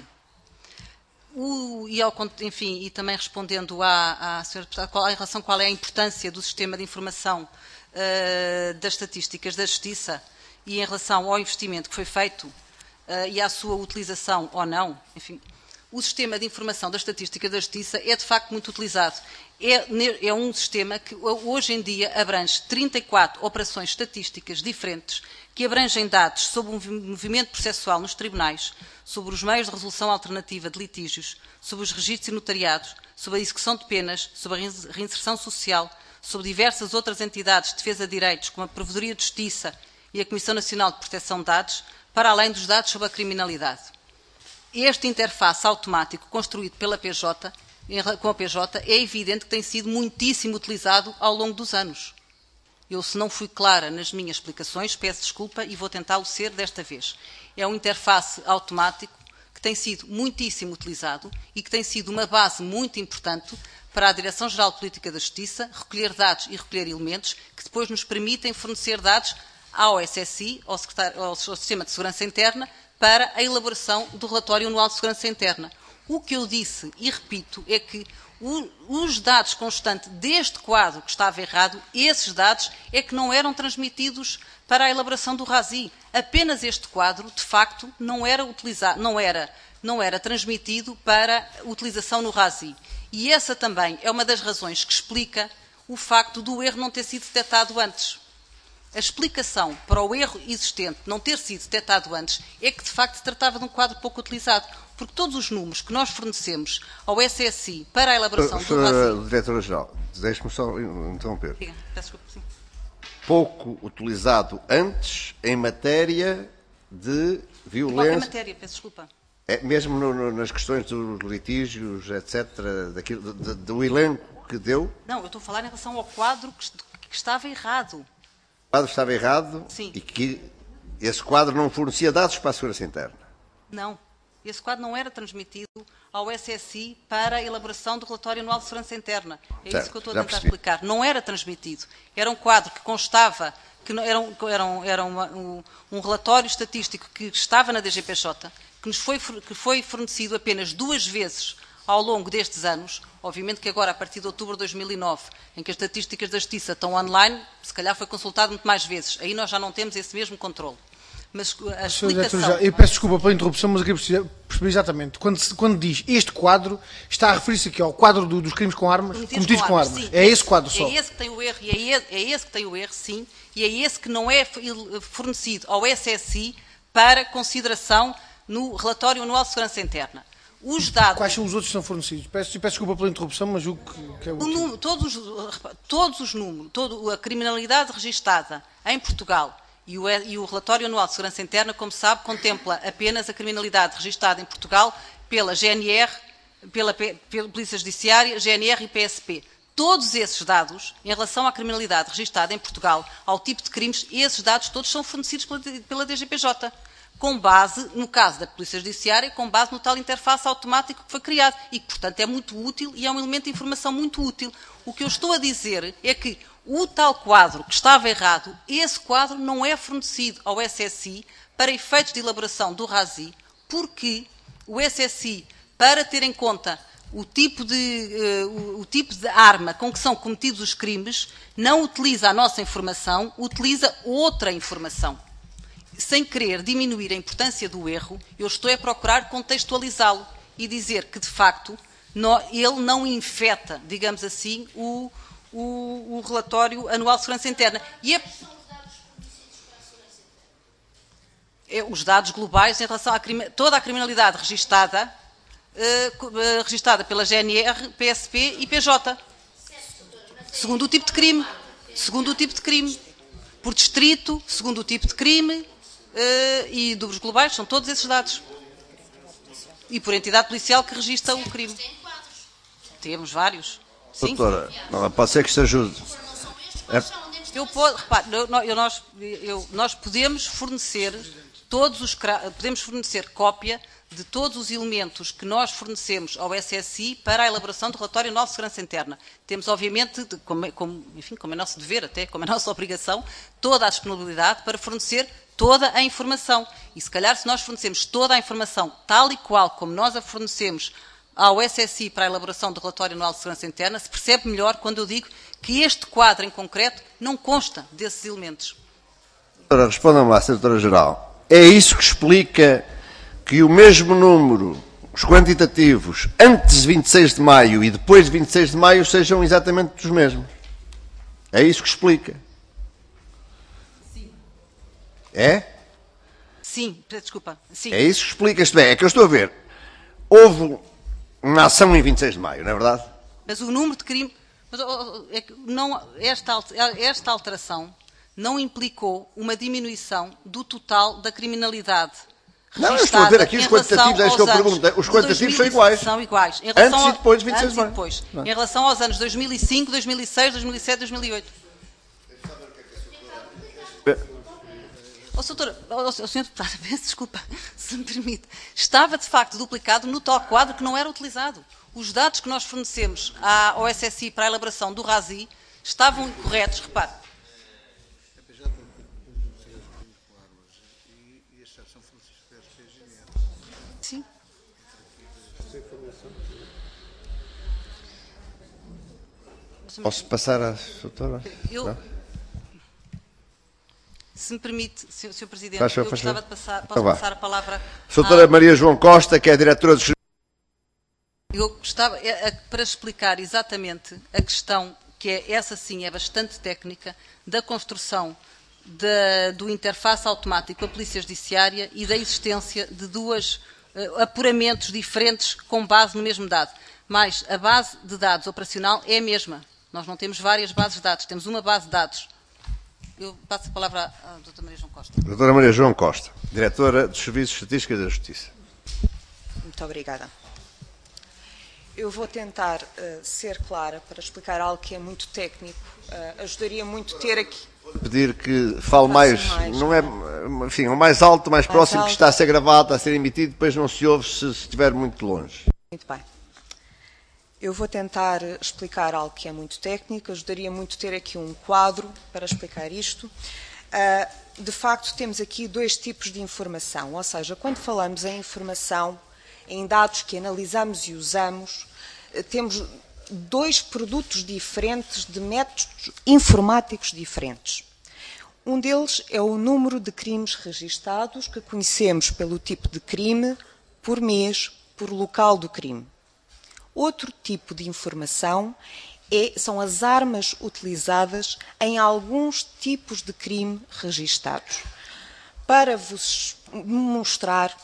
Enfim, e também respondendo à senhora deputada, em relação a qual é a importância do sistema de informação das estatísticas da Justiça e em relação ao investimento que foi feito e à sua utilização ou não, enfim, o sistema de informação da estatística da Justiça é de facto muito utilizado. É um sistema que hoje em dia abrange 34 operações estatísticas diferentes que abrangem dados sobre o movimento processual nos tribunais, sobre os meios de resolução alternativa de litígios, sobre os registros e notariados, sobre a execução de penas, sobre a reinserção social, sobre diversas outras entidades de defesa de direitos, como a Provedoria de Justiça e a Comissão Nacional de Proteção de Dados, para além dos dados sobre a criminalidade. Este interface automático construído pela PJ, com a PJ, é evidente que tem sido muitíssimo utilizado ao longo dos anos. Eu, se não fui clara nas minhas explicações, peço desculpa e vou tentá-lo ser desta vez. É um interface automático que tem sido muitíssimo utilizado e que tem sido uma base muito importante para a Direção-Geral de Política da Justiça recolher dados e recolher elementos que depois nos permitem fornecer dados ao SSI, ao Sistema de Segurança Interna, para a elaboração do relatório anual de segurança interna. O que eu disse, e repito, é que os dados constantes deste quadro que estava errado, esses dados é que não eram transmitidos para a elaboração do RASI. Apenas este quadro, de facto, não era transmitido para utilização no RASI. E essa também é uma das razões que explica o facto do erro não ter sido detectado antes. A explicação para o erro existente não ter sido detectado antes é que, de facto, se tratava de um quadro pouco utilizado. Porque todos os números que nós fornecemos ao SSI para a elaboração do RASI... Diretora-Geral, deixe-me só interromper. Diga, peço desculpa, sim. Pouco utilizado antes em matéria de violência... Qualquer matéria, peço desculpa. Mesmo nas questões dos litígios, etc., do elenco que deu? Não, eu estou a falar em relação ao quadro que estava errado. O quadro estava errado. Sim. E que esse quadro não fornecia dados para a segurança interna. Não. Esse quadro não era transmitido ao SSI para a elaboração do relatório anual de segurança interna. É certo, isso que eu estou a tentar explicar. Não era transmitido. Era um quadro que constava, que era um relatório estatístico que estava na DGPJ, que foi fornecido apenas 2 vezes ao longo destes anos. Obviamente que agora, a partir de outubro de 2009, em que as estatísticas da Justiça estão online, se calhar foi consultado muito mais vezes. Aí nós já não temos esse mesmo controle. Mas a explicação... Eu peço desculpa pela interrupção, mas eu queria perceber exatamente. Quando diz este quadro, está a referir-se aqui ao quadro dos crimes com armas, cometidos com armas. Sim, é esse quadro só. É esse que tem o erro, e é esse que tem o erro, sim, e é esse que não é fornecido ao SSI para consideração no relatório anual de segurança interna. Os dados... Quais são os outros que são fornecido? Peço desculpa pela interrupção, mas o que é o número, todos os números, a criminalidade registada em Portugal e o relatório anual de segurança interna, como sabe, contempla apenas a criminalidade registada em Portugal pela GNR, pela Polícia Judiciária, GNR e PSP. Todos esses dados, em relação à criminalidade registada em Portugal, ao tipo de crimes, esses dados todos são fornecidos pela DGPJ. Com base, no caso da Polícia Judiciária, com base no tal interface automático que foi criado e que, portanto, é muito útil e é um elemento de informação muito útil. O que eu estou a dizer é que o tal quadro que estava errado, esse quadro não é fornecido ao SSI para efeitos de elaboração do RASI, porque o SSI, para ter em conta o tipo de arma com que são cometidos os crimes, não utiliza a nossa informação, utiliza outra informação. Sem querer diminuir a importância do erro, eu estou a procurar contextualizá-lo e dizer que, de facto, ele não infeta, digamos assim, o relatório anual de segurança interna. E os dados globais em relação a toda a criminalidade registada registada pela GNR, PSP e PJ. Segundo o tipo de crime. Segundo o tipo de crime. Por distrito, segundo o tipo de crime e duplos globais, são todos esses dados. E por entidade policial que registra o crime. Temos vários. Sim. Doutora, pode ser que isto ajude. Repare, nós podemos fornecer podemos fornecer cópia de todos os elementos que nós fornecemos ao SSI para a elaboração do relatório anual de segurança interna. Temos, obviamente, como é nosso dever, até como é nossa obrigação, toda a disponibilidade para fornecer toda a informação. E se calhar, se nós fornecemos toda a informação tal e qual como nós a fornecemos ao SSI para a elaboração do relatório anual de segurança interna, se percebe melhor quando eu digo que este quadro em concreto não consta desses elementos. Doutora, responda-me lá, Doutora-Geral. É isso que explica que o mesmo número, os quantitativos, antes de 26 de maio e depois de 26 de maio sejam exatamente os mesmos? É isso que explica? Sim. É? Sim, desculpa. Sim. É isso que explica, isto é que eu estou a ver. Houve uma ação em 26 de maio, não é verdade? Mas o número de crimes... Esta alteração não implicou uma diminuição do total da criminalidade. Não, eu estou a ver aqui os quantitativos, é isso que eu pergunto. Os quantitativos são iguais. São iguais. Antes e depois de 26 de maio. Em relação aos anos 2005, 2006, 2007, 2008. Senhor Deputado, peço desculpa, se me permite. Estava, de facto, duplicado no tal quadro que não era utilizado. Os dados que nós fornecemos ao SSI para a elaboração do RASI estavam incorretos, repare. Sim. Posso passar à doutora? Se me permite, Sr. Presidente, eu gostava de passar a palavra Doutora Maria João Costa, que é a diretora dos... Eu gostava, para explicar exatamente a questão, que é essa sim é bastante técnica, da construção do interface automático à Polícia Judiciária e da existência de dois apuramentos diferentes com base no mesmo dado. Mas a base de dados operacional é a mesma. Nós não temos várias bases de dados, temos uma base de dados. Eu passo a palavra à doutora Maria João Costa. Doutora Maria João Costa, diretora dos Serviços de Estatística da Justiça. Muito obrigada. Eu vou tentar ser clara para explicar algo que é muito técnico. Ajudaria muito ter aqui... Pedir que fale mais, não é, enfim, o mais alto, mais próximo, alto, que está a ser gravado, a ser emitido, depois não se ouve se estiver muito longe. Muito bem. Eu vou tentar explicar algo que é muito técnico, ajudaria muito ter aqui um quadro para explicar isto. De facto, temos aqui dois tipos de informação, ou seja, quando falamos em informação, em dados que analisamos e usamos, temos dois produtos diferentes de métodos informáticos diferentes. Um deles é o número de crimes registados, que conhecemos pelo tipo de crime, por mês, por local do crime. Outro tipo de informação são as armas utilizadas em alguns tipos de crime registados. Para vos mostrar,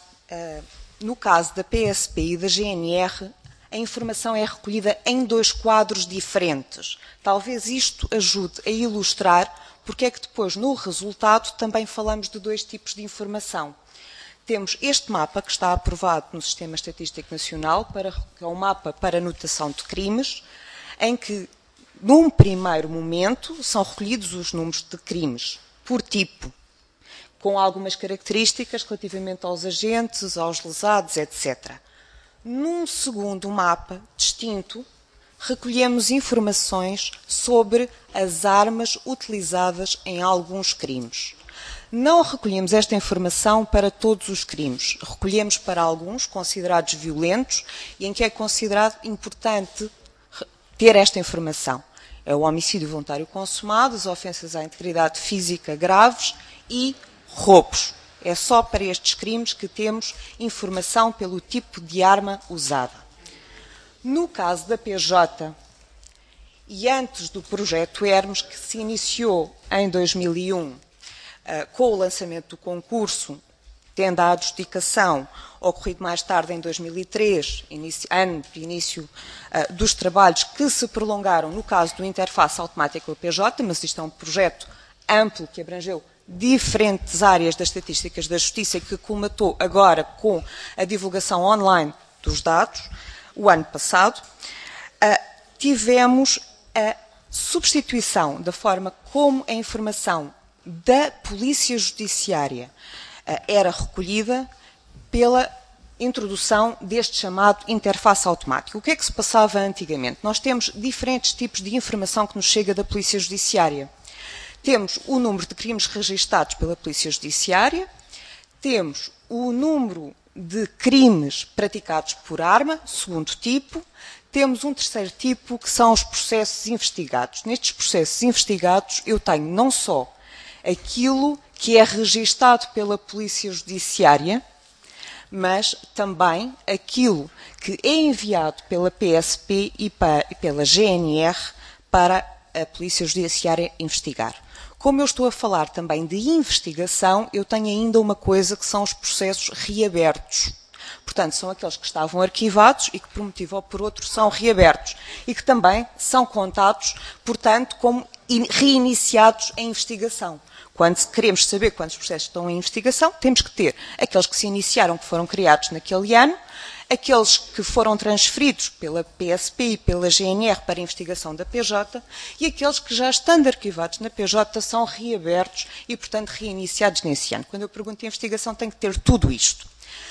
no caso da PSP e da GNR, a informação é recolhida em dois quadros diferentes. Talvez isto ajude a ilustrar porque é que depois, no resultado, também falamos de dois tipos de informação. Temos este mapa que está aprovado no Sistema Estatístico Nacional, que é um mapa para anotação de crimes, em que, num primeiro momento, são recolhidos os números de crimes por tipo, com algumas características relativamente aos agentes, aos lesados, etc. Num segundo mapa distinto, recolhemos informações sobre as armas utilizadas em alguns crimes. Não recolhemos esta informação para todos os crimes. Recolhemos para alguns considerados violentos e em que é considerado importante ter esta informação. É o homicídio voluntário consumado, as ofensas à integridade física graves e roubos. É só para estes crimes que temos informação pelo tipo de arma usada. No caso da PJ, e antes do projeto Hermes, que se iniciou em 2001, com o lançamento do concurso tendo a adjudicação ocorrido mais tarde em 2003, ano de início dos trabalhos que se prolongaram no caso do interface automático com a PJ, mas isto é um projeto amplo que abrangeu diferentes áreas das estatísticas da Justiça e que colmatou agora com a divulgação online dos dados, o ano passado, tivemos a substituição da forma como a informação da Polícia Judiciária era recolhida pela introdução deste chamado interface automático. O que é que se passava antigamente? Nós temos diferentes tipos de informação que nos chega da Polícia Judiciária. Temos o número de crimes registados pela Polícia Judiciária, temos o número de crimes praticados por arma, segundo tipo, temos um terceiro tipo que são os processos investigados. Nestes processos investigados eu tenho não só aquilo que é registado pela Polícia Judiciária, mas também aquilo que é enviado pela PSP e pela GNR para a Polícia Judiciária investigar. Como eu estou a falar também de investigação, eu tenho ainda uma coisa que são os processos reabertos. Portanto, são aqueles que estavam arquivados e que, por um motivo ou por outro, são reabertos e que também são contados, portanto, como reiniciados em investigação. Quando queremos saber quantos processos estão em investigação, temos que ter aqueles que se iniciaram, que foram criados naquele ano, aqueles que foram transferidos pela PSP e pela GNR para a investigação da PJ e aqueles que já estando arquivados na PJ são reabertos e, portanto, reiniciados nesse ano. Quando eu pergunto investigação, tem que ter tudo isto.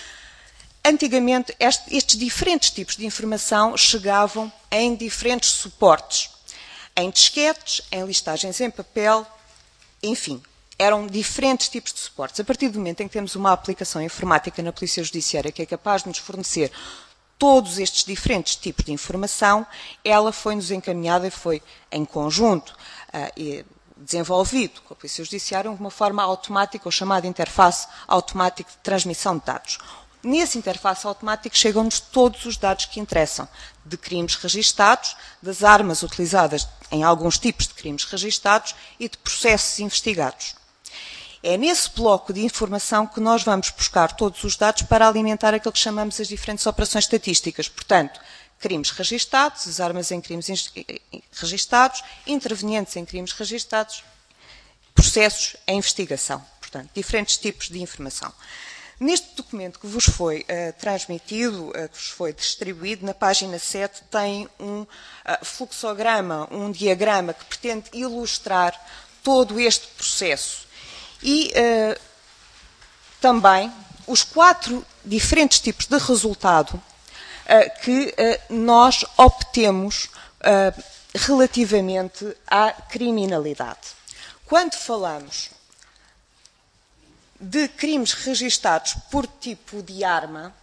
Antigamente, estes diferentes tipos de informação chegavam em diferentes suportes, em disquetes, em listagens em papel, enfim, eram diferentes tipos de suportes. A partir do momento em que temos uma aplicação informática na Polícia Judiciária que é capaz de nos fornecer todos estes diferentes tipos de informação, ela foi-nos encaminhada e foi em conjunto desenvolvido com a Polícia Judiciária de uma forma automática, ou chamada interface automática de transmissão de dados. Nesse interface automático chegam-nos todos os dados que interessam, de crimes registados, das armas utilizadas em alguns tipos de crimes registados e de processos investigados. É nesse bloco de informação que nós vamos buscar todos os dados para alimentar aquilo que chamamos as diferentes operações estatísticas. Portanto, crimes registados, as armas em crimes registados, intervenientes em crimes registados, processos em investigação. Portanto, diferentes tipos de informação. Neste documento que vos foi transmitido, que vos foi distribuído, na página 7, tem um fluxograma, um diagrama que pretende ilustrar todo este processo. E também os 4 diferentes tipos de resultado que nós obtemos relativamente à criminalidade. Quando falamos de crimes registados por tipo de arma,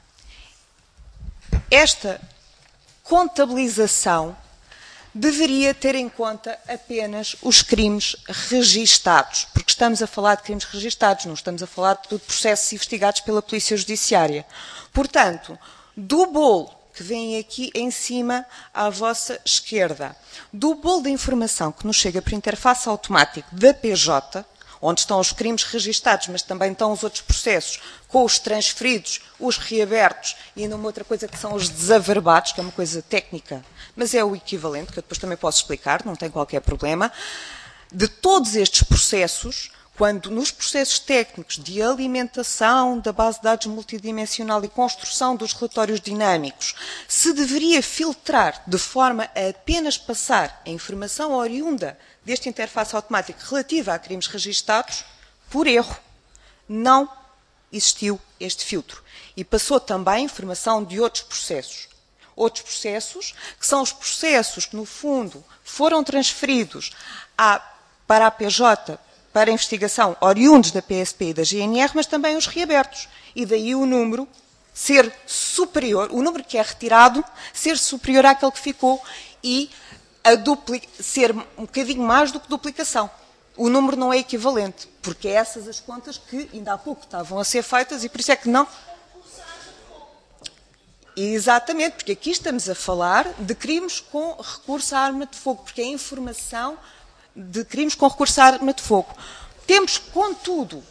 esta contabilização deveria ter em conta apenas os crimes registados, porque estamos a falar de crimes registados, não estamos a falar de processos investigados pela Polícia Judiciária. Portanto, do bolo que vem aqui em cima à vossa esquerda, do bolo de informação que nos chega por interface automático da PJ, onde estão os crimes registados, mas também estão os outros processos, com os transferidos, os reabertos e ainda uma outra coisa que são os desaverbados, que é uma coisa técnica, mas é o equivalente, que eu depois também posso explicar, não tem qualquer problema. De todos estes processos, quando nos processos técnicos de alimentação da base de dados multidimensional e construção dos relatórios dinâmicos, se deveria filtrar de forma a apenas passar a informação oriunda deste interface automático relativa a crimes registados, por erro, não existiu este filtro. E passou também a informação de outros processos. Outros processos, que são os processos que, no fundo, foram transferidos para a PJ, para a investigação, oriundos da PSP e da GNR, mas também os reabertos. E daí o número ser superior, o número que é retirado, ser superior àquele que ficou e ser um bocadinho mais do que duplicação. O número não é equivalente, porque é essas as contas que ainda há pouco estavam a ser feitas e por isso é que não... Exatamente, porque aqui estamos a falar de crimes com recurso à arma de fogo, porque é informação de crimes com recurso à arma de fogo. Temos, contudo,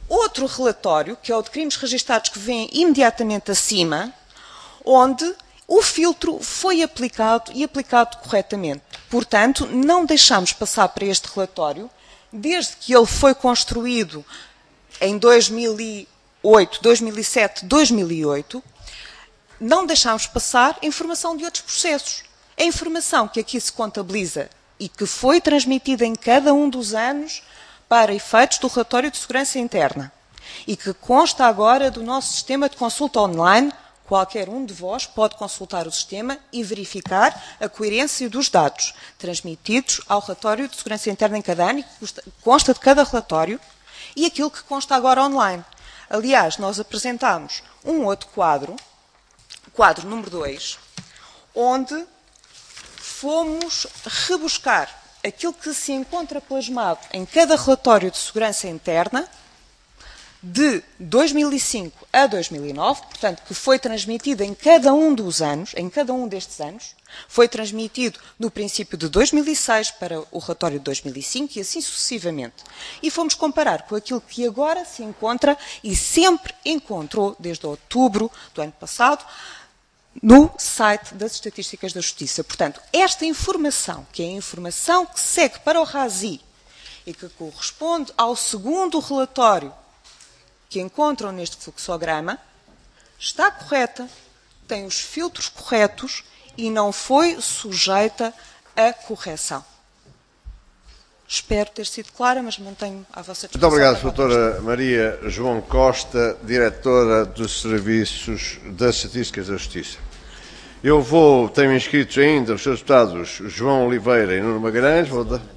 outro relatório, que é o de crimes registados, que vem imediatamente acima, onde o filtro foi aplicado e aplicado corretamente. Portanto, não deixamos passar para este relatório, desde que ele foi construído em 2008, 2007, 2008, não deixamos passar a informação de outros processos. A informação que aqui se contabiliza e que foi transmitida em cada um dos anos para efeitos do relatório de segurança interna e que consta agora do nosso sistema de consulta online. Qualquer um de vós pode consultar o sistema e verificar a coerência dos dados transmitidos ao relatório de segurança interna em cada ano, que consta de cada relatório, e aquilo que consta agora online. Aliás, nós apresentámos um outro quadro, quadro número 2, onde fomos rebuscar aquilo que se encontra plasmado em cada relatório de segurança interna, de 2005 a 2009, portanto, que foi transmitido em cada um dos anos, em cada um destes anos, foi transmitido no princípio de 2006 para o relatório de 2005 e assim sucessivamente. E fomos comparar com aquilo que agora se encontra e sempre encontrou, desde outubro do ano passado, no site das Estatísticas da Justiça. Portanto, esta informação, que é a informação que segue para o RASI e que corresponde ao segundo relatório que encontram neste fluxograma, está correta, tem os filtros corretos e não foi sujeita a correção. Espero ter sido clara, mas mantenho à vossa disposição. Muito obrigado, doutora Maria João Costa, diretora dos Serviços das Estatísticas da Justiça. Tenho inscritos ainda os seus deputados João Oliveira e Nuno Magalhães.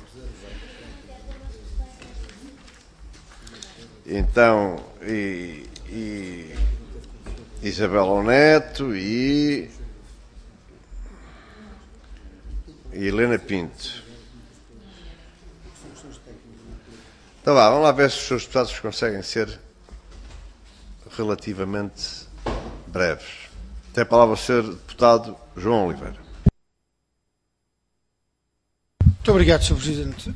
Então, Isabela Neto e Helena Pinto. Então vamos lá ver se os seus deputados conseguem ser relativamente breves. Tem a palavra o Sr. Deputado João Oliveira. Muito obrigado, Sr. Presidente.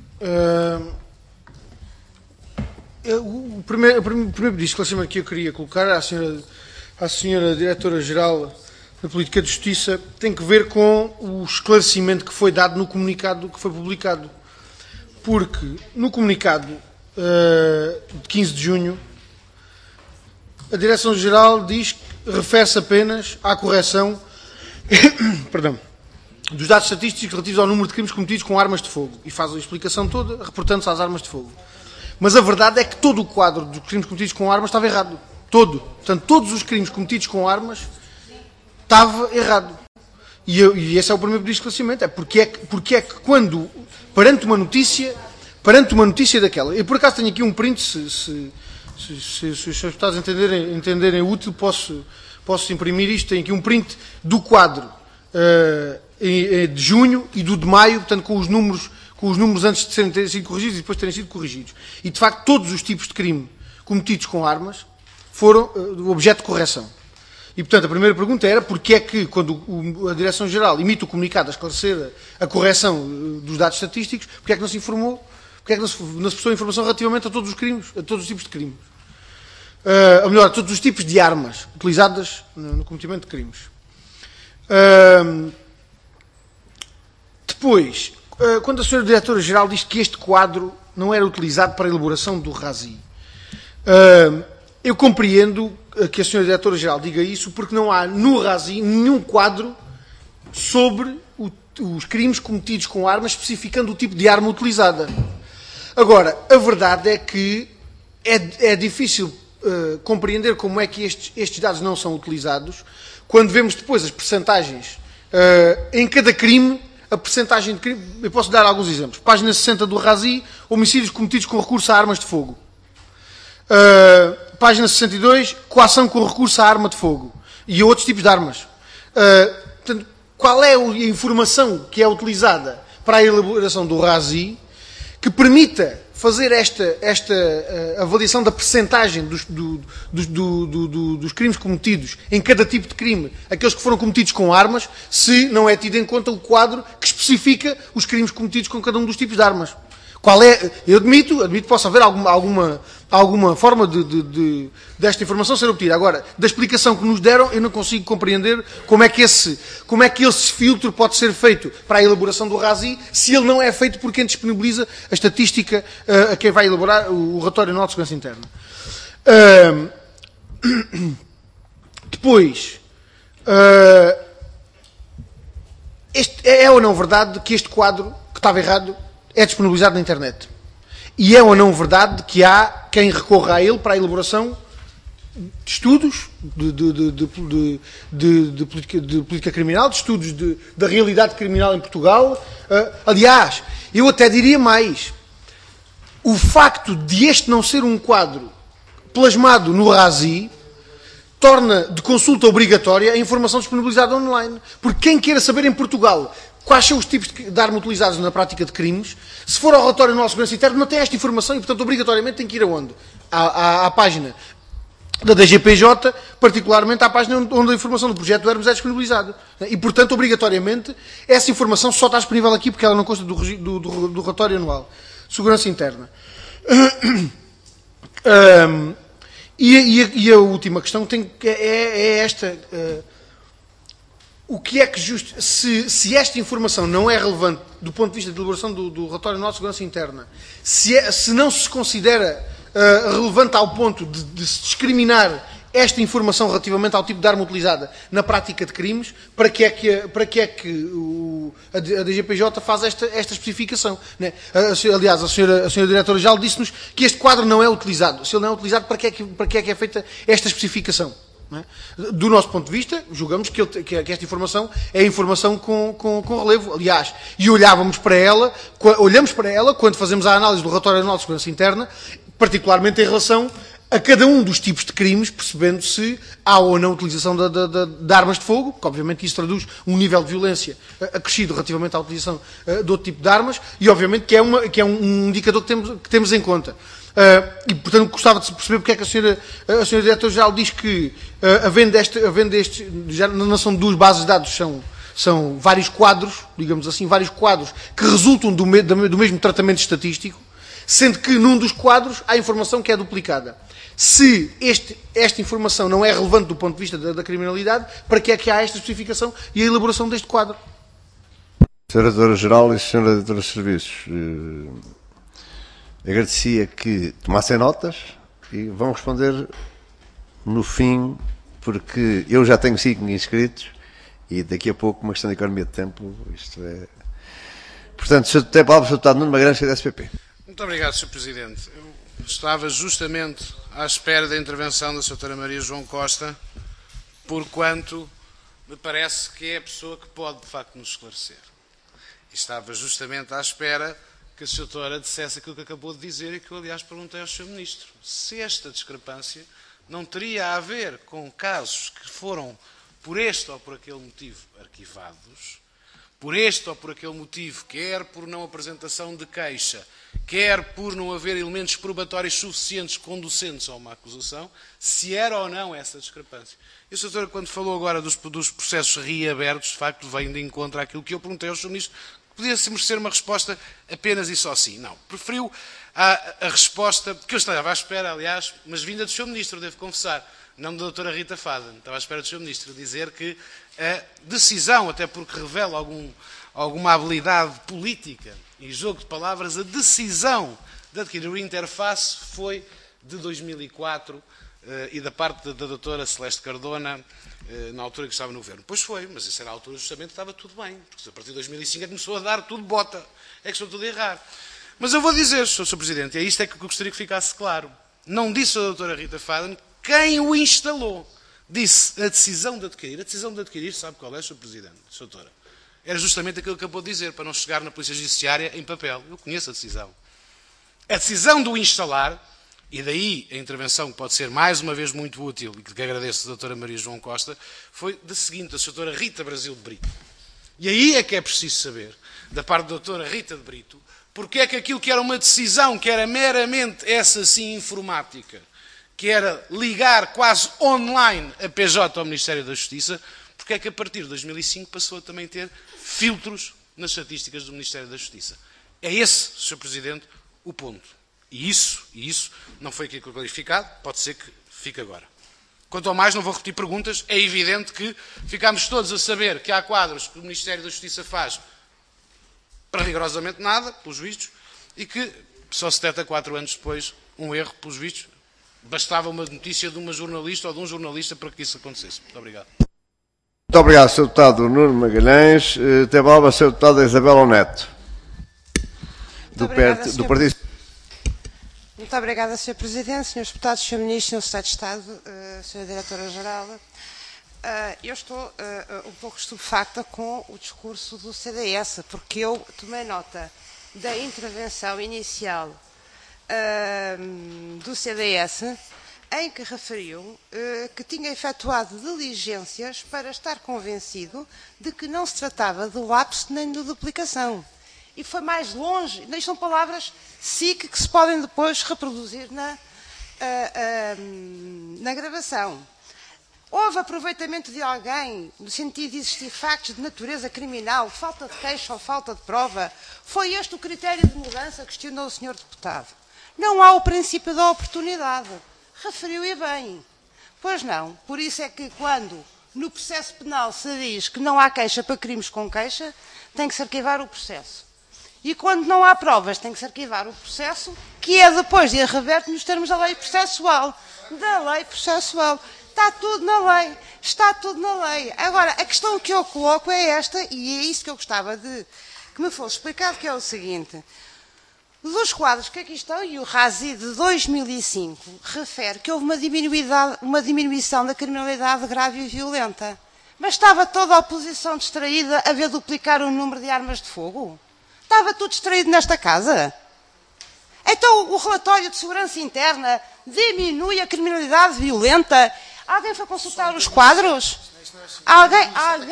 O primeiro pedido de esclarecimento que eu queria colocar à senhora Diretora-Geral da Política de Justiça tem que ver com o esclarecimento que foi dado no comunicado que foi publicado. Porque no comunicado de 15 de junho, a Direção-Geral refere-se apenas à correção perdão, dos dados estatísticos relativos ao número de crimes cometidos com armas de fogo e faz a explicação toda, reportando-se às armas de fogo. Mas a verdade é que todo o quadro dos crimes cometidos com armas estava errado. Todo. Portanto, todos os crimes cometidos com armas estava errado. E esse é o primeiro pedido de esclarecimento. É porque é que quando, perante uma notícia daquela, eu por acaso tenho aqui um print, se os seus deputados entenderem útil, posso imprimir isto. Tenho aqui um print do quadro de junho e do de maio, portanto com os números antes de terem sido corrigidos e depois de terem sido corrigidos. E, de facto, todos os tipos de crime cometidos com armas foram objeto de correção. E, portanto, a primeira pergunta era porque é que, quando a Direção-Geral emite o comunicado a esclarecer a correção dos dados estatísticos, porque é que não se informou, porque é que não se prestou informação relativamente a todos os crimes, a todos os tipos de crimes. Ou melhor, a todos os tipos de armas utilizadas no cometimento de crimes. Depois, quando a Sra. Diretora-Geral diz que este quadro não era utilizado para a elaboração do RASI, eu compreendo que a Sra. Diretora-Geral diga isso porque não há no RASI nenhum quadro sobre os crimes cometidos com armas, especificando o tipo de arma utilizada. Agora, a verdade é que é difícil compreender como é que estes dados não são utilizados quando vemos depois as percentagens em cada crime. A percentagem de crime, eu posso dar alguns exemplos. Página 60 do RASI, homicídios cometidos com recurso a armas de fogo. Página 62, coação com recurso a arma de fogo. E a outros tipos de armas. Portanto, qual é a informação que é utilizada para a elaboração do RASI que permita fazer esta avaliação da percentagem dos crimes cometidos em cada tipo de crime, aqueles que foram cometidos com armas, se não é tido em conta o quadro que especifica os crimes cometidos com cada um dos tipos de armas. Qual é? Eu admito que possa haver alguma forma desta informação ser obtida. Agora, da explicação que nos deram, eu não consigo compreender como é que esse filtro pode ser feito para a elaboração do RASI, se ele não é feito por quem disponibiliza a estatística a quem vai elaborar o relatório anual de segurança interna. Depois, é ou não verdade que este quadro, que estava errado, é disponibilizado na internet? E é ou não verdade que há quem recorra a ele para a elaboração de estudos de política criminal, de estudos da realidade criminal em Portugal? Aliás, eu até diria mais. O facto de este não ser um quadro plasmado no RASI torna de consulta obrigatória a informação disponibilizada online. Porque quem queira saber em Portugal quais são os tipos de arma utilizados na prática de crimes, se for ao relatório anual de segurança interna, não tem esta informação e, portanto, obrigatoriamente tem que ir aonde? À página da DGPJ, particularmente à página onde a informação do projeto do Hermes é disponibilizada. E, portanto, obrigatoriamente, essa informação só está disponível aqui porque ela não consta do relatório anual de segurança interna. E a última questão é esta. O que é que se esta informação não é relevante do ponto de vista de elaboração do relatório anual de segurança interna, se não se considera relevante ao ponto de se discriminar esta informação relativamente ao tipo de arma utilizada na prática de crimes, para que é que a DGPJ faz esta especificação? Né? Aliás, a senhora Diretora-Geral disse-nos que este quadro não é utilizado. Se ele não é utilizado, para que é que é feita esta especificação? Não é? Do nosso ponto de vista, julgamos que esta informação é informação com relevo. Aliás, e olhamos para ela quando fazemos a análise do relatório anual de segurança interna, particularmente em relação a cada um dos tipos de crimes, percebendo se há ou não utilização de armas de fogo, que obviamente isso traduz um nível de violência acrescido relativamente à utilização de outro tipo de armas, e obviamente que é um indicador que temos em conta. E, portanto, gostava de perceber porque é que a senhora Diretora-Geral diz que, havendo estes, já não são duas bases de dados, são vários quadros, digamos assim, vários quadros que resultam do mesmo tratamento estatístico, sendo que num dos quadros há informação que é duplicada. Se esta informação não é relevante do ponto de vista da criminalidade, para que é que há esta especificação e a elaboração deste quadro? Sra. Diretora-Geral e Sra. Diretora de Serviços, agradecia que tomassem notas e vão responder no fim, porque eu já tenho 5 inscritos e daqui a pouco uma questão de economia de tempo, isto é... Portanto, se tem a palavra, Sr. Deputado Nuno Magalhães, da SPP. Muito obrigado, Sr. Presidente. Eu estava justamente à espera da intervenção da Sra. Maria João Costa, porquanto me parece que é a pessoa que pode, de facto, nos esclarecer. E estava justamente à espera que a Sra. Dissesse aquilo que acabou de dizer e que eu, aliás, perguntei ao Sr. Ministro. Se esta discrepância não teria a ver com casos que foram, por este ou por aquele motivo, arquivados, por este ou por aquele motivo, quer por não apresentação de queixa, quer por não haver elementos probatórios suficientes conducentes a uma acusação, se era ou não essa discrepância. E a Sra. Quando falou agora dos processos reabertos, de facto, vem de encontro àquilo que eu perguntei ao Sr. Ministro, que podia-se merecer uma resposta apenas e só sim. Não, preferiu a resposta, que eu estava à espera, aliás, mas vinda do Sr. Ministro, devo confessar, não da doutora Rita Faden, estava à espera do Sr. Ministro dizer que a decisão, até porque revela alguma habilidade política e jogo de palavras, a decisão de adquirir o interface foi de 2004 e da parte da doutora Celeste Cardona, na altura que estava no governo. Pois foi, mas isso era a altura justamente que estava tudo bem, porque a partir de 2005 começou a dar tudo bota, é que estou tudo a errar. Mas eu vou dizer, Sr. Presidente, e é isto é que eu gostaria que ficasse claro, não disse a doutora Rita Faden quem o instalou. Disse a decisão de adquirir. A decisão de adquirir, sabe qual é, Sr. Presidente, Doutora? Era justamente aquilo que acabou de dizer, para não chegar na Polícia Judiciária em papel. Eu conheço a decisão. A decisão de o instalar, e daí a intervenção que pode ser mais uma vez muito útil, e que agradeço a doutora Maria João Costa, foi da seguinte, a doutora Rita Brasil de Brito. E aí é que é preciso saber, da parte da doutora Rita de Brito, porque é que aquilo que era uma decisão, que era meramente essa sim informática, que era ligar quase online a PJ ao Ministério da Justiça, porque é que a partir de 2005 passou a também ter filtros nas estatísticas do Ministério da Justiça. É esse, Sr. Presidente, o ponto. E isso não foi aqui clarificado, pode ser que fique agora. Quanto ao mais, não vou repetir perguntas, é evidente que ficámos todos a saber que há quadros que o Ministério da Justiça faz para rigorosamente nada, pelos vistos, e que só se detecta 4 anos depois um erro, pelos vistos. Bastava uma notícia de uma jornalista ou de um jornalista para que isso acontecesse. Muito obrigado. Muito obrigado, Sr. Deputado Nuno Magalhães. Tem a palavra a Sra. Deputada Isabela Neto, do Partido. Muito obrigada, Sr. Presidente, Srs. Deputados, Sr. Ministro, Sr. Secretário de Estado, Sra. Diretora-Geral. Eu estou um pouco estupefacta com o discurso do CDS, porque eu tomei nota da intervenção inicial do CDS, em que referiu que tinha efetuado diligências para estar convencido de que não se tratava de lapso nem de duplicação. E foi mais longe. Isto são palavras SIC que se podem depois reproduzir na gravação. Houve aproveitamento de alguém no sentido de existir factos de natureza criminal, falta de queixa ou falta de prova? Foi este o critério de mudança? Questionou o Sr. Deputado. Não há o princípio da oportunidade. Referiu e bem. Pois não. Por isso é que quando no processo penal se diz que não há queixa para crimes com queixa, tem que se arquivar o processo. E quando não há provas, tem que se arquivar o processo, que é depois de reverte nos termos da lei processual. Da lei processual. Está tudo na lei. Está tudo na lei. Agora, a questão que eu coloco é esta, e é isso que eu gostava de que me fosse explicado, que é o seguinte. Dos quadros que aqui estão, e o RASI de 2005 refere que houve uma diminuição da criminalidade grave e violenta. Mas estava toda a oposição distraída a ver duplicar o número de armas de fogo? Estava tudo distraído nesta casa? Então o relatório de segurança interna diminui a criminalidade violenta? Alguém foi consultar os quadros? Alguém?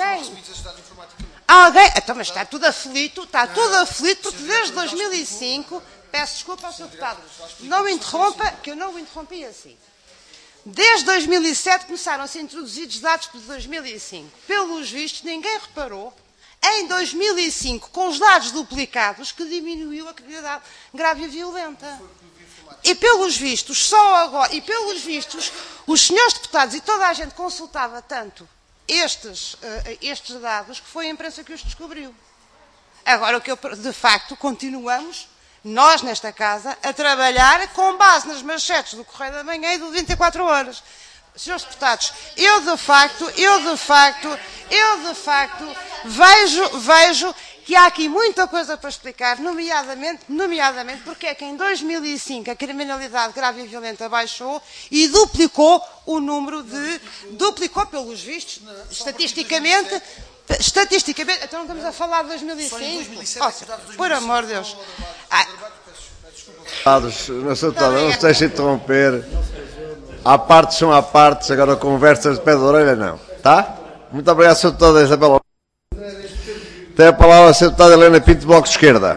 Então, mas está tudo aflito porque desde 2005, peço desculpa ao Sr. Deputado, não me interrompa, que eu não o interrompi assim. Desde 2007 começaram a ser introduzidos dados de 2005. Pelos vistos, ninguém reparou, em 2005, com os dados duplicados, que diminuiu a criminalidade grave e violenta. E pelos vistos, só agora, os senhores deputados e toda a gente consultava tanto estes dados que foi a imprensa que os descobriu. Agora, de facto, continuamos, nós nesta casa, a trabalhar com base nas manchetes do Correio da Manhã e do 24 Horas. Senhores deputados, eu de facto vejo que há aqui muita coisa para explicar, nomeadamente porque é que em 2005 a criminalidade grave e violenta baixou e duplicou o número duplicou pelos vistos, estatisticamente, então não estamos a falar de 2005? Por amor de Deus. Não se deixe interromper. Há partes, são há partes, agora conversas de pé de orelha não. Tá? Muito obrigado, Sr. Deputado Isabela. Tem a palavra a Sra. Deputada Helena Pinto, do Bloco de Esquerda.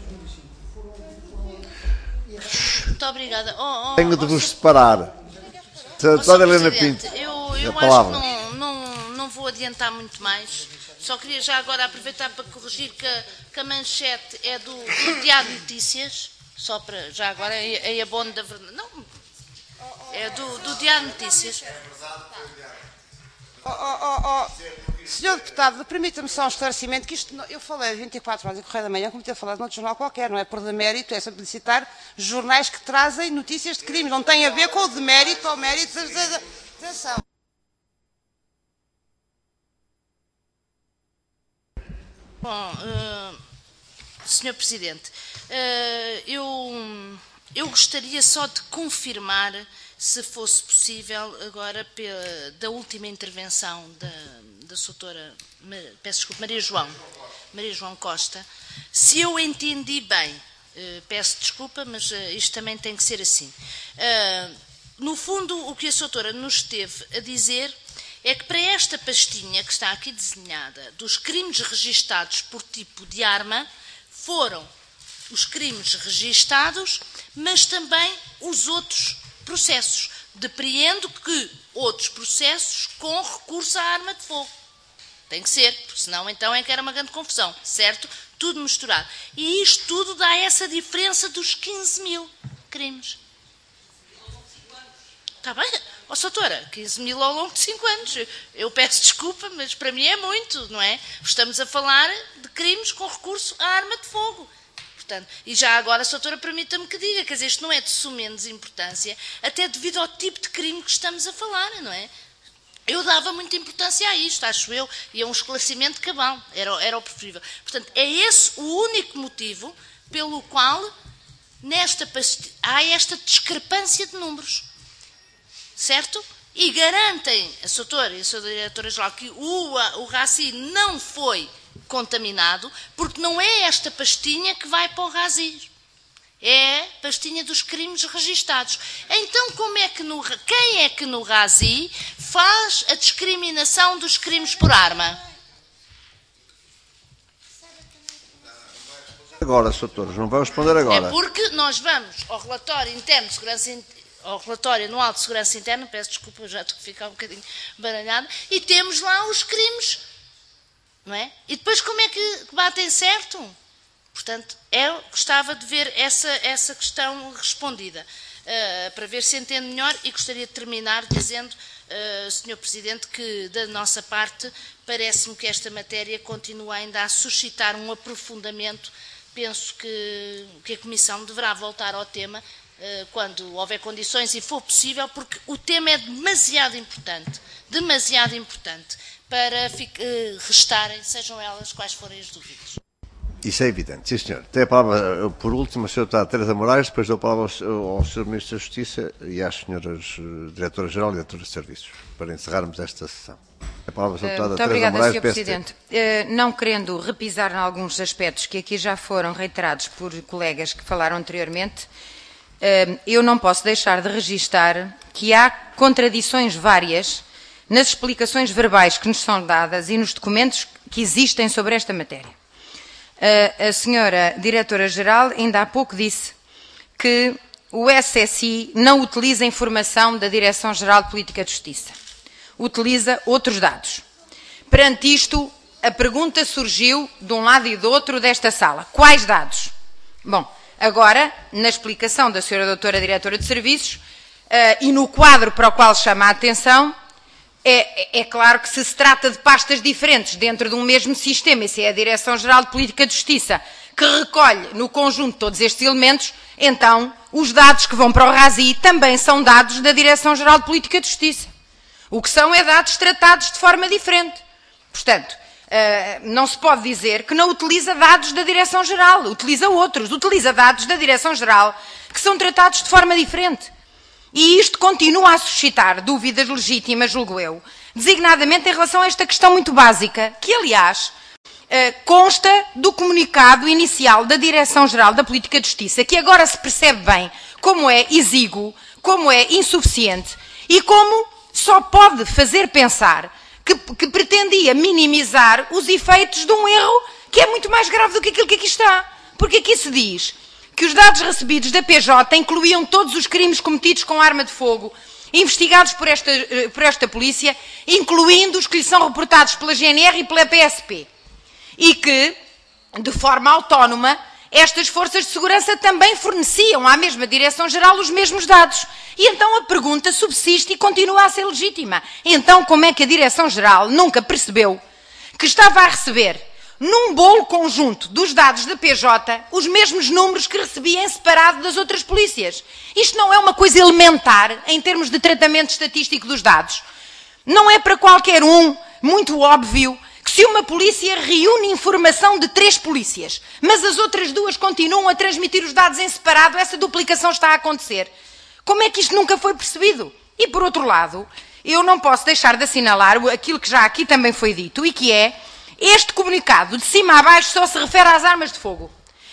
Muito obrigada. Tenho de vos separar. Sra. Deputada Helena Pinto. Eu acho que não vou adiantar muito mais. Só queria já agora aproveitar para corrigir que a manchete é do Diário de Notícias. Só para, já agora, é abono da verdade. Não, é do Diário de Notícias. Senhor Deputado, permita-me só um esclarecimento, que isto, eu falei 24 horas em Correio da Manhã, como ter falado noutro jornal qualquer, não é por demérito, é sempre citar jornais que trazem notícias de crime, não tem a ver com o demérito ou mérito da ação. Bom, Sr. Presidente, eu gostaria só de confirmar, se fosse possível, agora da última intervenção da doutora, peço desculpa, Maria João Costa, se eu entendi bem, peço desculpa, mas isto também tem que ser assim. No fundo, o que a doutora nos esteve a dizer é que para esta pastinha que está aqui desenhada, dos crimes registados por tipo de arma, foram os crimes registados, mas também os outros processos. Depreendo que outros processos com recurso à arma de fogo. Tem que ser, porque senão então é que era uma grande confusão, certo? tudo misturado. E isto tudo dá essa diferença dos 15 mil crimes. Está bem? Ó, Soutora, 15 mil ao longo de 5 anos. Eu peço desculpa, mas para mim é muito, não é? Estamos a falar de crimes com recurso à arma de fogo. Portanto, e já agora, Soutora, permita-me que diga, quer dizer, isto não é de sumenos importância, até devido ao tipo de crime que estamos a falar, não é? Eu dava muita importância a isto, acho eu, e a um esclarecimento cabal, era o preferível. Portanto, é esse o único motivo pelo qual há esta discrepância de números. Certo? E garantem a Soutora e a Sra. Diretora-Geral que o RACI não foi contaminado, porque não é esta pastinha que vai para o RACI. É a pastinha dos crimes registados. Então, quem é que no RACI faz a discriminação dos crimes por arma? Agora, Soutores, não vai responder agora. É porque nós vamos ao relatório interno de segurança ao relatório anual de segurança interna, peço desculpa, eu já estou a ficar um bocadinho baralhada, e temos lá os crimes, não é? E depois como é que batem certo? Portanto, eu gostava de ver essa questão respondida, para ver se entendo melhor, e gostaria de terminar dizendo, Sr. Presidente, que da nossa parte parece-me que esta matéria continua ainda a suscitar um aprofundamento. Penso que a Comissão deverá voltar ao tema quando houver condições e for possível, porque o tema é demasiado importante para restarem, sejam elas quais forem as dúvidas. Isso é evidente, sim senhor. Tem a palavra, por último, a Sra. Deputada Teresa Moraes, depois dou a palavra ao Sr. Ministro da Justiça e às Sras. Diretora-Geral e Diretores de Serviços, para encerrarmos esta sessão. A palavra, Sra. Deputada Teresa Moraes, Sr. Presidente. Não querendo repisar em alguns aspectos que aqui já foram reiterados por colegas que falaram anteriormente, eu não posso deixar de registar que há contradições várias nas explicações verbais que nos são dadas e nos documentos que existem sobre esta matéria. A senhora Diretora-Geral ainda há pouco disse que o SSI não utiliza informação da Direção-Geral de Política de Justiça. Utiliza outros dados. Perante isto, a pergunta surgiu de um lado e do outro desta sala. Quais dados? Bom, agora, na explicação da senhora doutora Diretora de Serviços e no quadro para o qual chama a atenção, é claro que se trata de pastas diferentes dentro de um mesmo sistema, e se é a Direção-Geral de Política de Justiça que recolhe no conjunto todos estes elementos, então os dados que vão para o RACI também são dados da Direção-Geral de Política de Justiça. O que são é dados tratados de forma diferente. Portanto, não se pode dizer que não utiliza dados da Direção-Geral, utiliza outros, utiliza dados da Direção-Geral que são tratados de forma diferente. E isto continua a suscitar dúvidas legítimas, julgo eu, designadamente em relação a esta questão muito básica, que aliás consta do comunicado inicial da Direção-Geral da Política de Justiça, que agora se percebe bem como é exíguo, como é insuficiente e como só pode fazer pensar que pretendia minimizar os efeitos de um erro que é muito mais grave do que aquilo que aqui está. Porque aqui se diz que os dados recebidos da PJ incluíam todos os crimes cometidos com arma de fogo, investigados por esta polícia, incluindo os que lhe são reportados pela GNR e pela PSP. E que, de forma autónoma, estas forças de segurança também forneciam à mesma Direção-Geral os mesmos dados. E então a pergunta subsiste e continua a ser legítima. Então como é que a Direção-Geral nunca percebeu que estava a receber, num bolo conjunto dos dados da PJ, os mesmos números que recebia em separado das outras polícias? Isto não é uma coisa elementar em termos de tratamento estatístico dos dados? Não é para qualquer um muito óbvio que se uma polícia reúne informação de 3 polícias, mas as outras 2 continuam a transmitir os dados em separado, essa duplicação está a acontecer? Como é que isto nunca foi percebido? E por outro lado, eu não posso deixar de assinalar aquilo que já aqui também foi dito, e que é: este comunicado, de cima a baixo, só se refere às armas de fogo.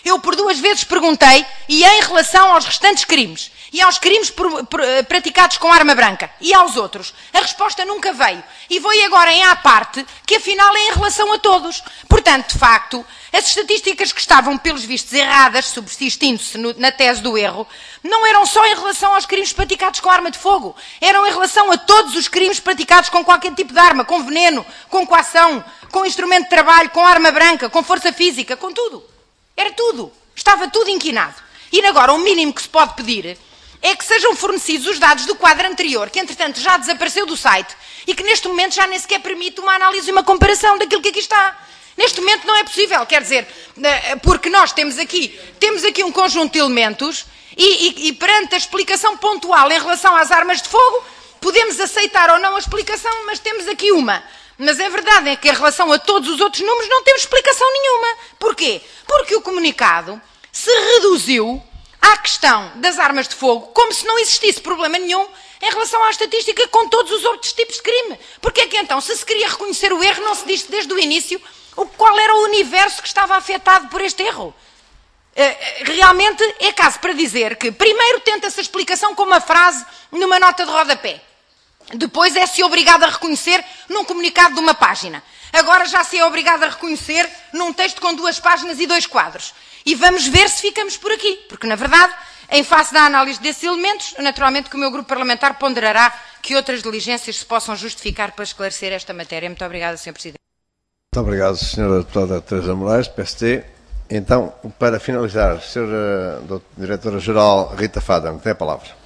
Eu por 2 vezes perguntei, e em relação aos restantes crimes, e aos crimes praticados com arma branca, e aos outros, a resposta nunca veio. E vou agora em à parte, que afinal é em relação a todos. Portanto, de facto, as estatísticas que estavam, pelos vistos, erradas, subsistindo-se na tese do erro, não eram só em relação aos crimes praticados com arma de fogo, eram em relação a todos os crimes praticados com qualquer tipo de arma, com veneno, com coação, com instrumento de trabalho, com arma branca, com força física, com tudo. Era tudo. Estava tudo inquinado. E agora o mínimo que se pode pedir é que sejam fornecidos os dados do quadro anterior, que entretanto já desapareceu do site e que neste momento já nem sequer permite uma análise e uma comparação daquilo que aqui está. Neste momento não é possível, quer dizer, porque nós temos aqui um conjunto de elementos e perante a explicação pontual em relação às armas de fogo, podemos aceitar ou não a explicação, mas temos aqui uma. Mas a verdade é que em relação a todos os outros números não temos explicação nenhuma. Porquê? Porque o comunicado se reduziu à questão das armas de fogo como se não existisse problema nenhum em relação à estatística com todos os outros tipos de crime. Porque é que então, se se queria reconhecer o erro, não se disse desde o início qual era o universo que estava afetado por este erro? Realmente é caso para dizer que primeiro tenta-se a explicação com uma frase numa nota de rodapé. Depois é-se obrigado a reconhecer num comunicado de uma página. Agora já se é obrigado a reconhecer num texto com 2 páginas e 2 quadros. E vamos ver se ficamos por aqui. Porque, na verdade, em face da análise desses elementos, naturalmente que o meu grupo parlamentar ponderará que outras diligências se possam justificar para esclarecer esta matéria. Muito obrigada, Sr. Presidente. Muito obrigado, Sra. Deputada Teresa Moraes, PST. Então, para finalizar, Sra. Diretora-Geral Rita Fadern, tem a palavra.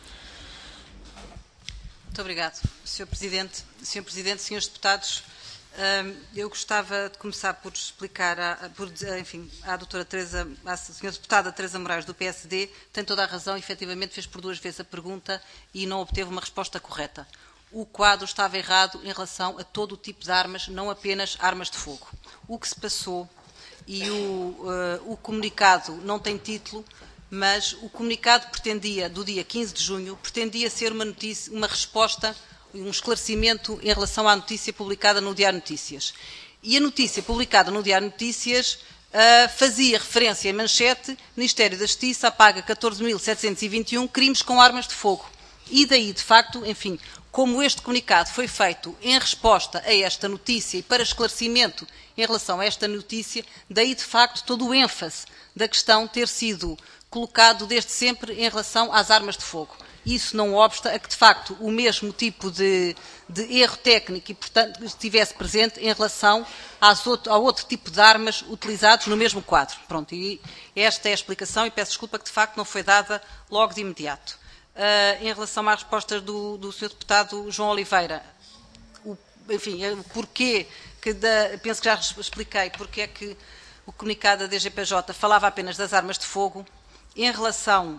Muito obrigado, Sr. Presidente. Sr. Presidente, Srs. Deputados, eu gostava de começar por explicar à doutora Teresa, à Sra. Deputada Teresa Moraes do PSD, tem toda a razão, efetivamente fez por 2 vezes a pergunta e não obteve uma resposta correta. O quadro estava errado em relação a todo o tipo de armas, não apenas armas de fogo. O que se passou e o comunicado não tem título, mas o comunicado pretendia, do dia 15 de junho, pretendia ser uma notícia, uma resposta, um esclarecimento em relação à notícia publicada no Diário Notícias. E a notícia publicada no Diário Notícias fazia referência em manchete, Ministério da Justiça apaga 14.721 crimes com armas de fogo. E daí, de facto, enfim, como este comunicado foi feito em resposta a esta notícia e para esclarecimento em relação a esta notícia, daí, de facto, todo o ênfase da questão ter sido colocado desde sempre em relação às armas de fogo. Isso não obsta a que, de facto, o mesmo tipo de erro técnico e, portanto, estivesse presente em relação ao outro tipo de armas utilizados no mesmo quadro. Pronto, e esta é a explicação e peço desculpa que, de facto, não foi dada logo de imediato. Em relação às respostas do Sr. Deputado João Oliveira, o porquê, penso que já expliquei, porque é que o comunicado da DGPJ falava apenas das armas de fogo. Em relação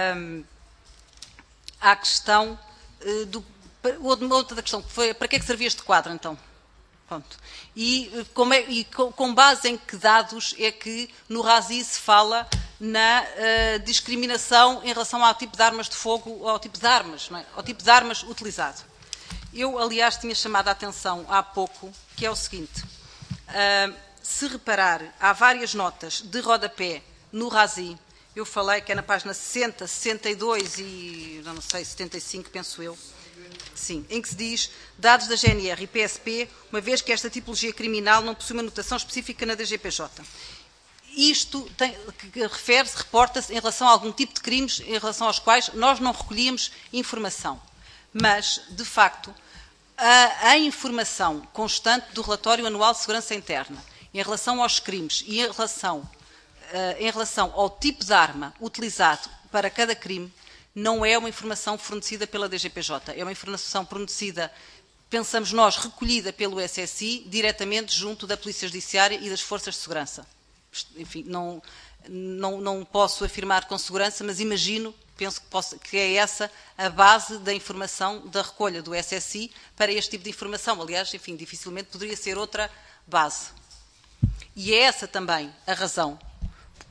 à questão outra questão, foi para que é que servia este quadro, então? Pronto. E com base em que dados é que no RASI se fala na discriminação em relação ao tipo de armas de fogo, ao tipo de armas, não é? Ao tipo de armas utilizado? Eu, aliás, tinha chamado a atenção há pouco, que é o seguinte, se reparar, há várias notas de rodapé no RASI. Eu falei que é na página 60, 62 e, não sei, 75, penso eu. Sim, em que se diz dados da GNR e PSP, uma vez que esta tipologia criminal não possui uma notação específica na DGPJ. Isto refere-se, reporta-se em relação a algum tipo de crimes em relação aos quais nós não recolhíamos informação. Mas, de facto, a informação constante do relatório anual de segurança interna em relação aos crimes e em relação ao tipo de arma utilizado para cada crime, não é uma informação fornecida pela DGPJ, é uma informação fornecida, pensamos nós, recolhida pelo SSI, diretamente junto da Polícia Judiciária e das Forças de Segurança. Enfim, não posso afirmar com segurança, mas imagino, penso que é essa a base da informação da recolha do SSI para este tipo de informação. Aliás, enfim, dificilmente poderia ser outra base. E é essa também a razão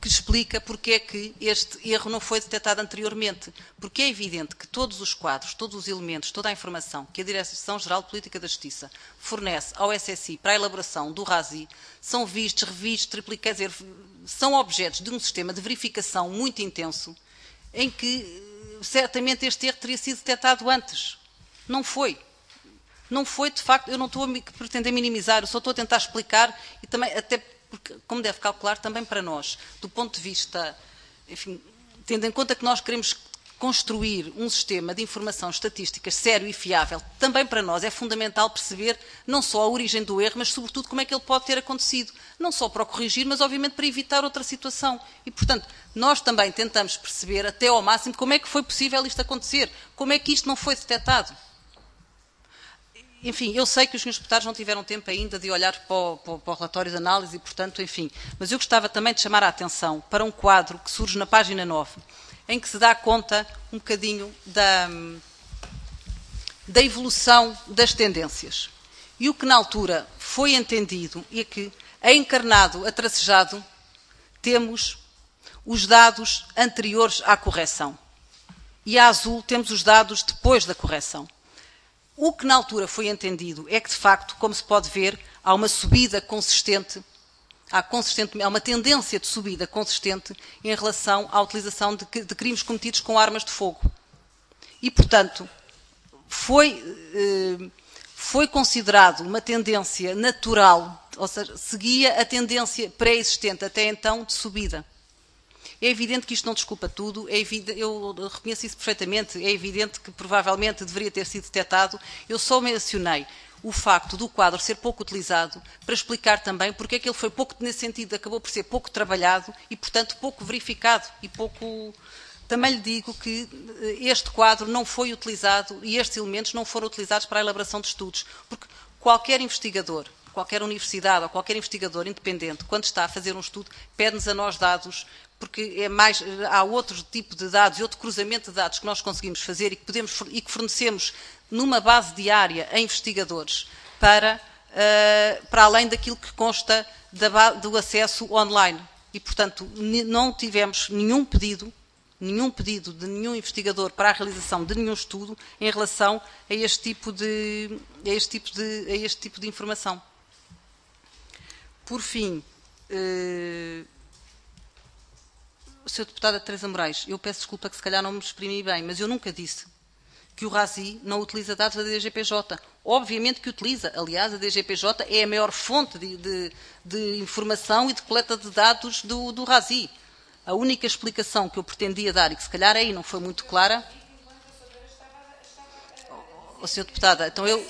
que explica porque é que este erro não foi detectado anteriormente. Porque é evidente que todos os quadros, todos os elementos, toda a informação que a Direção-Geral de Política da Justiça fornece ao SSI para a elaboração do RASI são vistos, revistos, triplicados, quer dizer, são objetos de um sistema de verificação muito intenso em que certamente este erro teria sido detectado antes. Não foi. Não foi, de facto, eu não estou a pretender minimizar, eu só estou a tentar explicar e também, até porque, como deve calcular, também para nós, do ponto de vista, enfim, tendo em conta que nós queremos construir um sistema de informação estatística sério e fiável, também para nós é fundamental perceber não só a origem do erro, mas sobretudo como é que ele pode ter acontecido. Não só para o corrigir, mas obviamente para evitar outra situação. E, portanto, nós também tentamos perceber até ao máximo como é que foi possível isto acontecer, como é que isto não foi detectado. Enfim, eu sei que os senhores deputados não tiveram tempo ainda de olhar para o relatório de análise e, portanto, enfim, mas eu gostava também de chamar a atenção para um quadro que surge na página 9, em que se dá conta um bocadinho da evolução das tendências. E o que na altura foi entendido é que, a encarnado, a tracejado, temos os dados anteriores à correção. E a azul temos os dados depois da correção. O que na altura foi entendido é que, de facto, como se pode ver, há uma subida consistente, há uma tendência de subida consistente em relação à utilização de crimes cometidos com armas de fogo. E, portanto, foi considerado uma tendência natural, ou seja, seguia a tendência pré-existente até então de subida. É evidente que isto não desculpa tudo, eu reconheço isso perfeitamente, é evidente que provavelmente deveria ter sido detectado. Eu só mencionei o facto do quadro ser pouco utilizado para explicar também porque é que ele foi pouco, nesse sentido, acabou por ser pouco trabalhado e, portanto, pouco verificado e pouco... Também lhe digo que este quadro não foi utilizado e estes elementos não foram utilizados para a elaboração de estudos, porque qualquer investigador, qualquer universidade ou qualquer investigador independente, quando está a fazer um estudo, pede-nos a nós dados, porque há outro tipo de dados e outro cruzamento de dados que nós conseguimos fazer e que fornecemos numa base diária a investigadores para além daquilo que consta do acesso online. E, portanto, não tivemos nenhum pedido de nenhum investigador para a realização de nenhum estudo em relação a este tipo de informação. Por fim, Sr. Deputada Teresa Moraes, eu peço desculpa que se calhar não me exprimi bem, mas eu nunca disse que o RASI não utiliza dados da DGPJ. Obviamente que utiliza. Aliás, a DGPJ é a maior fonte de informação e de coleta de dados do RASI. A única explicação que eu pretendia dar, e que se calhar aí não foi muito clara... Sr. Deputada, então eu...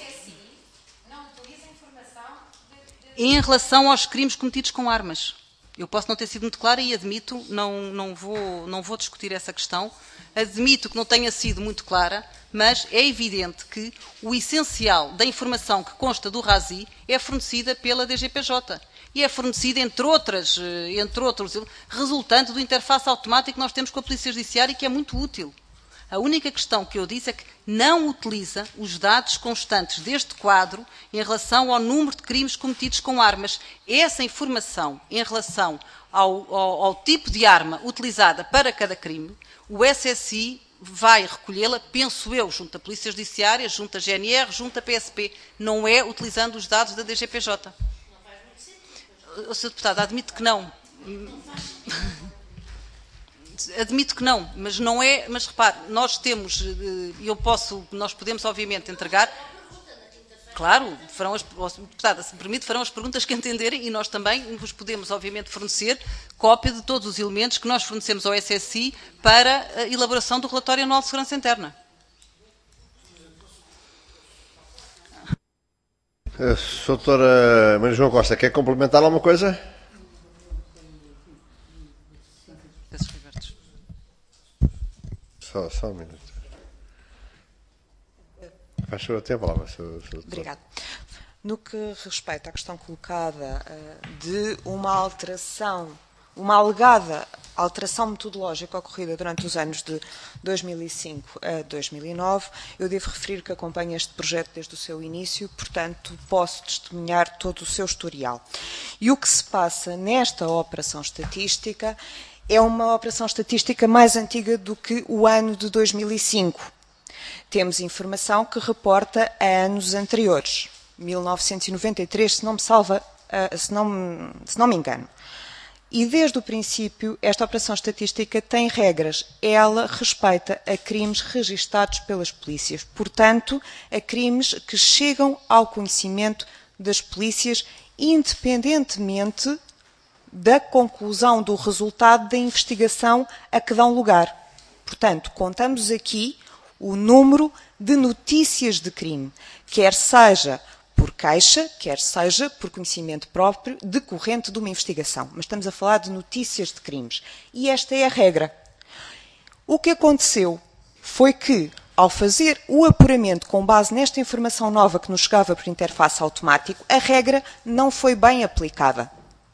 Em relação aos crimes cometidos com armas. Eu posso não ter sido muito clara e admito, não vou discutir essa questão, admito que não tenha sido muito clara, mas é evidente que o essencial da informação que consta do RASI é fornecida pela DGPJ. E é fornecida, entre outros, resultante do interface automático que nós temos com a Polícia Judiciária e que é muito útil. A única questão que eu disse é que não utiliza os dados constantes deste quadro em relação ao número de crimes cometidos com armas. Essa informação em relação ao tipo de arma utilizada para cada crime, o SSI vai recolhê-la, penso eu, junto à Polícia Judiciária, junto à GNR, junto à PSP. Não é utilizando os dados da DGPJ. Sr. Deputado, admito que não. Admito que não, mas não é, mas repare, nós temos, nós podemos obviamente entregar, claro, deputada, se me permite, farão as perguntas que entenderem e nós também vos podemos obviamente fornecer cópia de todos os elementos que nós fornecemos ao SSI para a elaboração do relatório anual de segurança interna. Doutora Maria João Costa, quer complementar alguma coisa? Só um minuto. Faz o tempo, palavra. Obrigada. No que respeita à questão colocada de uma alteração, uma alegada alteração metodológica ocorrida durante os anos de 2005 a 2009, eu devo referir que acompanho este projeto desde o seu início, portanto, posso testemunhar todo o seu historial. E o que se passa nesta operação estatística é uma operação estatística mais antiga do que o ano de 2005. Temos informação que reporta a anos anteriores, 1993, se não me engano. E desde o princípio, esta operação estatística tem regras. Ela respeita a crimes registados pelas polícias. Portanto, a crimes que chegam ao conhecimento das polícias, independentemente da conclusão do resultado da investigação a que dão lugar. Portanto, contamos aqui o número de notícias de crime, quer seja por queixa, quer seja por conhecimento próprio decorrente de uma investigação. Mas estamos a falar de notícias de crimes. E esta é a regra. O que aconteceu foi que, ao fazer o apuramento com base nesta informação nova que nos chegava por interface automático, a regra não foi bem aplicada.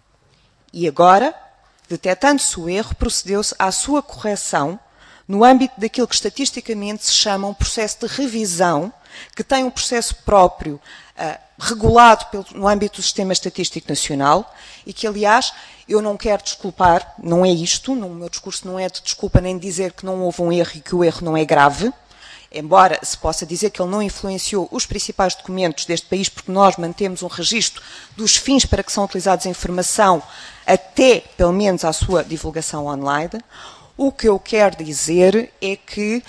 E agora, detectando-se o erro, procedeu-se à sua correção no âmbito daquilo que estatisticamente se chama um processo de revisão, que tem um processo próprio regulado no âmbito do Sistema Estatístico Nacional e que, aliás, eu não quero desculpar, não é isto, o meu discurso não é de desculpa nem de dizer que não houve um erro e que o erro não é grave, embora se possa dizer que ele não influenciou os principais documentos deste país, porque nós mantemos um registro dos fins para que são utilizados a informação até, pelo menos, à sua divulgação online. O que eu quero dizer é que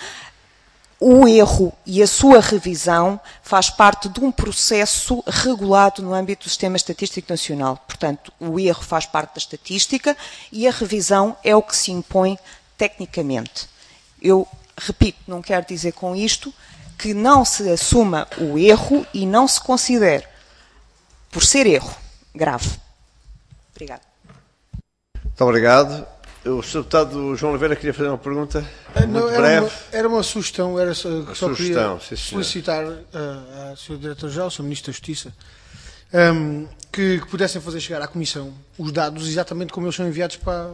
o erro e a sua revisão faz parte de um processo regulado no âmbito do Sistema Estatístico Nacional. Portanto, o erro faz parte da estatística e a revisão é o que se impõe tecnicamente. Eu repito, não quero dizer com isto que não se assuma o erro e não se considere, por ser erro, grave. Obrigada. Muito obrigado. O Sr. Deputado João Oliveira queria fazer uma pergunta muito breve. Era uma sugestão, só queria sim, solicitar à Sra. Diretora-Geral, ao Sr. Ministro da Justiça, que pudessem fazer chegar à Comissão os dados exatamente como eles são enviados para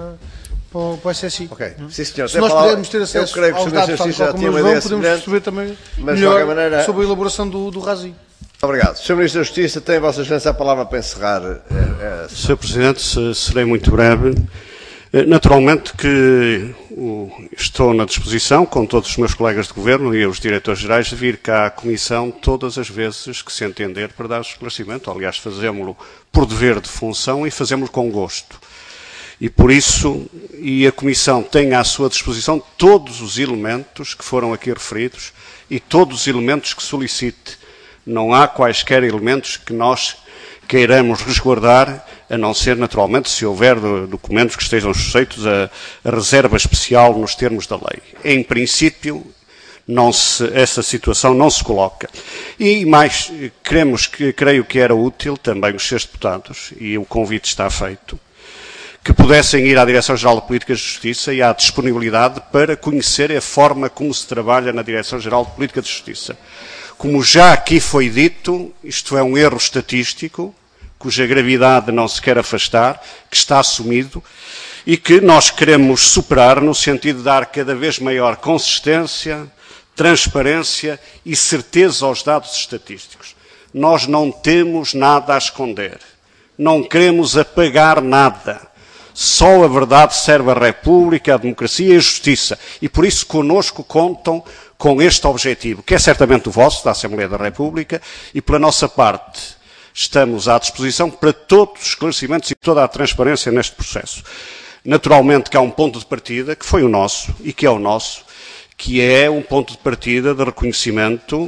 o SSI. Ok, sim, senhor. Se nós pudermos ter acesso aos dados tal como eles vão, podemos perceber também melhor sobre a elaboração do RASI. Muito obrigado. Sr. Ministro da Justiça, tem a Vossa Excelência a palavra para encerrar. Sr. Presidente, serei muito breve. Naturalmente que estou na disposição, com todos os meus colegas de Governo e os diretores-gerais, de vir cá à Comissão todas as vezes que se entender para dar esclarecimento. Aliás, fazemos-lo por dever de função e fazemos-lo com gosto. E por isso, a Comissão tem à sua disposição todos os elementos que foram aqui referidos e todos os elementos que solicite. Não há quaisquer elementos que nós queiramos resguardar, a não ser, naturalmente, se houver documentos que estejam sujeitos a reserva especial nos termos da lei. Em princípio, essa situação não se coloca. E mais, creio que era útil também os seus deputados, e o convite está feito, que pudessem ir à Direção-Geral de Políticas de Justiça e à disponibilidade para conhecer a forma como se trabalha na Direção-Geral de Política de Justiça. Como já aqui foi dito, isto é um erro estatístico, cuja gravidade não se quer afastar, que está assumido e que nós queremos superar no sentido de dar cada vez maior consistência, transparência e certeza aos dados estatísticos. Nós não temos nada a esconder, não queremos apagar nada. Só a verdade serve à República, à democracia e à justiça. E por isso connosco contam com este objetivo, que é certamente o vosso, da Assembleia da República, e pela nossa parte estamos à disposição para todos os esclarecimentos e toda a transparência neste processo. Naturalmente que há um ponto de partida, que foi o nosso, e que é o nosso, que é um ponto de partida de reconhecimento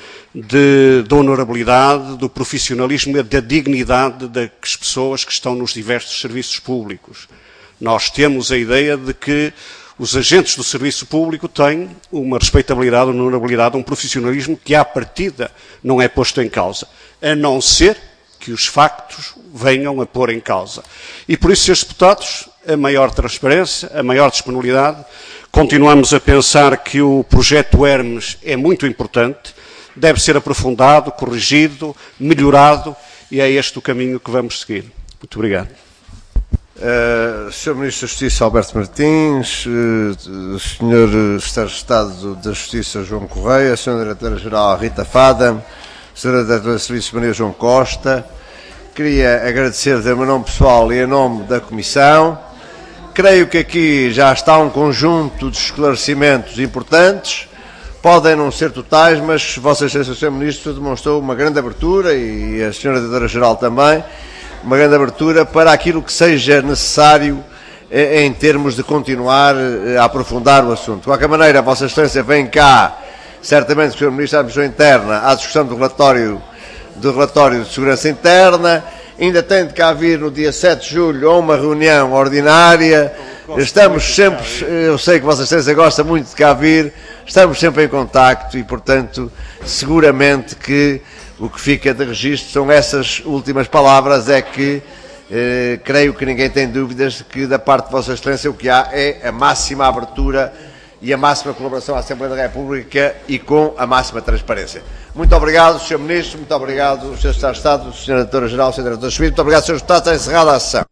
da honorabilidade, do profissionalismo e da dignidade das pessoas que estão nos diversos serviços públicos. Nós temos a ideia de que os agentes do serviço público têm uma respeitabilidade, uma honorabilidade, um profissionalismo que, à partida, não é posto em causa, a não ser que os factos venham a pôr em causa. E por isso, Srs. Deputados, a maior transparência, a maior disponibilidade. Continuamos a pensar que o projeto Hermes é muito importante, deve ser aprofundado, corrigido, melhorado, e é este o caminho que vamos seguir. Muito obrigado. Sr. Ministro da Justiça Alberto Martins, Sr. Secretário de Estado da Justiça João Correia, Sra. Diretora-Geral Rita Fada, Sra. Diretora de Serviços Maria João Costa, queria agradecer em meu nome pessoal e em nome da Comissão. Creio que aqui já está um conjunto de esclarecimentos importantes, podem não ser totais, mas Vossa Excelência, Sr. Ministro, demonstrou uma grande abertura, e a Sra. Diretora-Geral também, uma grande abertura para aquilo que seja necessário em termos de continuar a aprofundar o assunto. De qualquer maneira, Vossa Excelência vem cá, certamente, Sr. Ministro da Administração Interna, à discussão do relatório de Segurança Interna. Ainda tem de cá vir no dia 7 de julho a uma reunião ordinária. Estamos sempre, eu sei que Vossa Excelência gosta muito de cá vir, estamos sempre em contacto e, portanto, seguramente que o que fica de registro são essas últimas palavras, é que creio que ninguém tem dúvidas de que da parte de Vossa Excelência o que há é a máxima abertura e a máxima colaboração à Assembleia da República e com a máxima transparência. Muito obrigado, Sr. Ministro, muito obrigado, Sr. Secretário de Estado, Sra. Diretora-Geral, Sr. Diretor-Geral, muito obrigado, Sr. Deputado, está encerrada a sessão.